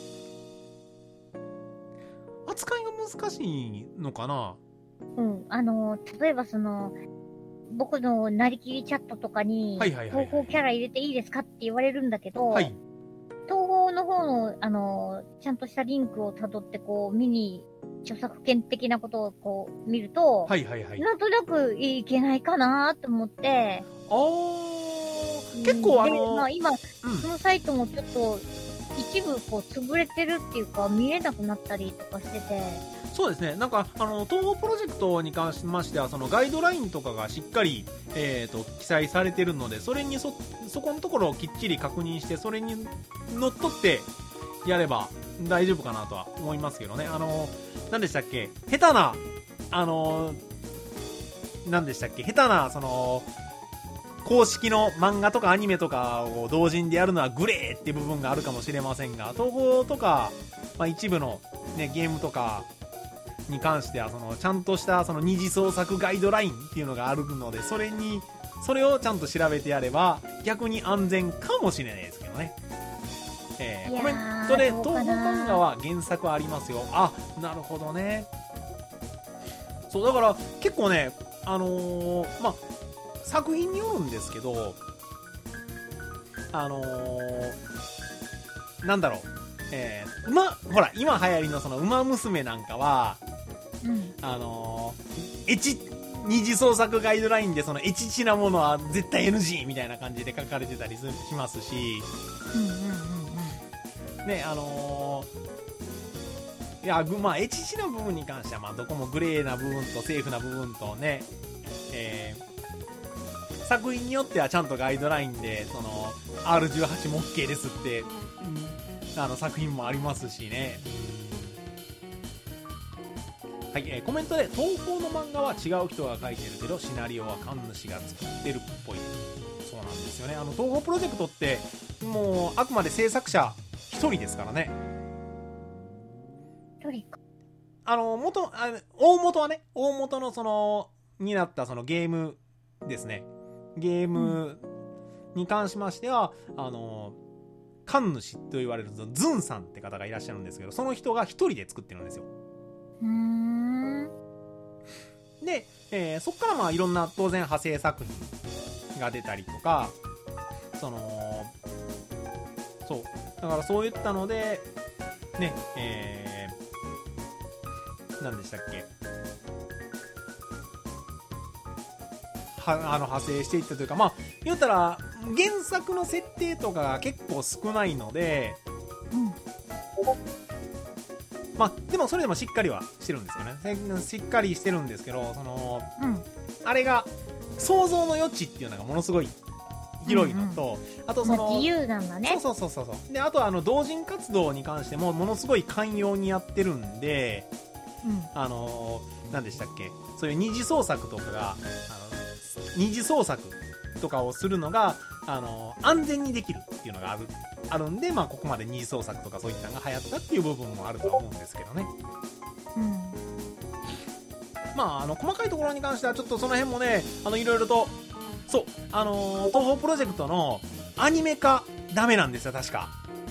扱いが難しいのかな。 うん、あの例えばその僕のなりきりチャットとかに、はいはいはいはい、東宝キャラ入れていいですかって言われるんだけど、はい、東宝の方のあのちゃんとしたリンクをたどってこう見に著作権的なことをこう見ると、はいはいはい、なんとなくいけないかなと思って。 あー、結構あのー、 まあ、今、うん、そのサイトもちょっと一部こう潰れてるっていうか見れなくなったりとかしてて。 そうですね。なんかあの東宝プロジェクトに関しましてはそのガイドラインとかがしっかり、えー、と記載されてるので、それに そ, そこのところをきっちり確認してそれにのっとってやれば大丈夫かなとは思いますけどね。あの何でしたっけ、下手なあの何でしたっけ下手なその公式の漫画とかアニメとかを同人でやるのはグレーっていう部分があるかもしれませんが、東宝とか、まあ、一部の、ね、ゲームとかに関してはそのちゃんとしたその二次創作ガイドラインっていうのがあるので、それにそれをちゃんと調べてやれば逆に安全かもしれないですけどね。えー、コメントで東宝漫画は原作ありますよ。あ、なるほどね。そうだから結構ね、あのー、まあ作品によるんですけど、あのー、なんだろう、えー、馬ほら今流行りのその馬娘なんかは、うん、あのー、エチ二次創作ガイドラインでそのエチチなものは絶対 エヌジー みたいな感じで書かれてたりしますし、うんうんうんうん、ね、あのー、いやまあエチチな部分に関してはまあどこもグレーな部分とセーフな部分とね、えー作品によってはちゃんとガイドラインでその アールじゅうはち も OK ですって、うん、あの作品もありますしね。はい、えー、コメントで東宝の漫画は違う人が書いてるけどシナリオは神主が作ってるっぽい。そうなんですよね。あの東宝プロジェクトってもうあくまで制作者一人ですからね。 一人か。 あの元あ大元はね、大元のそのになったそのゲームですね。ゲームに関しましては、うん、あの神主と言われるズンさんって方がいらっしゃるんですけど、その人が一人で作ってるんですよ。 うーんで、えー、そっからまあいろんな当然派生作品が出たりとか、そのそうだからそういったのでね、えー、何でしたっけ、あの派生していったというか、まあ言ったら原作の設定とかが結構少ないので、うん、まあでもそれでもしっかりはしてるんですよね。しっかりしてるんですけど、その、うん、あれが想像の余地っていうのがものすごい広いのと、うんうん、あとその、 まあ、自由なんだね。 そうそうそうそうで、あとあの同人活動に関してもものすごい寛容にやってるんで、うん、あの何でしたっけ、そういう二次創作とかが、あの二次創作とかをするのがあの安全にできるっていうのがあるあるんで、まあここまで二次創作とかそういったのが流行ったっていう部分もあると思うんですけどね。うん。まああの細かいところに関してはちょっとその辺もね、あのいろいろと、そう、あのー、東宝プロジェクトのアニメ化ダメなんですよ、確か。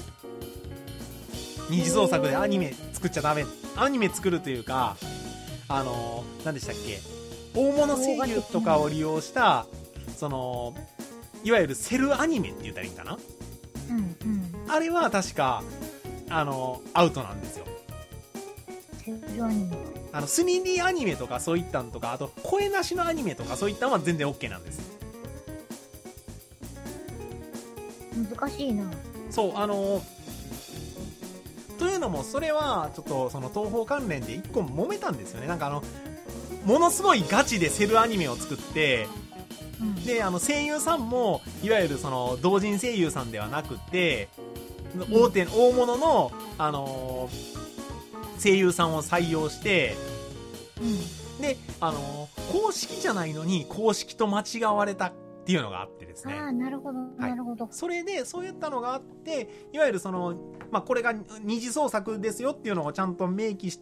二次創作でアニメ作っちゃダメ。アニメ作るというか、あのー、何でしたっけ、大物声優とかを利用した、その、いわゆるセルアニメって言ったらいいんかな、うんうん、あれは確か、あのー、アウトなんですよ。 セルアニメ、 あの スリーディー アニメとかそういったんとか、あと声なしのアニメとかそういったのは全然 OK なんです。 難しいな。 そう、あのー、というのもそれはちょっとその東宝関連で一個揉めたんですよね。なんかあのものすごいガチでセルアニメを作って、うん、であの声優さんもいわゆるその同人声優さんではなくて、大手、うん、大物の、あのー、声優さんを採用して、うん、で、あのー、公式じゃないのに公式と間違われたっていうのがあってですね。 ああ、なるほど、なるほど。 それでそういったのがあって、いわゆるその、まあ、これが二次創作ですよっていうのをちゃんと明記して、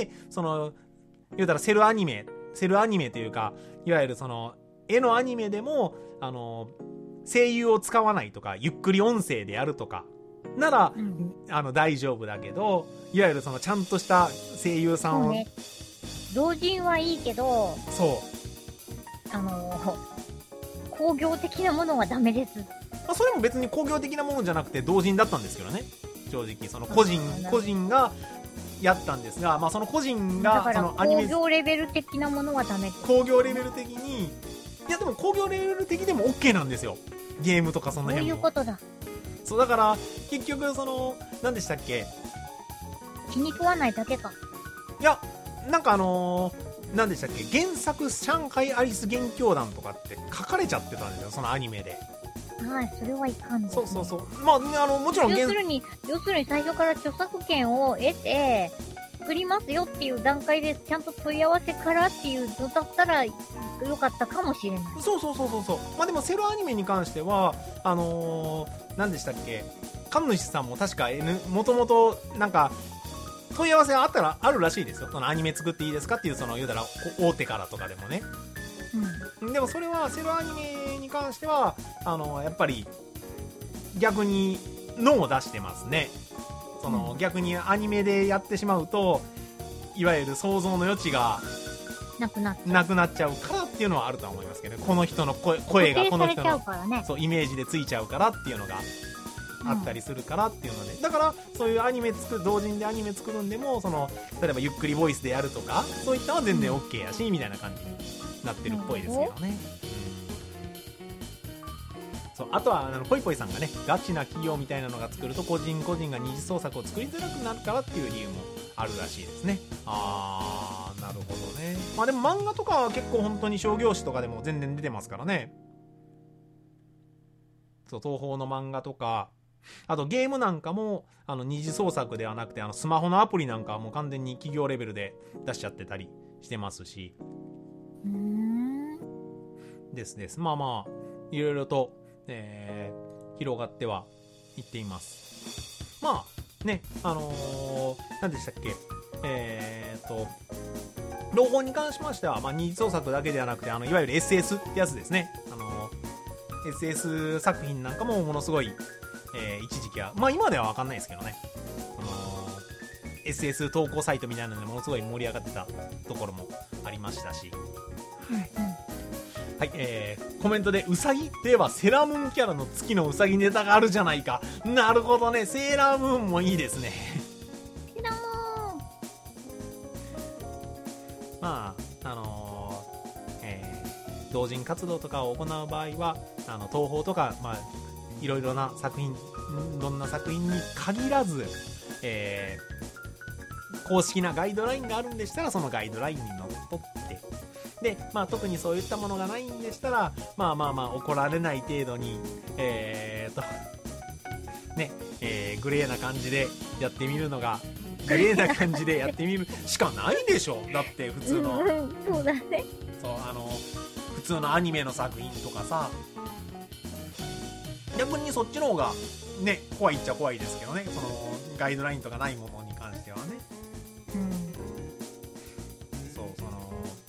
その言うたらセルアニメ、セルアニメというか、いわゆるその絵のアニメでもあの声優を使わないとか、ゆっくり音声でやるとかなら、うん、あの大丈夫だけど、いわゆるそのちゃんとした声優さんを、ね、 同人はいいけど、 そうあの工業的なものはダメです。 まあ、それも別に工業的なものじゃなくて同人だったんですけどね、正直その個人個人がやったんですが、まあ、その個人がそのアニメ工業レベル的なものはダメです。 工業レベル的に、いやでも工業レベル的でも OK なんですよ、ゲームとかその辺も。 そういうことだ。 そうだから結局その何でしたっけ、 気に食わないだけか。 いやなんかあのー何でしたっけ、原作上海アリス元凶団とかって書かれちゃってたんですよ、そのアニメで。 はい、それはいかんです、ね、 そうそうそう、まああのもちろん要するに要するに最初から著作権を得て作りますよっていう段階でちゃんと問い合わせからっていうのだったらよかったかもしれない。 そうそうそうそうそう。まあでもセルアニメに関してはあのー、何でしたっけ、神主さんも確か N もともとなんか問い合わせがあったらあるらしいですよ。そのアニメ作っていいですかっていう、その言うたら大手からとかでもね、うん、でもそれはセルアニメに関してはあのやっぱり逆にノーを出してますね。その、うん、逆にアニメでやってしまうといわゆる想像の余地がなくなっちゃう、 なくなっちゃうからっていうのはあると思いますけどね。この人の 声, 声がこの人の、 ね、 そうイメージでついちゃうからっていうのがあったりするからっていうので、うん、だからそういうアニメ作る、同人でアニメ作るんでも、その例えばゆっくりボイスでやるとかそういったのは全然 OK やし、うん、みたいな感じになってるっぽいですけどね、うん、そうあとはあのポイポイさんがね、ガチな企業みたいなのが作ると個人個人が二次創作を作りづらくなるからっていう理由もあるらしいですね。あー、なるほどね。まあでも漫画とかは結構本当に商業誌とかでも全然出てますからね。そう、東宝の漫画とか、あとゲームなんかもあの二次創作ではなくて、あのスマホのアプリなんかはもう完全に企業レベルで出しちゃってたりしてますし、うーんですです。まあまあいろいろと、えー、広がってはいっています。まあね、あのー、何でしたっけ、えーと朗報に関しましては、まあ、二次創作だけではなくて、あのいわゆる エスエス ってやつですね。あのー、エスエス 作品なんかもものすごいえー、一時期は、まあ今では分かんないですけどね、あのー、エスエス 投稿サイトみたいなのでものすごい盛り上がってたところもありましたし、うんうん、はい、えー、コメントでウサギといえばセーラームーンキャラの月のウサギネタがあるじゃないか。なるほどね、セーラームーンもいいですね。 セーラームーン、 まああのーえー、同人活動とかを行う場合はあの東宝とか、まあいろいろな作品、どんな作品に限らず、えー、公式なガイドラインがあるんでしたらそのガイドラインにのっとって、 で、まあ、特にそういったものがないんでしたら、まあまあまあ怒られない程度に、えーとねえー、グレーな感じでやってみるのがグレーな感じでやってみるしかないでしょ。だって普通の、 うんうん、そうだね。 そうあの普通のアニメの作品とかさ、逆にそっちの方がね怖いっちゃ怖いですけどね、そのガイドラインとかないものに関してはね。 うん、 そうその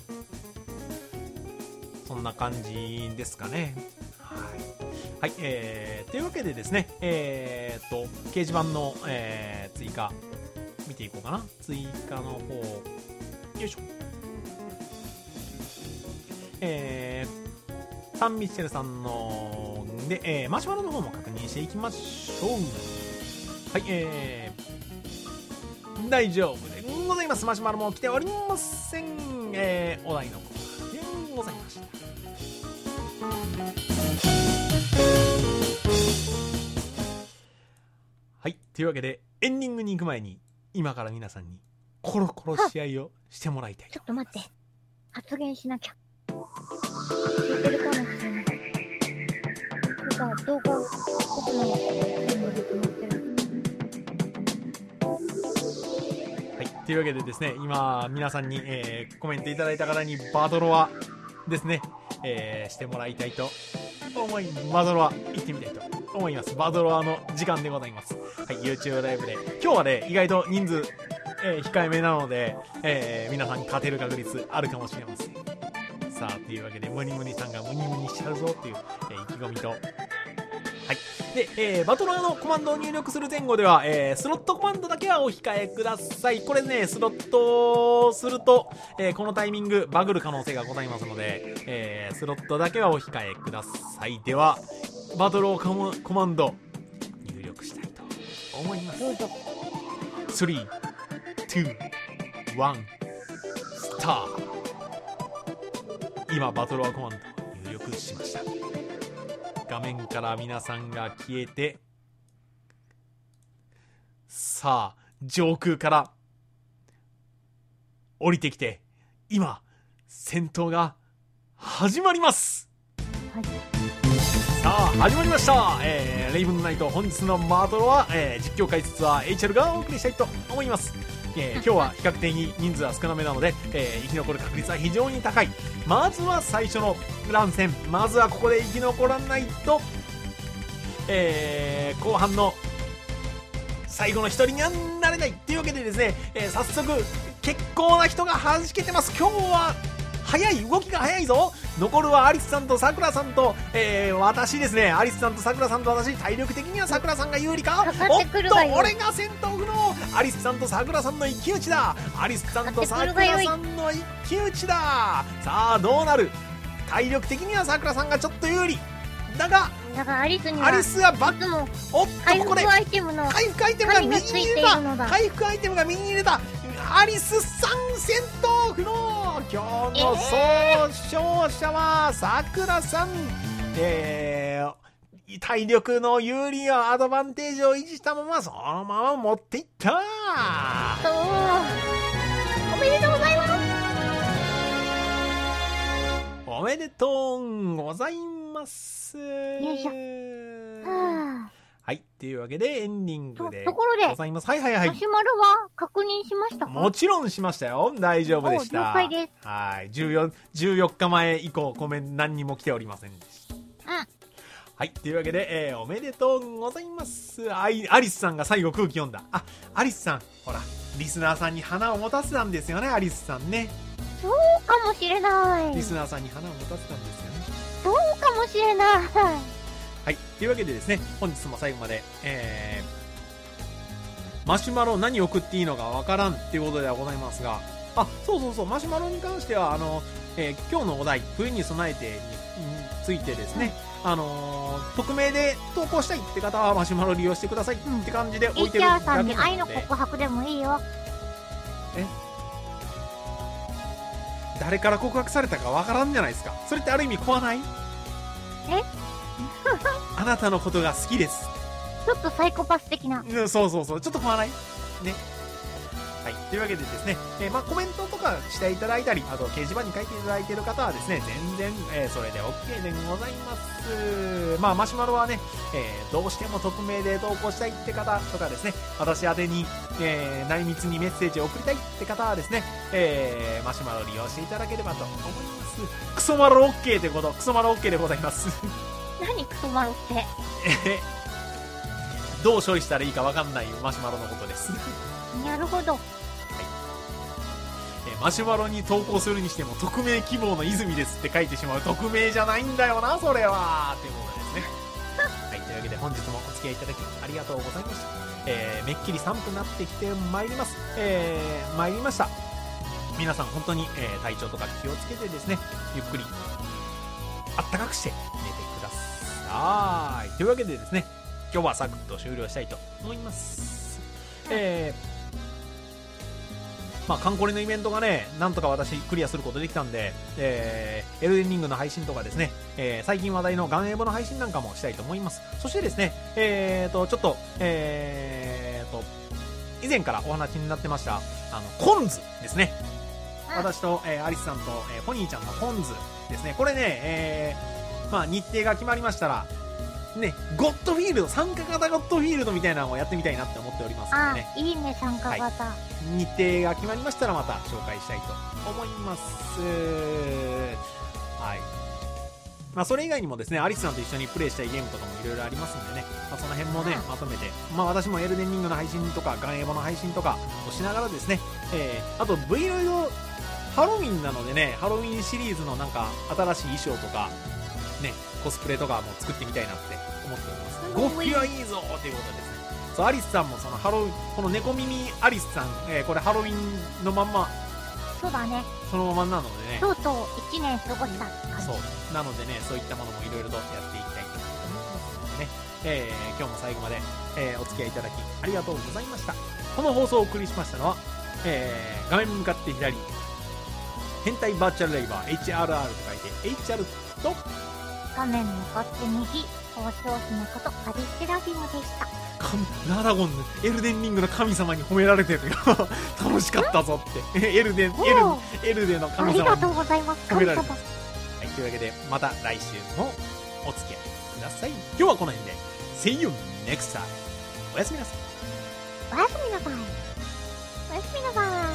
そんな感じですかね。はい、はい、えー、というわけでですね、えー、っと掲示板の、えー、追加見ていこうかな。追加の方よいしょ。えー、サンミッシェルさんので、えー、マシュマロの方も確認していきましょう。はい、えー、大丈夫でございます。マシュマロも来ておりません。えー、お題のコーナーでございました。はい、というわけでエンディングに行く前に今から皆さんにコロコロ試合をしてもらいたい。 ちょっと待って、発言しなきゃ。聞いてるかもしれない。なんか動画僕の全部で決まってる。 はい、というわけでですね、今皆さんに、えー、コメントいただいた方にバトロワですね、えー、してもらいたいと思います。バトロワ行ってみたいと思います。バトロワの時間でございます。はい、YouTube ライブで今日はね意外と人数、えー、控えめなので、えー、皆さんに勝てる確率あるかもしれません。さあというわけでムニムニさんがムニムニしちゃうぞっていう、えー、意気込みと、はい。で、えー、バトラーのコマンドを入力する前後では、えー、スロットコマンドだけはお控えください。これね、スロットすると、えー、このタイミングバグる可能性がございますので、えー、スロットだけはお控えください。では、バトローコマンド、入力したいと思います。 どうぞ。 スリー、ツー、ワン、スター。今、バトローコマンド入力しました。画面から皆さんが消えて、さあ上空から降りてきて、今戦闘が始まります。 はい、 さあ始まりました、えー、レイブンナイト本日のバトルは、えー、実況解説は エイチエル がお送りしたいと思います。えー、今日は比較的人数は少なめなので、えー、生き残る確率は非常に高い。まずは最初の乱戦、まずはここで生き残らないと、えー、後半の最後の一人にはなれないっていうわけでですね、えー、早速結構な人が弾けてます。今日は早い、動きが早いぞ。残るはアリスさんとさくらさんと、えー、私ですね。アリスさんとさくらさんと私、体力的にはさくらさんが有利か。おっと俺が戦闘不能。アリスさんとさくらさんの一騎打ちだ。アリスさんとさくらさんの一騎打ちだ。さあどうなる。体力的にはさくらさんがちょっと有利だが、 だからアリスにはアリスがバック、おっとここで回復アイテムの回復アイテムが右に入れた。回復アイテムが右に入れた。アリスさん戦闘不能。今日の総勝者はさくらさん、えー、体力の有利やアドバンテージを維持したままそのまま持っていった。 そう、おめでとうございます。 おめでとうございます。 よいしょ。はあ、 はい、というわけでエンディングでところでございます。はいはいはい。 マシュマロは確認しましたか？もちろんしましたよ。大丈夫でした。 了解です。 はい、じゅうよん、じゅうよっかまえ以降コメント何にも来ておりませんでした。うん。はい、というわけで、えー、おめでとうございます。アイアリスさんが最後空気読んだ。あ、アリスさん、ほらリスナーさんに花を持たせたんですよね。アリスさんね。 そうかもしれない。 リスナーさんに花を持たせたんですよね。 そうかもしれない。 はい、というわけでですね、本日も最後まで、えー、マシュマロ何送っていいのかわからんっていうことではございますが、あ、そうそうそう、マシュマロに関しては、あの、えー、今日のお題、冬に備えてについてですね、うん、あのー、匿名で投稿したいって方はマシュマロ利用してくださいって感じで置いてるだけなので。 イチャーさんに愛の告白でもいいよ。 え？誰から告白されたかわからんじゃないですか。それってある意味怖ない？ え？ あなたのことが好きです。 ちょっとサイコパス的な。 うん、そうそうそう、ちょっと怖ないね。 はい、というわけでですね、えー、まあコメントとかしていただいたり、あと掲示板に書いていただいている方はですね、全然、えー、それで OK でございます。まあマシュマロはね、えー、どうしても匿名で投稿したいって方とかですね、私宛てに、えー、内密にメッセージを送りたいって方はですね、えー、マシュマロを利用していただければと思います。クソマロ OK ということ、クソマロ OK でございます。 何クソマロって。 えどう処理したらいいか分かんないマシュマロのことです。 なるほど。 えマシュマロに投稿するにしても匿名希望の泉ですって書いてしまう。匿名じゃないんだよなそれはということですね。はい、というわけで本日もお付き合いいただきありがとうございました。えー、めっきり寒くなってきてまいります。えー、参りました。皆さん本当に、えー、体調とか気をつけてですね、ゆっくりあったかくして寝てください。というわけでですね、今日はサクッと終了したいと思います。えー、まあカンコレのイベントがね、なんとか私クリアすることできたんで、えー、エルデンリングの配信とかですね、えー、最近話題のガンエボの配信なんかもしたいと思います。そしてですね、えーとちょっとえーと以前からお話になってましたあのコンズですね。私と、えー、アリスさんと、えー、ポニーちゃんのコンズですね。これね、えー、まあ日程が決まりましたらね、ゴッドフィールド、参加型ゴッドフィールドみたいなのをやってみたいなって思っておりますのでね。 あ、いいね、参加型、はい、 日程が決まりましたらまた紹介したいと思います。はい。まあそれ以外にもですね、アリスさんと一緒にプレイしたいゲームとかもいろいろありますんでね、まあ、その辺もね、まとめて、まあ私もエルデンリングの配信とかガンエボの配信とかをしながらですね、えー、あと V ロイドハロウィンなのでね、ハロウィンシリーズのなんか新しい衣装とかね、コスプレとかも作ってみたいなって思っております。ゴッキはいいぞーということですね。そう、アリスさんもそのハロウィン、この猫耳アリスさん、えー、これハロウィンのまんま、 そうだね、 そのままなのでね、 とうとういちねん過ごした感じ。 そうなのでね、そういったものもいろいろとやっていきたいと思いますのでね、えー、今日も最後まで、えー、お付き合いいただきありがとうございました。この放送をお送りしましたのは、えー、画面向かって左、変態バーチャルレイバー エイチアールアール と書いて エイチアール と、 画面向かって右、交渉費のことアリステラフィムでした。 ラダゴンのエルデンリングの神様に褒められてるよ。楽しかったぞって。エルデン、エル、エルデンの神様にありがとうございます。 褒められてます。はい、というわけで、また来週もお付き合いください。今日はこの辺で、See you next time. おやすみなさい。 おやすみなさい。おやすみなさい。